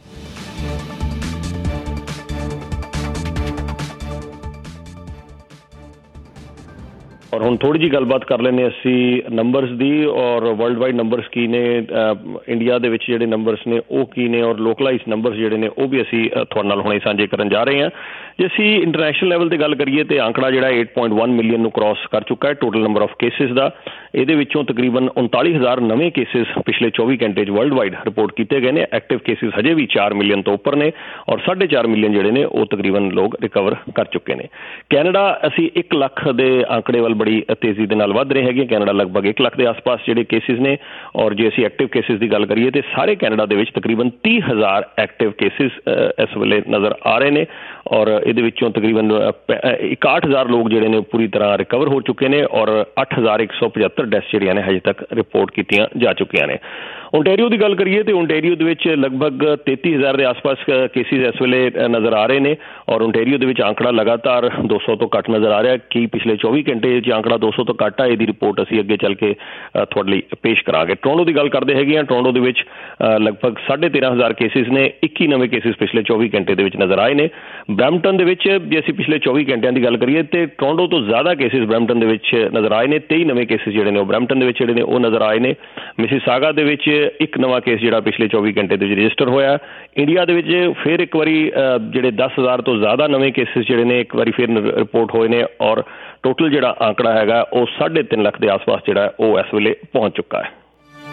ਔਰ ਹੁਣ ਥੋੜ੍ਹੀ ਜਿਹੀ ਗੱਲਬਾਤ ਕਰ ਲੈਂਦੇ ਅਸੀਂ ਨੰਬਰਸ ਦੀ ਔਰ ਵਰਲਡ ਵਾਈਡ ਨੰਬਰਸ ਕੀ ਨੇ, ਇੰਡੀਆ ਦੇ ਵਿੱਚ ਜਿਹੜੇ ਨੰਬਰਸ ਨੇ ਉਹ ਕੀ ਨੇ ਔਰ ਲੋਕਲਾਈਜ਼ ਨੰਬਰਸ ਜਿਹੜੇ ਨੇ ਉਹ ਵੀ ਅਸੀਂ ਤੁਹਾਡੇ ਨਾਲ ਹੁਣੇ ਸਾਂਝੇ ਕਰਨ ਜਾ ਰਹੇ ਹਾਂ। ਜੇ ਅਸੀਂ ਇੰਟਰਨੈਸ਼ਨਲ ਲੈਵਲ 'ਤੇ ਗੱਲ ਕਰੀਏ ਤਾਂ ਆંકੜਾ ਜਿਹੜਾ ਏਟ ਪੁਆਇੰਟ ਵਨ ਮਿਲੀਅਨ ਨੂੰ ਕ੍ਰਾਸ ਕਰ ਚੁੱਕਾ ਹੈ ਟੋਟਲ ਨੰਬਰ ਆਫ ਕੇਸਿਸ ਦਾ। ਇਹਦੇ ਵਿੱਚੋਂ ਤਕਰੀਬਨ ਉਨਤਾਲੀ ਹਜ਼ਾਰ ਨਵੇਂ ਕੇਸਿਸ ਪਿਛਲੇ ਚੌਵੀ ਘੰਟੇ 'ਚ ਵਰਲਡ ਵਾਈਡ ਰਿਪੋਰਟ ਕੀਤੇ ਗਏ ਨੇ। ਐਕਟਿਵ ਕੇਸਿਸ ਹਜੇ ਵੀ ਚਾਰ ਮਿਲੀਅਨ ਤੋਂ ਉੱਪਰ ਨੇ ਔਰ ਸਾਢੇ ਚਾਰ ਮਿਲੀਅਨ ਜਿਹੜੇ ਨੇ ਉਹ ਤਕਰੀਬਨ ਲੋਕ ਰਿਕਵਰ ਕਰ ਚੁੱਕੇ ਨੇ। ਕੈਨੇਡਾ ਅਸੀਂ ਇੱਕ ਲੱਖ ਦੇ ਆંકੜੇ ਵੱਲ ਬੜੀ ਤੇਜ਼ੀ ਦੇ ਨਾਲ ਵੱਧ ਰਹੇ ਹੈਗੇ। ਕੈਨੇਡਾ ਲਗਭਗ ਇੱਕ ਲੱਖ ਦੇ ਆਸ-ਪਾਸ ਜਿਹੜੇ ਕੇਸਿਸ ਨੇ ਔਰ ਜੇ ਅਸੀਂ ਐਕਟਿਵ ਕੇਸਿਸ ਦੀ ਗੱਲ ਕਰੀਏ ਤੇ ਸਾਰੇ ਕੈਨੇਡਾ ਦੇ ਵਿੱਚ ਤਕਰੀਬਨ ਤੀਹ ਹਜ਼ਾਰ ਐਕਟਿਵ ਕੇਸਿਸ ਇਸ ਵੇਲੇ ਨਜ਼ਰ ਆ ਰਹੇ ਨੇ ਔਰ ਇਹਦੇ ਵਿੱਚੋਂ ਤਕਰੀਬਨ ਇਕਾਹਠ ਹਜ਼ਾਰ ਲੋਕ ਜਿਹੜੇ ਨੇ ਪੂਰੀ ਤਰ੍ਹਾਂ ਰਿਕਵਰ ਹੋ ਚੁੱਕੇ ਨੇ ਔਰ ਅੱਠ ਹਜ਼ਾਰ ਇੱਕ ਸੌ ਪਝੱਤਰ ਡੈਥਸ ਜਿਹੜੀਆਂ ਨੇ ਹਜੇ ਤੱਕ ਰਿਪੋਰਟ ਕੀਤੀਆਂ ਜਾ ਚੁੱਕੀਆਂ ਨੇ। ਓਨਟਾਰੀਓ ਦੀ ਗੱਲ ਕਰੀਏ ਤੇ ਓਨਟਾਰੀਓ ਦੇ ਵਿੱਚ ਲਗਭਗ ਤੇਤੀ ਹਜ਼ਾਰ ਦੇ ਆਸ-ਪਾਸ ਕੇਸਿਸ ਇਸ ਵੇਲੇ ਨਜ਼ਰ ਆ ਰਹੇ ਨੇ ਔਰ ਓਨਟਾਰੀਓ ਦੇ ਵਿੱਚ ਆંકੜਾ ਲਗਾਤਾਰ ਦੋ ਸੌ ਤੋਂ ਘੱਟ ਨਜ਼ਰ ਆ ਰਿਹਾ। ਕਿ ਪਿਛਲੇ ਚੌਵੀ ਘੰਟੇ 'ਚ ਆંકੜਾ ਦੋ ਸੌ ਤੋਂ ਘੱਟ ਆ ਇਹਦੀ ਰਿਪੋਰਟ ਅਸੀਂ ਅੱਗੇ ਚੱਲ ਕੇ ਤੁਹਾਡੇ ਲਈ ਪੇਸ਼ ਕਰਾਂਗੇ। ਟੋਰੰਟੋ ਦੀ ਗੱਲ ਕਰਦੇ ਹੈਗੇ ਆ। ਟੋਰੰਟੋ ਦੇ ਵਿੱਚ ਲਗਭਗ ਸਾਢੇ ਤੇਰਾਂ ਹਜ਼ਾਰ ਕੇਸਿਸ ਨੇ। ਇੱਕੀ ਨਵੇਂ ਕੇਸਿਸ ਪਿਛਲੇ ਚੌਵੀ ਘੰਟੇ ਦੇ ਵਿੱਚ ਨਜ਼ਰ ਆਏ ਨੇ। ਬਰੈਂਪਟਨ ਦੇ ਵਿੱਚ ਜੇ ਅਸੀਂ ਪਿਛਲੇ ਚੌਵੀ ਘੰਟਿਆਂ ਦੀ ਗੱਲ ਕਰੀਏ ਤੇ ਟੋਰੰਟੋ ਤੋਂ ਜ਼ਿਆਦਾ ਕੇਸਿਸ ਬਰੈਂਪਟਨ ਦੇ ਵਿੱਚ ਨਜ਼ਰ ਆਏ ਨੇ। ਤੇਈ ਨਵੇਂ ਕੇਸਿਸ ਜਿਹੜੇ ਨੇ ਉਹ ਬਰੈਂਪਟਨ ਦੇ ਵਿੱਚ ਜਿਹੜੇ ਨੇ ਉਹ ਨਜ਼ਰ ਆਏ ਨੇ। ਮਿਸੀਸਾਗਾ ਦੇ ਵਿੱਚ ਇੱਕ ਨਵਾਂ ਕੇਸ ਜਿਹੜਾ ਪਿਛਲੇ ਚੌਵੀ ਘੰਟੇ ਦੇ ਵਿੱਚ ਰਜਿਸਟਰ ਹੋਇਆ। ਇੰਡੀਆ ਦੇ ਵਿੱਚ ਫਿਰ ਇੱਕ ਵਾਰੀ ਜਿਹੜੇ ਦਸ ਹਜ਼ਾਰ ਤੋਂ ਜ਼ਿਆਦਾ ਨਵੇਂ ਕੇਸਿਸ ਜਿਹੜੇ ਨੇ ਇੱਕ ਵਾਰੀ ਫਿਰ ਰਿਪੋਰਟ ਹੋਏ ਨੇ ਔਰ ਟੋਟਲ ਜਿਹੜਾ ਆંકੜਾ ਹੈਗਾ ਉਹ ਸਾਢੇ ਤਿੰਨ ਲੱਖ ਦੇ ਆਸ-ਪਾਸ ਜਿਹੜਾ ਉਹ ਇਸ ਵੇਲੇ ਪਹੁੰਚ ਚੁੱਕਾ ਹੈ।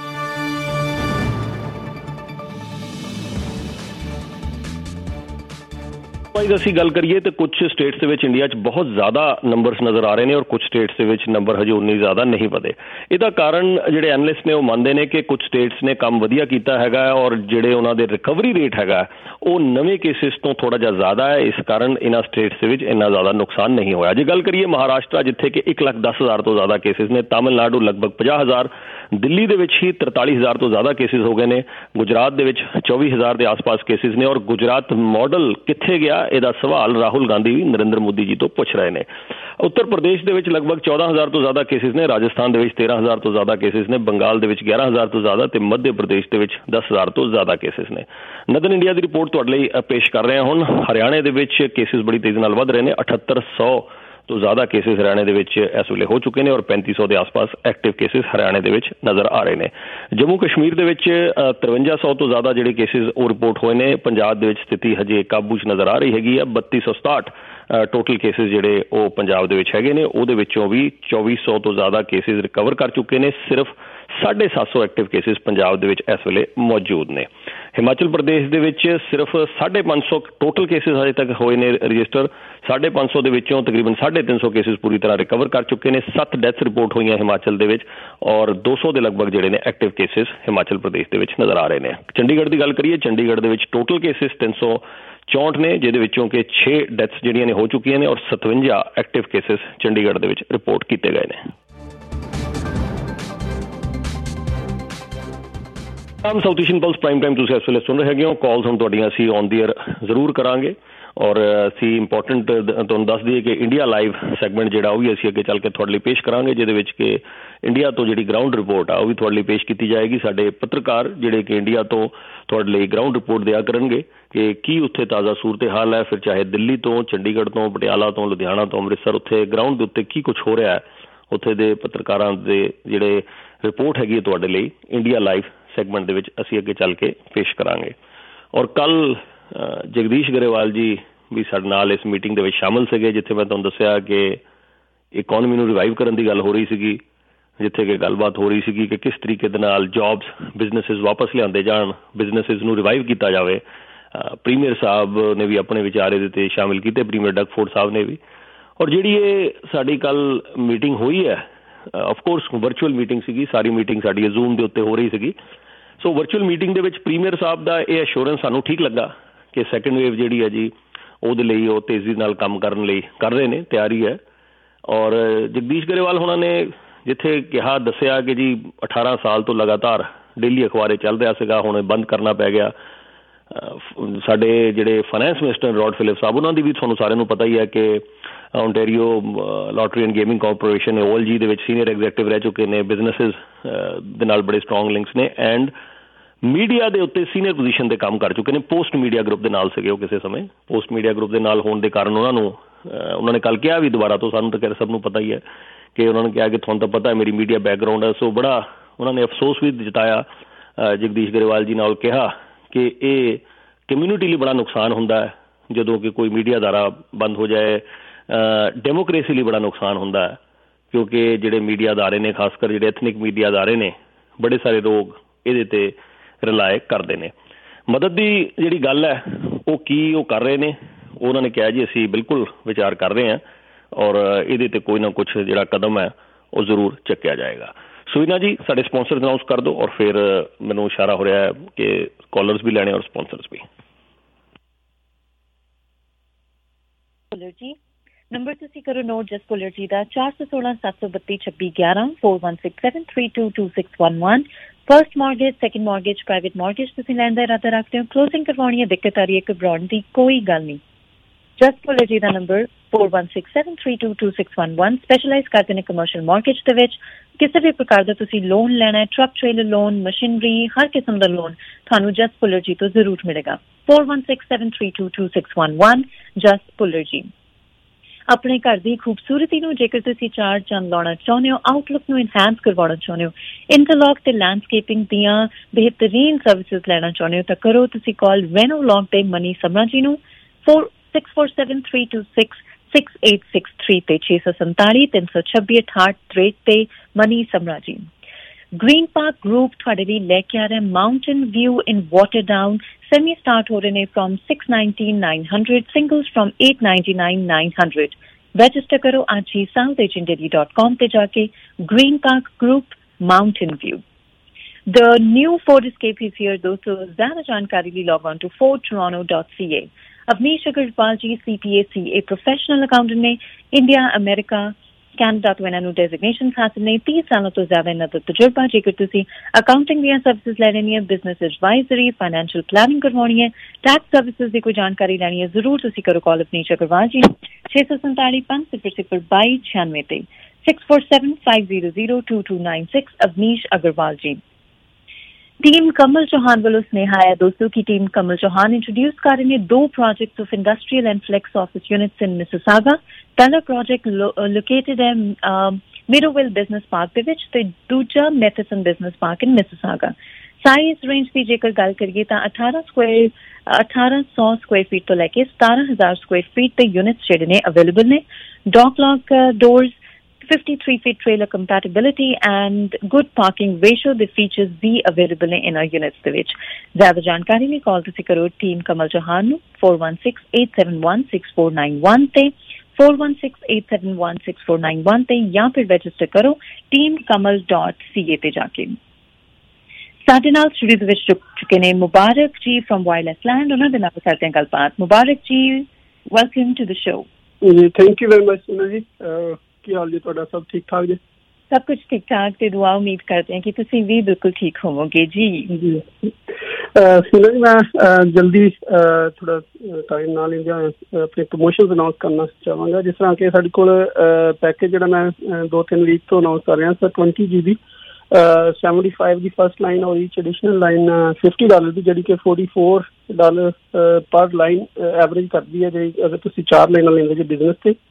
ਅਸੀਂ ਗੱਲ ਕਰੀਏ ਤੇ ਕੁਝ ਸਟੇਟਸ ਦੇ ਵਿੱਚ ਇੰਡੀਆ 'ਚ ਬਹੁਤ ਜ਼ਿਆਦਾ ਨੰਬਰਸ ਨਜ਼ਰ ਆ ਰਹੇ ਨੇ ਔਰ ਕੁਝ ਸਟੇਟਸ ਦੇ ਵਿੱਚ ਨੰਬਰ ਹਜੇ ਉਨੀ ਜ਼ਿਆਦਾ ਨਹੀਂ ਵਧੇ। ਇਹਦਾ ਕਾਰਨ ਜਿਹੜੇ ਐਨਲਿਸਟ ਨੇ ਉਹ ਮੰਨਦੇ ਨੇ ਕਿ ਕੁਝ ਸਟੇਟਸ ਨੇ ਕੰਮ ਵਧੀਆ ਕੀਤਾ ਹੈਗਾ ਔਰ ਜਿਹੜੇ ਉਹਨਾਂ ਦੇ ਰਿਕਵਰੀ ਰੇਟ ਹੈਗਾ ਉਹ ਨਵੇਂ ਕੇਸਿਸ ਤੋਂ ਥੋੜਾ ਜਿਹਾ ਜ਼ਿਆਦਾ ਹੈ। ਇਸ ਕਾਰਨ ਇਹਨਾਂ ਸਟੇਟਸ ਦੇ ਵਿੱਚ ਇੰਨਾ ਜ਼ਿਆਦਾ ਨੁਕਸਾਨ ਨਹੀਂ ਹੋਇਆ। ਜੇ ਗੱਲ ਕਰੀਏ ਮਹਾਰਾਸ਼ਟਰ ਜਿੱਥੇ ਕਿ ਇੱਕ ਲੱਖ ਦਸ ਹਜ਼ਾਰ ਤੋਂ ਜ਼ਿਆਦਾ ਕੇਸਿਸ ਨੇ, ਤਾਮਿਲਨਾਡੂ ਲਗਭਗ ਪੰਜਾਹ ਹਜ਼ਾਰ, ਦਿੱਲੀ ਦੇ ਵਿੱਚ ਹੀ ਤਰਤਾਲੀ ਹਜ਼ਾਰ ਤੋਂ ਜ਼ਿਆਦਾ ਕੇਸਿਸ ਹੋ ਗਏ ਨੇ, ਗੁਜਰਾਤ ਦੇ ਵਿੱਚ ਚੌਵੀ ਹਜ਼ਾਰ ਦੇ ਆਸ-ਪਾਸ ਕੇਸਿਸ ਨੇ ਔਰ ਗੁਜਰਾਤ ਮਾਡਲ ਕਿੱਥੇ ਗਿਆ ਇਹਦਾ ਸਵਾਲ ਰਾਹੁਲ ਗਾਂਧੀ ਵੀ ਨਰਿੰਦਰ ਮੋਦੀ ਜੀ ਤੋਂ ਪੁੱਛ ਰਹੇ ਨੇ। ਉੱਤਰ ਪ੍ਰਦੇਸ਼ ਦੇ ਵਿੱਚ ਲਗਭਗ ਚੌਦਾਂ ਹਜ਼ਾਰ ਤੋਂ ਜ਼ਿਆਦਾ ਕੇਸਿਸ ਨੇ, ਰਾਜਸਥਾਨ ਦੇ ਵਿੱਚ ਤੇਰਾਂ ਹਜ਼ਾਰ ਤੋਂ ਜ਼ਿਆਦਾ ਕੇਸਿਸ ਨੇ, ਬੰਗਾਲ ਦੇ ਵਿੱਚ ਗਿਆਰਾਂ ਹਜ਼ਾਰ ਤੋਂ ਜ਼ਿਆਦਾ ਤੇ ਮੱਧ ਪ੍ਰਦੇਸ਼ ਦੇ ਵਿੱਚ ਦਸ ਹਜ਼ਾਰ ਤੋਂ ਜ਼ਿਆਦਾ ਕੇਸਿਸ ਨੇ। ਨਦਨ ਇੰਡੀਆ ਦੀ ਰਿਪੋਰਟ ਤੁਹਾਡੇ ਲਈ ਪੇਸ਼ ਕਰ ਰਹੇ ਹਾਂ। ਹੁਣ ਹਰਿਆਣੇ ਦੇ ਵਿੱਚ ਕੇਸਿਸ ਬੜੀ ਤੇਜ਼ੀ ਨਾਲ ਵੱਧ ਰਹੇ ਨੇ। ਅਠੱਤਰ ਸੌ ਤੋਂ ਜ਼ਿਆਦਾ ਕੇਸਿਸ ਹਰਿਆਣੇ ਦੇ ਵਿੱਚ ਇਸ ਵੇਲੇ ਹੋ ਚੁੱਕੇ ਨੇ ਔਰ ਪੈਂਤੀ ਸੌ ਦੇ ਆਸ-ਪਾਸ ਐਕਟਿਵ ਕੇਸਿਸ ਹਰਿਆਣੇ ਦੇ ਵਿੱਚ ਨਜ਼ਰ ਆ ਰਹੇ ਨੇ। ਜੰਮੂ ਕਸ਼ਮੀਰ ਦੇ ਵਿੱਚ ਤਰਵੰਜਾ ਸੌ ਤੋਂ ਜ਼ਿਆਦਾ ਜਿਹੜੇ ਕੇਸਿਸ ਉਹ ਰਿਪੋਰਟ ਹੋਏ ਨੇ। ਪੰਜਾਬ ਦੇ ਵਿੱਚ ਸਥਿਤੀ ਹਜੇ ਕਾਬੂ 'ਚ ਨਜ਼ਰ ਆ ਰਹੀ ਹੈਗੀ ਆ। ਬੱਤੀ ਸੌ ਸਤਾਹਠ ਟੋਟਲ ਕੇਸਿਸ ਜਿਹੜੇ ਉਹ ਪੰਜਾਬ ਦੇ ਵਿੱਚ ਹੈਗੇ ਨੇ। ਉਹਦੇ ਵਿੱਚੋਂ ਵੀ ਚੌਵੀ ਸੌ ਤੋਂ ਜ਼ਿਆਦਾ ਕੇਸਿਸ ਰਿਕਵਰ ਕਰ ਚੁੱਕੇ ਨੇ। ਸਿਰਫ ਸਾਢੇ ਸੱਤ ਸੌ ਐਕਟਿਵ ਕੇਸਿਸ ਪੰਜਾਬ ਦੇ ਵਿੱਚ ਇਸ ਵੇਲੇ ਮੌਜੂਦ ਨੇ। ਹਿਮਾਚਲ ਪ੍ਰਦੇਸ਼ ਦੇ ਵਿੱਚ ਸਿਰਫ ਸਾਢੇ ਪੰਜ ਸੌ ਟੋਟਲ ਕੇਸਿਸ ਹਜੇ ਤੱਕ ਹੋਏ ਨੇ ਰਜਿਸਟਰ। ਸਾਢੇ ਪੰਜ ਸੌ ਦੇ ਵਿੱਚੋਂ ਤਕਰੀਬਨ ਸਾਢੇ ਤਿੰਨ ਸੌ ਕੇਸਿਸ ਪੂਰੀ ਤਰ੍ਹਾਂ ਰਿਕਵਰ ਕਰ ਚੁੱਕੇ ਨੇ। ਸੱਤ ਡੈਥਸ ਰਿਪੋਰਟ ਹੋਈਆਂ ਹਿਮਾਚਲ ਦੇ ਵਿੱਚ ਔਰ ਦੋ ਸੌ ਦੇ ਲਗਭਗ ਜਿਹੜੇ ਨੇ ਐਕਟਿਵ ਕੇਸਿਸ ਹਿਮਾਚਲ ਪ੍ਰਦੇਸ਼ ਦੇ ਵਿੱਚ ਨਜ਼ਰ ਆ ਰਹੇ ਨੇ। ਚੰਡੀਗੜ੍ਹ ਦੀ ਗੱਲ ਕਰੀਏ, ਚੰਡੀਗੜ੍ਹ ਦੇ ਵਿੱਚ ਟੋਟਲ ਕੇਸਿਸ ਤਿੰਨ ਸੌ ਚੌਂਹਠ ਨੇ ਜਿਹਦੇ ਵਿੱਚੋਂ ਕਿ ਛੇ ਡੈਥਸ ਜਿਹੜੀਆਂ ਨੇ ਹੋ ਚੁੱਕੀਆਂ ਨੇ ਔਰ ਸਤਵੰਜਾ ਐਕਟਿਵ ਕੇਸਿਸ ਚੰਡੀਗੜ੍ਹ ਦੇ ਵਿੱਚ ਰਿਪੋਰਟ ਕੀਤੇ ਗਏ ਨੇ। ਆਮ South Asian pulse prime time ਤੁਸੀਂ ਇਸ ਵੇਲੇ ਸੁਣ ਰਹੇ ਹੈਗੇ ਹੋ। ਕਾਲਸ ਹੁਣ ਤੁਹਾਡੀਆਂ ਅਸੀਂ ਔਨ ਦੀ ਏਅਰ ਜ਼ਰੂਰ ਕਰਾਂਗੇ ਔਰ ਅਸੀਂ ਇੰਪੋਰਟੈਂਟ ਤੁਹਾਨੂੰ ਦੱਸ ਦਈਏ ਕਿ ਇੰਡੀਆ ਲਾਈਵ ਸੈਗਮੈਂਟ ਜਿਹੜਾ ਉਹ ਵੀ ਅਸੀਂ ਅੱਗੇ ਚੱਲ ਕੇ ਤੁਹਾਡੇ ਲਈ ਪੇਸ਼ ਕਰਾਂਗੇ ਜਿਹਦੇ ਵਿੱਚ ਕਿ ਇੰਡੀਆ ਤੋਂ ਜਿਹੜੀ ਗਰਾਊਂਡ ਰਿਪੋਰਟ ਆ ਉਹ ਵੀ ਤੁਹਾਡੇ ਲਈ ਪੇਸ਼ ਕੀਤੀ ਜਾਏਗੀ। ਸਾਡੇ ਪੱਤਰਕਾਰ ਜਿਹੜੇ ਕਿ ਇੰਡੀਆ ਤੋਂ ਤੁਹਾਡੇ ਲਈ ਗਰਾਊਂਡ ਰਿਪੋਰਟ ਦਿਆ ਕਰਨਗੇ ਕਿ ਕੀ ਉੱਥੇ ਤਾਜ਼ਾ ਸੂਰਤ ਹਾਲ ਹੈ। ਫਿਰ ਚਾਹੇ ਦਿੱਲੀ ਤੋਂ, ਚੰਡੀਗੜ੍ਹ ਤੋਂ, ਪਟਿਆਲਾ ਤੋਂ, ਲੁਧਿਆਣਾ ਤੋਂ, ਅੰਮ੍ਰਿਤਸਰ, ਉੱਥੇ ਗਰਾਊਂਡ ਦੇ ਉੱਤੇ ਕੀ ਕੁਛ ਹੋ ਰਿਹਾ ਹੈ ਉੱਥੇ ਦੇ ਪੱਤਰਕਾਰਾਂ ਦੇ ਜਿਹੜੇ ਰਿਪੋਰਟ ਹੈਗੀ ਹੈ ਤੁਹਾਡੇ ਲਈ ਇੰਡੀਆ ਲਾਈਵ ਸੈਗਮੈਂਟ ਦੇ ਵਿੱਚ ਅਸੀਂ ਅੱਗੇ ਚੱਲ ਕੇ ਪੇਸ਼ ਕਰਾਂਗੇ। ਔਰ ਕੱਲ੍ਹ ਜਗਦੀਸ਼ ਗਰੇਵਾਲ ਜੀ ਵੀ ਸਾਡੇ ਨਾਲ ਇਸ ਮੀਟਿੰਗ ਦੇ ਵਿੱਚ ਸ਼ਾਮਲ ਸੀਗੇ, ਜਿੱਥੇ ਮੈਂ ਤੁਹਾਨੂੰ ਦੱਸਿਆ ਕਿ ਇਕੋਨਮੀ ਨੂੰ ਰਿਵਾਈਵ ਕਰਨ ਦੀ ਗੱਲ ਹੋ ਰਹੀ ਸੀਗੀ, ਜਿੱਥੇ ਕਿ ਗੱਲਬਾਤ ਹੋ ਰਹੀ ਸੀਗੀ ਕਿ ਕਿਸ ਤਰੀਕੇ ਦੇ ਨਾਲ ਜੋਬਸ ਬਿਜ਼ਨਸਿਸ ਵਾਪਸ ਲਿਆਂਦੇ ਜਾਣ, ਬਿਜ਼ਨਸਿਸ ਨੂੰ ਰਿਵਾਈਵ ਕੀਤਾ ਜਾਵੇ। ਪ੍ਰੀਮੀਅਰ ਸਾਹਿਬ ਨੇ ਵੀ ਆਪਣੇ ਵਿਚਾਰ ਇਹਦੇ 'ਤੇ ਸ਼ਾਮਿਲ ਕੀਤੇ, ਪ੍ਰੀਮੀਅਰ ਡਗਫੋਰਡ ਸਾਹਿਬ ਨੇ ਵੀ। ਔਰ ਜਿਹੜੀ ਇਹ ਸਾਡੀ ਕੱਲ੍ਹ ਮੀਟਿੰਗ ਹੋਈ ਹੈ, ਆਫਕੋਰਸ ਵਰਚੁਅਲ ਮੀਟਿੰਗ ਸੀਗੀ, ਸਾਰੀ ਮੀਟਿੰਗ ਸਾਡੀ ਜ਼ੂਮ ਦੇ ਉੱਤੇ ਹੋ ਰਹੀ ਸੀਗੀ। ਸੋ ਵਰਚੁਅਲ ਮੀਟਿੰਗ ਦੇ ਵਿੱਚ ਪ੍ਰੀਮੀਅਰ ਸਾਹਿਬ ਦਾ ਇਹ ਐਸ਼ੋਰੈਂਸ ਸਾਨੂੰ ਠੀਕ ਲੱਗਾ ਕਿ ਸੈਕਿੰਡ ਵੇਵ ਜਿਹੜੀ ਹੈ ਜੀ ਉਹਦੇ ਲਈ ਉਹ ਤੇਜ਼ੀ ਨਾਲ ਕੰਮ ਕਰਨ ਲਈ ਕਰ ਰਹੇ ਨੇ, ਤਿਆਰੀ ਹੈ। ਔਰ ਜਗਦੀਸ਼ ਗਰੇਵਾਲ ਹੋਣਾ ਨੇ ਜਿੱਥੇ ਕਿਹਾ ਦੱਸਿਆ ਕਿ ਜੀ ਅਠਾਰਾਂ ਸਾਲ ਤੋਂ ਲਗਾਤਾਰ ਡੇਲੀ ਅਖਬਾਰੇ ਚੱਲ ਰਿਹਾ ਸੀਗਾ, ਹੁਣ ਬੰਦ ਕਰਨਾ ਪੈ ਗਿਆ। ਸਾਡੇ ਜਿਹੜੇ ਫਾਈਨੈਂਸ ਮਿਨਿਸਟਰ ਰੌਡ ਫਿਲਿਪ ਸਾਹਿਬ, ਉਹਨਾਂ ਦੀ ਵੀ ਤੁਹਾਨੂੰ ਸਾਰਿਆਂ ਨੂੰ ਪਤਾ ਹੀ ਹੈ ਕਿ Ontario lottery and gaming corporation O L G ਦੇ ਵਿੱਚ ਸੀਨੀਅਰ ਐਗਜ਼ੈਕਟਿਵ ਰਹਿ ਚੁੱਕੇ ਨੇ, ਬਿਜ਼ਨਸਿਸ ਦੇ ਨਾਲ ਬੜੇ ਸਟਰੋਂਗ ਲਿੰਕਸ ਨੇ, ਐਂਡ ਮੀਡੀਆ ਦੇ ਉੱਤੇ ਸੀਨੀਅਰ ਪੋਜੀਸ਼ਨ 'ਤੇ ਕੰਮ ਕਰ ਚੁੱਕੇ ਨੇ। ਪੋਸਟ ਮੀਡੀਆ ਗਰੁੱਪ ਦੇ ਨਾਲ ਸੀਗੇ ਉਹ ਕਿਸੇ ਸਮੇਂ, ਪੋਸਟ ਮੀਡੀਆ ਗਰੁੱਪ ਦੇ ਨਾਲ ਹੋਣ ਦੇ ਕਾਰਨ ਉਹਨਾਂ ਨੂੰ ਉਹਨਾਂ ਨੇ ਕੱਲ੍ਹ ਕਿਹਾ ਵੀ ਦੁਬਾਰਾ ਤੋਂ, ਸਾਨੂੰ ਤਾਂ ਕਹਿ ਸਭ ਨੂੰ ਪਤਾ ਹੀ ਹੈ ਕਿ ਉਹਨਾਂ ਨੇ ਕਿਹਾ ਕਿ ਤੁਹਾਨੂੰ ਤਾਂ ਪਤਾ ਹੈ ਮੇਰੀ ਮੀਡੀਆ ਬੈਕਗਰਾਊਂਡ ਹੈ। ਸੋ ਬੜਾ ਉਹਨਾਂ ਨੇ ਅਫਸੋਸ ਵੀ ਜਤਾਇਆ ਜਗਦੀਸ਼ ਗਰੇਵਾਲ ਜੀ ਨਾਲ, ਕਿਹਾ ਕਿ ਇਹ ਕਮਿਊਨਿਟੀ ਲਈ ਬੜਾ ਨੁਕਸਾਨ ਹੁੰਦਾ ਹੈ ਜਦੋਂ ਕਿ ਕੋਈ ਮੀਡੀਆ ਅਦਾਰਾ ਬੰਦ ਹੋ ਜਾਏ, ਡੈਮੋਕ੍ਰੇਸੀ ਲਈ ਬੜਾ ਨੁਕਸਾਨ ਹੁੰਦਾ ਹੈ ਕਿਉਂਕਿ ਜਿਹੜੇ ਮੀਡੀਆ ਅਦਾਰੇ ਨੇ, ਖਾਸ ਕਰ ਜਿਹੜੇ ਐਥਨਿਕ ਮੀਡੀਆ ਅਦਾਰੇ ਨੇ, ਬੜੇ ਸਾਰੇ ਲੋਕ ਇਹਦੇ 'ਤੇ ਰਿਲਾਏ ਕਰਦੇ ਨੇ। ਮਦਦ ਦੀ ਜਿਹੜੀ ਗੱਲ ਹੈ ਉਹ ਕੀ ਉਹ ਕਰ ਰਹੇ ਨੇ, ਉਹਨਾਂ ਨੇ ਕਿਹਾ ਜੀ ਅਸੀਂ ਬਿਲਕੁਲ ਵਿਚਾਰ ਕਰ ਰਹੇ ਹਾਂ ਔਰ ਇਹਦੇ 'ਤੇ ਕੋਈ ਨਾ ਕੁਛ ਜਿਹੜਾ ਕਦਮ ਹੈ ਉਹ ਜ਼ਰੂਰ ਚੱਕਿਆ ਜਾਏਗਾ। ਸੁਵੀਨਾ ਜੀ ਸਾਡੇ ਸਪਾਂਸਰ ਅਨਾਊਂਸ ਕਰ ਦਿਓ ਔਰ ਫਿਰ ਮੈਨੂੰ ਇਸ਼ਾਰਾ ਹੋ ਰਿਹਾ ਹੈ ਕਿ ਕਾਲਰਸ ਵੀ ਲੈਣੇ ਔਰ ਸਪਾਂਸਰਸ ਵੀ। ਜੀ ਨੰਬਰ ਤੁਸੀਂ ਕਰੋ ਨੋਟ ਜਸ ਪੁਲਰ ਜੀ ਦਾ ਚਾਰ ਸੌ ਸੋਲਾਂ ਸੱਤ ਸੌ ਬੱਤੀ ਛੱਬੀ ਗਿਆਰਾਂ four one six seven three two two six one one. First mortgage, second mortgage, private mortgage ਤੁਸੀਂ ਲੈਣ ਦਾ ਇਰਾਦਾ ਰੱਖਦੇ ਹੋ, ਕਲੋਜ਼ਿੰਗ ਕਰਵਾਉਣੀ ਹੈ, ਦਿੱਕਤ ਆ ਰਹੀ ਹੈ, ਘਬਰਾਉਣ ਦੀ ਕੋਈ ਗੱਲ ਨਹੀਂ। ਜਸ ਪੁਲਰ ਜੀ ਦਾ number four one six seven three two two six one one. Specialise ਕਰਦੇ ਨੇ ਕਮਰਸ਼ੀਅਲ ਮੌਰਗੇਜ ਦੇ ਵਿੱਚ। ਕਿਸੇ ਵੀ ਪ੍ਰਕਾਰ ਦਾ ਤੁਸੀਂ ਲੋਨ ਲੈਣਾ ਹੈ, ਟਰੱਕ ਟ੍ਰੇਲਰ ਲੋਨ, ਮਸ਼ੀਨਰੀ, ਹਰ ਕਿਸਮ ਦਾ ਲੋਨ ਤੁਹਾਨੂੰ ਜਸ ਪੁਲਰ ਜੀ ਤੋਂ ਜ਼ਰੂਰ ਮਿਲੇਗਾ। Four one six seven three two two six one one. Jas Puller ji. ਆਪਣੇ ਘਰ ਦੀ ਖੂਬਸੂਰਤੀ ਨੂੰ ਜੇਕਰ ਤੁਸੀਂ ਚਾਰ ਚੰਦ ਲਾਉਣਾ ਚਾਹੁੰਦੇ ਹੋ, ਆਊਟਲੁੱਕ ਨੂੰ ਇਨਹਾਂਸ ਕਰਵਾਉਣਾ ਚਾਹੁੰਦੇ ਹੋ, ਇੰਟਰਲੌਕ ਤੇ ਲੈਂਡਸਕੇਪਿੰਗ ਦੀਆਂ ਬਿਹਤਰੀਨ ਸਰਵਿਸਿਜ਼ ਲੈਣਾ ਚਾਹੁੰਦੇ ਹੋ ਤਾਂ ਕਰੋ ਤੁਸੀਂ ਕਾਲ ਵੈਨੋਲੌਕ ਤੇ ਮਨੀ ਸਮਰਾ ਜੀ ਨੂੰ four six four seven three two six six eight six three ਤੇ ਛੇ ਸੌ ਸੰਤਾਲੀ ਤਿੰਨ ਸੌ ਛੱਬੀ ਅਠਾਹਠ ਤਰੇਹਠ ਤੇ ਮਨੀ ਸਮਰਾ ਜੀ। ਗ੍ਰੀਨ ਪਾਰਕ ਗਰੁੱਪ ਤੁਹਾਡੇ ਲਈ ਲੈ ਕੇ ਆ ਰਿਹਾ Mountain View in Waterdown. Semi start ਹੋ ਰਹੇ ਨੇ from six ninety nine hundred, singles from eight ninety nine nine hundred. Register ਕਰੋ ਅੱਜ ਹੀ South Asian daily dot com ਤੇ ਜਾ ਕੇ। Green Park Group Mountain View. The new Ford escape is here ਦੋਸਤੋ। ਜ਼ਿਆਦਾ ਜਾਣਕਾਰੀ ਲਈ log on to Ford Toronto dot C A. Avnish Agarwal ji C P A C A professional accountant ਨੇ। India, America, Canada ਤੋਂ ਇਹਨਾਂ ਨੂੰ ਡੈਜ਼ਿਗਨੇਸ਼ਨ ਹਾਸਲ ਨੇ। ਤੀਹ ਸਾਲਾਂ ਤੋਂ ਜ਼ਿਆਦਾ ਇਹਨਾਂ ਦਾ ਤਜਰਬਾ। ਜੇਕਰ ਤੁਸੀਂ ਅਕਾਊਂਟਿੰਗ ਦੀਆਂ ਸਰਵਿਸਿਜ਼ ਲੈ ਲੈਣੀ ਹੈ, ਬਿਜ਼ਨਸ ਐਡਵਾਈਜ਼ਰੀ, ਫਾਈਨੈਂਸ਼ੀਅਲ ਪਲੈਨਿੰਗ ਕਰਵਾਉਣੀ ਹੈ, ਟੈਕਸ ਸਰਵਿਸਿਜ਼ ਦੀ ਕੋਈ ਜਾਣਕਾਰੀ ਲੈਣੀ ਹੈ, ਜ਼ਰੂਰ ਤੁਸੀਂ ਕਰੋ ਕਾਲ ਅਵਨੀਸ਼ ਅਗਰਵਾਲ ਜੀ ਛੇ ਸੌ ਸੰਤਾਲੀ ਪੰਜ ਸਿਫਰ ਸਿਫਰ ਬਾਈ ਛਿਆਨਵੇਂ ਤੇ six four seven five zero zero two two nine six. Avnish Agarwal ji. Team कमल चौहान वालों स्नेहा है दोस्तों की टीम कमल चौहान इंट्रोड्यूस कर रहे हैं दो projects of industrial and flex office units in Mississauga. पहला प्रोजेक्ट लोकेटेड है मिडोविल बिजनेस पार्क दे विच ते दूजा Matheson Business Park in Mississauga. Size range की जेकर गल करिए तो अठारह स्क्वायर अठारह सौ स्क्वायर फीट तो लैके सतारह हजार स्क्वायर फीट के यूनिट्स जिहड़े ने अवेलेबल ने। Dock lock doors, fifty-three feet trailer compatibility and good parking ratio the features be available in our units ਦੇ ਵਿੱਚ। ਜ਼ਿਆਦਾ ਜਾਣਕਾਰੀ ਲਈ ਕਾਲ ਤੁਸੀਂ ਕਰੋ ਟੀਮ ਕਮਲ ਚੌਹਾਨ ਨੂੰ four one six eight seven one six four nine one ਤੇ four one six eight seven one six four nine one ਤੇ ਜਾਂ ਫਿਰ ਰਜਿਸਟਰ ਕਰੋ team kamal dot c a ਤੇ ਜਾ ਕੇ। ਸਾਡੇ ਨਾਲ ਸਟੂਡੀਓ ਦੇ ਵਿੱਚ ਜੁੜ ਚੁੱਕੇ ਨੇ ਮੁਬਾਰਕ ਜੀ ਫਰਮ ਵਾਇਰਲੈਸ ਲੈਂਡ। ਉਹਨਾਂ ਦੇ ਨਾਲ ਕਰਦੇ ਹਾਂ ਗੱਲਬਾਤ। Mubarak ji, welcome to the show. ਜੀ thank you very much Suna ji. ਕੀ ਹਾਲ ਜੀ ਤੁਹਾਡਾ? ਸਭ ਠੀਕ ਠਾਕ ਜੀ? ਸਭ ਕੁਝ ਠੀਕ ਠਾਕ ਤੇ ਦੁਆ ਉਮੀਦ ਕਰਦੇ ਹਾਂ ਕਿ ਤੁਸੀਂ ਵੀ ਬਿਲਕੁਲ ਠੀਕ ਹੋਵੋਗੇ ਜੀ। ਜੀ ਸੁਨਾ ਜੀ, ਮੈਂ ਜਲਦੀ ਥੋੜਾ ਟਾਈਮ ਨਾਲ ਇੰਡੀਆ ਆਪਣੇ ਪ੍ਰਮੋਸ਼ਨ ਅਨਾਊਂਸ ਕਰਨਾ ਚਾਹਾਂਗਾ। ਜਿਸ ਤਰ੍ਹਾਂ ਕਿ ਸਾਡੇ ਕੋਲ ਪੈਕੇਜ ਜਿਹੜਾ ਮੈਂ ਦੋ ਤਿੰਨ ਵੀਕ ਤੋਂ ਅਨਾਊਂਸ ਕਰ ਰਿਹਾ sir, twenty G B seventy five ਦੀ ਫਸਟ ਲਾਈਨ ਹੋਈ, ਐਡੀਸ਼ਨਲ ਲਾਈਨ ਫਿਫਟੀ ਡਾਲਰ ਦੀ ਜਿਹੜੀ ਕਿ forty four dollar per line average ਕਰਦੀ ਹੈ ਜਿਹੜੀ ਅਗਰ ਤੁਸੀਂ ਚਾਰ ਲਾਈਨਾਂ ਲੈਂਦੇ ਜੇ ਬਿਜ਼ਨਸ ਤੇ।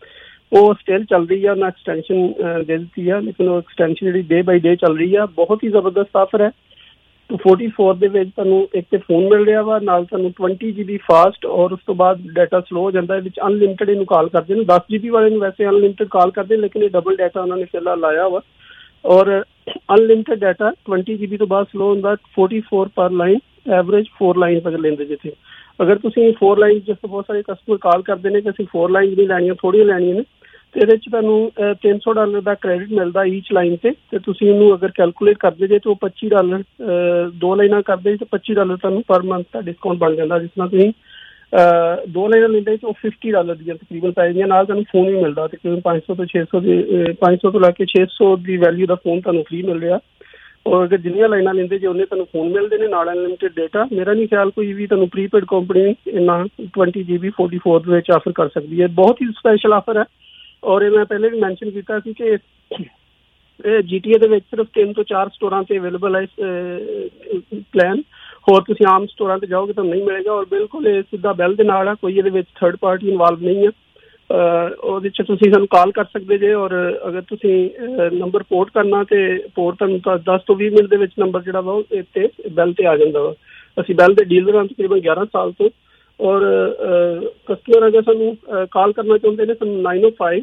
ਉਹ ਸਟਿਲ ਚੱਲ ਰਹੀ ਆ, ਉਹਨਾਂ ਐਕਸਟੈਂਸ਼ਨ ਦੇ ਦਿੱਤੀ ਆ, ਲੇਕਿਨ ਉਹ ਐਕਸਟੈਂਸ਼ਨ ਜਿਹੜੀ ਡੇ ਬਾਈ ਡੇ ਚੱਲ ਰਹੀ ਆ। ਬਹੁਤ ਹੀ ਜ਼ਬਰਦਸਤ ਆਫਰ ਹੈ। ਟੂ ਫੋਰਟੀ ਫੋਰ ਦੇ ਵਿੱਚ ਤੁਹਾਨੂੰ ਇੱਕ ਤੇ ਫੋਨ ਮਿਲ ਰਿਹਾ ਵਾ, ਨਾਲ ਤੁਹਾਨੂੰ ਟਵੰਟੀ ਜੀ ਬੀ ਫਾਸਟ, ਔਰ ਉਸ ਤੋਂ ਬਾਅਦ ਡਾਟਾ ਸਲੋ ਹੋ ਜਾਂਦਾ, ਵਿੱਚ ਅਨਲਿਮਿਟਡ ਇਹਨੂੰ ਕਾਲ ਕਰਦੇ ਨੇ। ਦਸ ਜੀ ਬੀ ਵਾਲੇ ਨੂੰ ਵੈਸੇ ਅਨਲਿਮਿਟਡ ਕਾਲ ਕਰਦੇ, ਲੇਕਿਨ ਇਹ ਡਬਲ ਡਾਟਾ ਉਹਨਾਂ ਨੇ ਫਿਲਹਾਲ ਲਾਇਆ ਵਾ, ਔਰ unlimited data twenty G B ਤੋਂ ਬਾਅਦ ਸਲੋ ਹੁੰਦਾ। Forty four per line, average four line ਤੱਕ ਲੈਂਦੇ ਜਿੱਥੇ। ਅਗਰ ਤੁਸੀਂ ਫੋਰ ਲਾਈਨ, ਜਿਸ ਤੋਂ ਬਹੁਤ ਸਾਰੇ ਕਸਟਮਰ ਕਾਲ ਕਰਦੇ ਨੇ ਕਿ ਅਸੀਂ ਫੋਰ ਲਾਈਨ ਨਹੀਂ ਲੈਣੀਆਂ, ਥੋੜ੍ਹੀਆਂ ਲੈਣੀਆਂ ਨੇ, ਤੇ ਇਹਦੇ 'ਚ ਤੁਹਾਨੂੰ ਤਿੰਨ ਸੌ ਡਾਲਰ ਦਾ ਕ੍ਰੈਡਿਟ ਮਿਲਦਾ ਈਚ ਲਾਈਨ 'ਤੇ, ਅਤੇ ਤੁਸੀਂ ਉਹਨੂੰ ਅਗਰ ਕੈਲਕੂਲੇਟ ਕਰਦੇ ਜੇ ਤਾਂ ਉਹ ਪੱਚੀ ਡਾਲਰ, ਦੋ ਲਾਈਨਾਂ ਕਰਦੇ ਤਾਂ ਪੱਚੀ ਡਾਲਰ ਤੁਹਾਨੂੰ ਪਰ ਮੰਥ ਦਾ ਡਿਸਕਾਊਂਟ ਬਣ ਜਾਂਦਾ। ਜਿਸ ਤਰ੍ਹਾਂ ਤੁਸੀਂ ਦੋ ਲਾਈਨਾਂ ਲੈਂਦੇ ਤਾਂ ਉਹ ਫਿਫਟੀ ਡਾਲਰ ਦੀਆਂ ਤਕਰੀਬਨ ਪੈ ਜਾਂਦੀਆਂ, ਨਾਲ ਤੁਹਾਨੂੰ ਫੋਨ ਵੀ ਮਿਲਦਾ ਤਕਰੀਬਨ ਪੰਜ ਸੌ ਤੋਂ ਛੇ ਸੌ ਦੀ, ਪੰਜ ਸੌ ਤੋਂ ਲੈ ਕੇ ਛੇ ਸੌ ਦੀ ਵੈਲਿਊ ਦਾ ਫੋਨ ਤੁਹਾਨੂੰ ਫ੍ਰੀ ਮਿਲ ਰਿਹਾ। ਔਰ ਅਗਰ ਜਿੰਨੀਆਂ ਲਾਈਨਾਂ ਲੈਂਦੇ ਜੇ ਉਹਨੇ ਤੁਹਾਨੂੰ ਫੋਨ ਮਿਲਦੇ ਨੇ, ਨਾਲ ਅਨਲਿਮਿਟਡ ਡੇਟਾ। ਮੇਰਾ ਨਹੀਂ ਖਿਆਲ ਕੋਈ ਵੀ ਤੁਹਾਨੂੰ ਪ੍ਰੀਪੇਡ ਕੰਪਨੀ ਇੰਨਾ twenty G B forty four ਦੇ ਵਿੱਚ ਆਫਰ ਕਰ ਸਕਦੀ ਹੈ। ਬਹੁਤ ਹੀ ਸਪੈਸ਼ਲ ਆਫਰ ਹੈ, ਔਰ ਇਹ ਮੈਂ ਪਹਿਲੇ ਵੀ ਮੈਂਸ਼ਨ ਕੀਤਾ ਸੀ ਕਿ ਇਹ ਜੀ ਟੀ ਏ ਦੇ ਵਿੱਚ ਸਿਰਫ ਤਿੰਨ ਤੋਂ ਚਾਰ ਸਟੋਰਾਂ 'ਤੇ ਅਵੇਲੇਬਲ ਹੈ ਪਲਾਨ। ਹੋਰ ਤੁਸੀਂ ਆਮ ਸਟੋਰਾਂ 'ਤੇ ਜਾਓਗੇ ਤਾਂ ਨਹੀਂ ਮਿਲੇਗਾ, ਔਰ ਬਿਲਕੁਲ ਇਹ ਸਿੱਧਾ ਬਿੱਲ ਦੇ ਨਾਲ ਆ, ਕੋਈ ਇਹਦੇ ਵਿੱਚ ਥਰਡ ਪਾਰਟੀ ਇਨਵਾਲਵ ਨਹੀਂ ਹੈ। ਉਹਦੇ 'ਚ ਤੁਸੀਂ ਸਾਨੂੰ ਕਾਲ ਕਰ ਸਕਦੇ ਜੇ, ਔਰ ਅਗਰ ਤੁਸੀਂ ਨੰਬਰ ਪੋਰਟ ਕਰਨਾ ਤੇ ਪੋਰਟ ਤੁਹਾਨੂੰ ਦਸ ਤੋਂ ਵੀਹ ਮਿੰਟ ਦੇ ਵਿੱਚ ਨੰਬਰ ਜਿਹੜਾ ਵਾ ਉਹ ਇੱਥੇ ਬਿੱਲ 'ਤੇ ਆ ਜਾਂਦਾ ਵਾ। ਅਸੀਂ ਬਿੱਲ ਦੇ ਡੀਲਰ ਹਾਂ ਤਕਰੀਬਨ ਗਿਆਰਾਂ ਸਾਲ ਤੋਂ, ਔਰ ਕਸਟਮਰ ਅਗਰ ਸਾਨੂੰ ਕਾਲ ਕਰਨਾ ਚਾਹੁੰਦੇ ਨੇ ਸਾਨੂੰ nine O five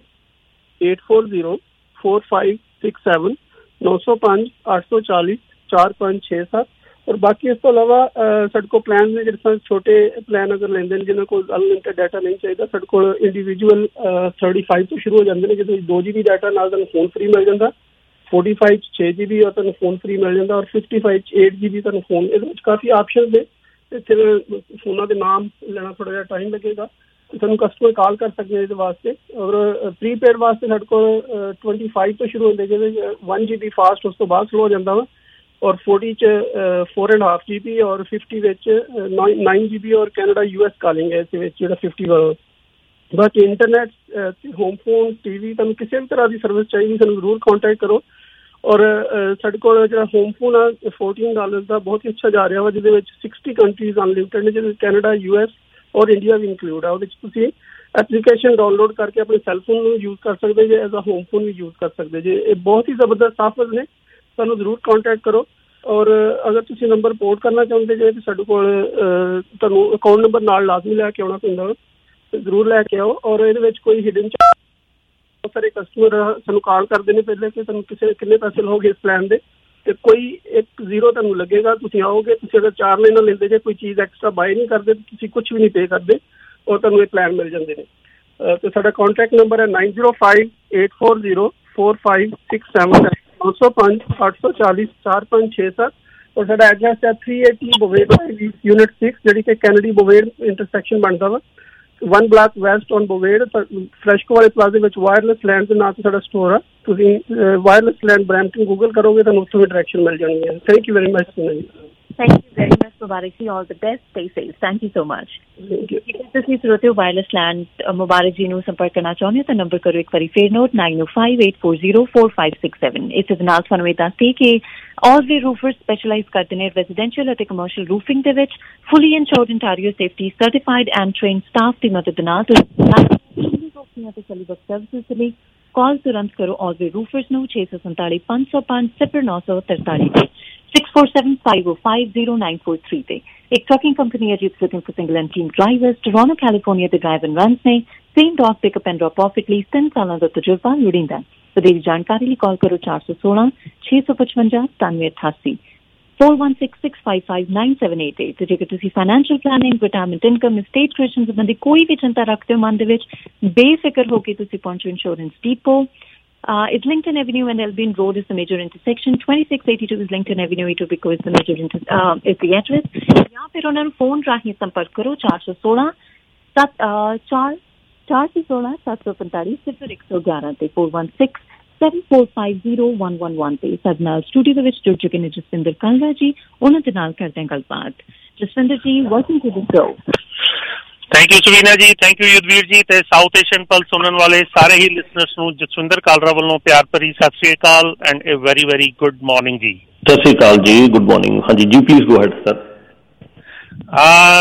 eight four zero four five six seven, ਨੌ ਸੌ ਪੰਜ ਅੱਠ ਸੌ ਚਾਲੀ ਚਾਰ ਪੰਜ ਛੇ ਸੱਤ। ਔਰ ਬਾਕੀ ਇਸ ਤੋਂ ਇਲਾਵਾ ਸਾਡੇ ਕੋਲ ਪਲਾਨ ਨੇ, ਜਿਸ ਤਰ੍ਹਾਂ ਛੋਟੇ ਪਲਾਨ ਅਗਰ ਲੈਂਦੇ ਨੇ ਜਿਹਨਾਂ ਕੋਲ ਅਨਲਿਮਿਟਡ ਡਾਟਾ ਨਹੀਂ ਚਾਹੀਦਾ, ਸਾਡੇ ਕੋਲ ਇੰਡੀਵਿਜੂਅਲ ਥਰਟੀ ਫਾਈਵ ਤੋਂ ਸ਼ੁਰੂ ਹੋ ਜਾਂਦੇ ਨੇ, ਜਿਹਦੇ ਵਿੱਚ ਦੋ ਜੀ ਬੀ ਡਾਟਾ ਨਾਲ ਤੁਹਾਨੂੰ ਫੋਨ ਫ੍ਰੀ ਮਿਲ ਜਾਂਦਾ, ਫੋਰਟੀ ਫਾਈਵ 'ਚ ਛੇ ਜੀ ਬੀ ਔਰ ਤੁਹਾਨੂੰ ਫੋਨ ਫ੍ਰੀ ਮਿਲ ਜਾਂਦਾ, ਔਰ ਫਿਫਟੀ ਫਾਈਵ 'ਚ ਏਟ ਜੀ ਬੀ ਤੁਹਾਨੂੰ ਫੋਨ। ਇਹਦੇ ਵਿੱਚ ਕਾਫੀ ਆਪਸ਼ਨ ਨੇ, ਇੱਥੇ ਫੋਨਾਂ ਦੇ ਨਾਮ ਲੈਣਾ ਥੋੜ੍ਹਾ ਜਿਹਾ ਟਾਈਮ ਲੱਗੇਗਾ, ਸਾਨੂੰ ਕਸਟਮਰ ਕਾਲ ਕਰ ਸਕਦੇ ਇਹਦੇ ਵਾਸਤੇ। ਔਰ ਪ੍ਰੀਪੇਡ ਵਾਸਤੇ ਸਾਡੇ ਕੋਲ ਟਵੰਟੀ ਫਾਈਵ ਤੋਂ ਸ਼ੁਰੂ ਹੁੰਦੇ, ਜਿਹਦੇ ਵਨ ਜੀ ਬੀ ਫਾਸਟ, ਉਸ ਤੋਂ ਬਾਅਦ ਸਲੋ ਹੋ ਜਾਂਦਾ ਵਾ, ਔਰ ਫੋਰਟੀ 'ਚ four and half G B, ਔਰ ਫਿਫਟੀ ਵਿੱਚ ਨਾਈਨ ਜੀ ਬੀ, ਔਰ ਕੈਨੇਡਾ ਯੂ ਐਸ ਕਾਲਿੰਗ ਹੈ ਇਸ ਵਿੱਚ ਜਿਹੜਾ ਫਿਫਟੀ ਵਾਲਾ। ਬਾਕੀ internet, home phone, T V, ਤੁਹਾਨੂੰ ਕਿਸੇ ਵੀ ਤਰ੍ਹਾਂ ਦੀ ਸਰਵਿਸ ਚਾਹੀਦੀ ਸਾਨੂੰ ਜ਼ਰੂਰ ਕਾਂਟੈਕਟ ਕਰੋ। ਔਰ ਸਾਡੇ ਕੋਲ ਜਿਹੜਾ ਹੋਮ ਫੋਨ ਆ ਫੋਰਟੀਨ ਡਾਲਰ ਦਾ ਬਹੁਤ ਹੀ ਅੱਛਾ ਜਾ ਰਿਹਾ ਵਾ, ਜਿਹਦੇ ਵਿੱਚ ਸਿਕਸਟੀ ਕੰਟਰੀਜ਼ ਅਨਲਿਮਿਟਡ ਨੇ, ਜਿਹਦੇ ਵਿੱਚ ਕੈਨੇਡਾ, ਯੂ ਐਸ ਔਰ ਇੰਡੀਆ ਵੀ ਇਨਕਲੂਡ ਆ। ਉਹਦੇ 'ਚ ਤੁਸੀਂ ਐਪਲੀਕੇਸ਼ਨ ਡਾਊਨਲੋਡ ਕਰਕੇ ਆਪਣੇ ਸੈੱਲਫੋਨ ਨੂੰ ਯੂਜ਼ ਕਰ ਸਕਦੇ ਜੇ, ਐਜ਼ ਅ ਹੋਮ ਫੋਨ ਵੀ ਯੂਜ਼ ਕਰ ਸਕਦੇ ਜੇ। ਇਹ ਬਹੁਤ ਹੀ ਜ਼ਬਰਦਸਤ ਆਫਰ ਨੇ, ਸਾਨੂੰ ਜ਼ਰੂਰ ਕਾਂਟੈਕਟ ਕਰੋ। ਔਰ ਅਗਰ ਤੁਸੀਂ ਨੰਬਰ ਪੋਰਟ ਕਰਨਾ ਚਾਹੁੰਦੇ ਜੇ ਤਾਂ ਸਾਡੇ ਕੋਲ ਤੁਹਾਨੂੰ ਅਕਾਊਂਟ ਨੰਬਰ ਨਾਲ ਲਾਜ਼ਮੀ ਲੈ ਕੇ ਆਉਣਾ ਪੈਂਦਾ, ਜ਼ਰੂਰ ਲੈ ਕੇ ਆਓ। ਔਰ ਇਹਦੇ ਵਿੱਚ ਕੋਈ ਹਿਡਨ ਚਾਰਜ, ਬਹੁਤ ਸਾਰੇ ਕਸਟਮਰ ਸਾਨੂੰ ਕਾਲ ਕਰਦੇ ਨੇ ਪਹਿਲੇ ਕਿ ਤੁਹਾਨੂੰ ਕਿਸੇ ਕਿੰਨੇ ਪੈਸੇ ਲਓਗੇ ਇਸ ਪਲਾਨ ਦੇ, ਤੇ ਕੋਈ ਇੱਕ ਜ਼ੀਰੋ ਤੁਹਾਨੂੰ ਲੱਗੇਗਾ। ਤੁਸੀਂ ਆਓਗੇ, ਤੁਸੀਂ ਅਗਰ ਚਾਰ ਲਾਈਨਾਂ ਲੈਂਦੇ ਜੇ, ਕੋਈ ਚੀਜ਼ ਐਕਸਟਰਾ ਬਾਏ ਨਹੀਂ ਕਰਦੇ, ਤੁਸੀਂ ਕੁਛ ਵੀ ਨਹੀਂ ਪੇ ਕਰਦੇ, ਔਰ ਤੁਹਾਨੂੰ ਇਹ ਪਲਾਨ ਮਿਲ ਜਾਂਦੇ ਨੇ। ਤੇ ਸਾਡਾ ਕਾਂਟੈਕਟ ਨੰਬਰ ਹੈ nine zero five eight four zero four five six seven, ਨੌ ਸੌ ਪੰਜ ਅੱਠ ਸੌ ਚਾਲੀ ਚਾਰ ਪੰਜ ਛੇ ਸੱਤ। ਔਰ ਸਾਡਾ ਐਡਰੈਸ ਹੈ three eighty Bovaird unit six, ਜਿਹੜੀ ਕਿ ਕੈਨੇਡੀ ਬੋਵੇਡ ਇੰਟਰਸੈਕਸ਼ਨ ਬਣਦਾ ਵਾ, one block west on Bovaird, Freshco ਵਾਲੇ ਪਲਾਜ਼ੇ ਵਿੱਚ ਵਾਇਰਲੈਸ ਲੈਂਡ ਦੇ ਨਾਂ 'ਤੇ ਸਾਡਾ ਸਟੋਰ ਆ। ਤੁਸੀਂ ਵਾਇਰਲੈਸ ਲੈਂਡ ਬਰੈਂਪਟਨ ਗੂਗਲ ਕਰੋਗੇ ਤੁਹਾਨੂੰ ਉੱਥੋਂ ਵੀ ਡਾਇਰੈਕਸ਼ਨ ਮਿਲ ਜਾਣੀ ਹੈ। Thank you very much Sunil ji. Thank you very much, Mubarak ji. All the best. Stay safe. Thank you so much. ਤੁਸੀਂ ਸਰੋਤੇ ਹੋ ਵਾਇਰਲੈਸ ਲੈਂਡ ਮੁਬਾਰਕ ਜੀ ਨੂੰ ਸੰਪਰਕ ਕਰਨਾ ਚਾਹੁੰਦੇ ਹੋ ਤਾਂ ਨੰਬਰ ਕਰੋ ਇੱਕ ਵਾਰੀ ਫੇਰ note nine O five eight four zero four five six seven. ਇਸ ਦੇ ਨਾਲ ਤੁਹਾਨੂੰ ਇਹ ਦੱਸਦੇ ਕਿ ਆਲਵੇ ਰੂਫਰ ਸਪੈਸ਼ਲਾਈਜ਼ ਕਰਦੇ ਨੇ ਰੈਜ਼ੀਡੈਂਸ਼ੀਅਲ ਅਤੇ ਕਮਰਸ਼ੀਅਲ ਰੂਫਿੰਗ ਦੇ ਵਿੱਚ। Fully insured Ontario safety certified and trained staff ਦੀ ਮਦਦ ਨਾਲ ਸਰਵਿਸਿਜ਼ ਲਈ ਕਾਲ ਤੁਰੰਤ ਕਰੋ ਆਲਵੇ ਰੂਫਰਸ ਨੂੰ ਛੇ ਸੌ ਸੰਤਾਲੀ ਪੰਜ ਸੌ ਪੰਜ ਸਿਫਰ ਨੌ ਸੌ ਤਰਤਾਲੀ ਤੇ six four seven five oh five oh nine four three ਤੇ। ਇੱਕ ਟਰਕਿੰਗ ਕੰਪਨੀ ਹੈ ਜਿਸ looking for single and team drivers. Toronto California ਦੇ ਡਰਾਈਵ ਐਂਡ ਰਨਸ ਨੇ same dock pickup and drop off ਲਈ ਤਿੰਨ ਸਾਲਾਂ ਦਾ ਤਜਰਬਾ ਲੋੜੀਂਦਾ। ਵਧੇਰੀ ਜਾਣਕਾਰੀ ਲਈ ਕਾਲ ਕਰੋ ਚਾਰ ਸੌ ਸੋਲਾਂ ਛੇ ਸੌ ਪਚਵੰਜਾ ਸਤਾਨਵੇਂ ਅਠਾਸੀ four one six six five five nine seven eight eight। ਤੇ ਜੇਕਰ ਤੁਸੀਂ financial planning, retirement income, estate ਕ੍ਰਿਸ਼ਨ ਸੰਬੰਧੀ ਕੋਈ ਵੀ ਚਿੰਤਾ ਰੱਖਦੇ ਹੋ ਮਨ ਦੇ ਵਿੱਚ, ਬੇਫਿਕਰ ਹੋ ਕੇ ਤੁਸੀਂ ਪਹੁੰਚੋ insurance depot. Uh, Islington Avenue and Elgin Road is the major intersection. twenty-six eighty-two Islington Avenue, Etobicoke is the major inter uh, is the address. या फिर उन्होंने फोन राही संपर्क करो चार सौ सोलह सात चार चार सौ सोलह सात सौ पैंतालीस सिफर एक सौ ग्यारह ते four one six seven four five zero one one one ਤੇ ਸਾਡੇ ਨਾਲ ਸਟੂਡੀਓ ਦੇ ਵਿੱਚ ਜੁੜ ਚੁੱਕੇ ਨੇ ਜਸਵਿੰਦਰ ਕਾਲਰਾ ਜੀ। ਉਹਨਾਂ ਦੇ ਨਾਲ ਕਰਦੇ ਹਾਂ ਗੱਲਬਾਤ। Jaswinder ji, welcome to the show. Thank you Suvina ji, thank you Yudhvir ਜੀ, ਤੇ ਸਾਊਥ ਏਸ਼ੀਅਨ ਪਲਸ ਸੁਣਨ ਵਾਲੇ ਸਾਰੇ ਹੀ ਲਿਸਨਰਸ ਨੂੰ ਜਸਵਿੰਦਰ ਕਾਲਰਾ ਵੱਲੋਂ ਪਿਆਰ ਭਰੀ Sat Sri Akal and a very very good morning ji. Sat Sri Akal ji, good morning. ਹਾਂਜੀ ਜੀ, please go ahead sir.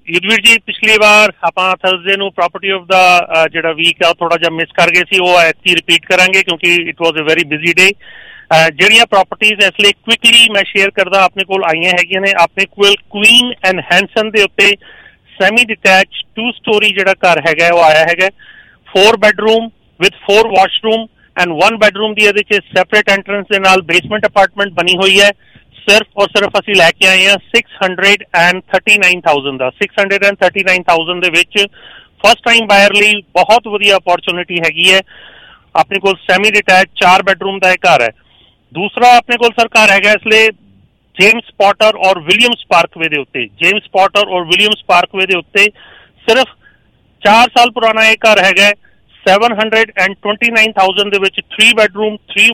Yudhvir ji ਪਿਛਲੀ ਵਾਰ ਆਪਾਂ ਥਰਸਡੇ ਨੂੰ ਪ੍ਰਾਪਰਟੀ ਆਫ ਦਾ ਜਿਹੜਾ ਵੀਕ ਆ ਉਹ ਥੋੜਾ ਜਿਹਾ ਮਿਸ ਕਰ ਗਏ ਸੀ, ਉਹ ਐਤਕੀ ਰਿਪੀਟ ਕਰਾਂਗੇ ਕਿਉਂਕਿ it was a very busy day. ਜਿਹੜੀਆਂ ਪ੍ਰਾਪਰਟੀਜ਼ ਇਸ ਲਈ ਕੁਇਕਲੀ ਮੈਂ ਸ਼ੇਅਰ ਕਰਦਾ ਆਪਣੇ ਕੋਲ ਆਈਆਂ ਹੈਗੀਆਂ ਨੇ। ਆਪਣੇ ਕੋਲ ਕੁਈਨ ਐਂਡ ਹੈਂਸਨ ਦੇ ਉੱਤੇ ਸੈਮੀ ਡਿਟੈਚ ਟੂ ਸਟੋਰੀ ਜਿਹੜਾ ਘਰ ਹੈਗਾ ਉਹ ਆਇਆ ਹੈਗਾ, four bedroom with four washroom and one bedroom ਦੀ ਇਹਦੇ 'ਚ ਸੈਪਰੇਟ ਐਂਟਰੈਂਸ ਦੇ ਨਾਲ ਬੇਸਮੈਂਟ ਅਪਾਰਟਮੈਂਟ ਬਣੀ ਹੋਈ ਹੈ। ਸਿਰਫ ਔਰ ਸਿਰਫ ਅਸੀਂ ਲੈ ਕੇ ਆਏ ਹਾਂ six hundred and thirty nine thousand ਦਾ। Six hundred and thirty nine thousand ਦੇ ਵਿੱਚ ਫਸਟ ਟਾਈਮ ਬਾਇਰ ਲਈ ਬਹੁਤ ਵਧੀਆ ਅਪੋਰਚੁਨਿਟੀ ਹੈਗੀ ਹੈ। ਆਪਣੇ ਕੋਲ ਸੈਮੀ ਡਿਟੈਚ ਚਾਰ ਬੈਡਰੂਮ ਦਾ ਇਹ ਘਰ ਹੈ। ਦੂਸਰਾ ਆਪਣੇ ਕੋਲ ਸਰ ਘਰ ਹੈਗਾ ਇਸ ਲਈ ਜੇਮਸ ਪੋਟਰ ਔਰ ਵਿਲੀਅਮਸ ਪਾਰਕਵੇ ਦੇ ਉੱਤੇ। ਜੇਮਸ ਪੋਟਰ ਔਰ ਵਿਲੀਅਮਸ ਪਾਰਕਵੇ ਦੇ ਉੱਤੇ ਸਿਰਫ ਚਾਰ ਸਾਲ ਪੁਰਾਣਾ ਇਹ ਘਰ ਹੈਗਾ। Seven hundred and twenty nine thousand ਦੇ ਵਿੱਚ ਥ੍ਰੀ ਬੈਡਰੂਮ ਥ੍ਰੀ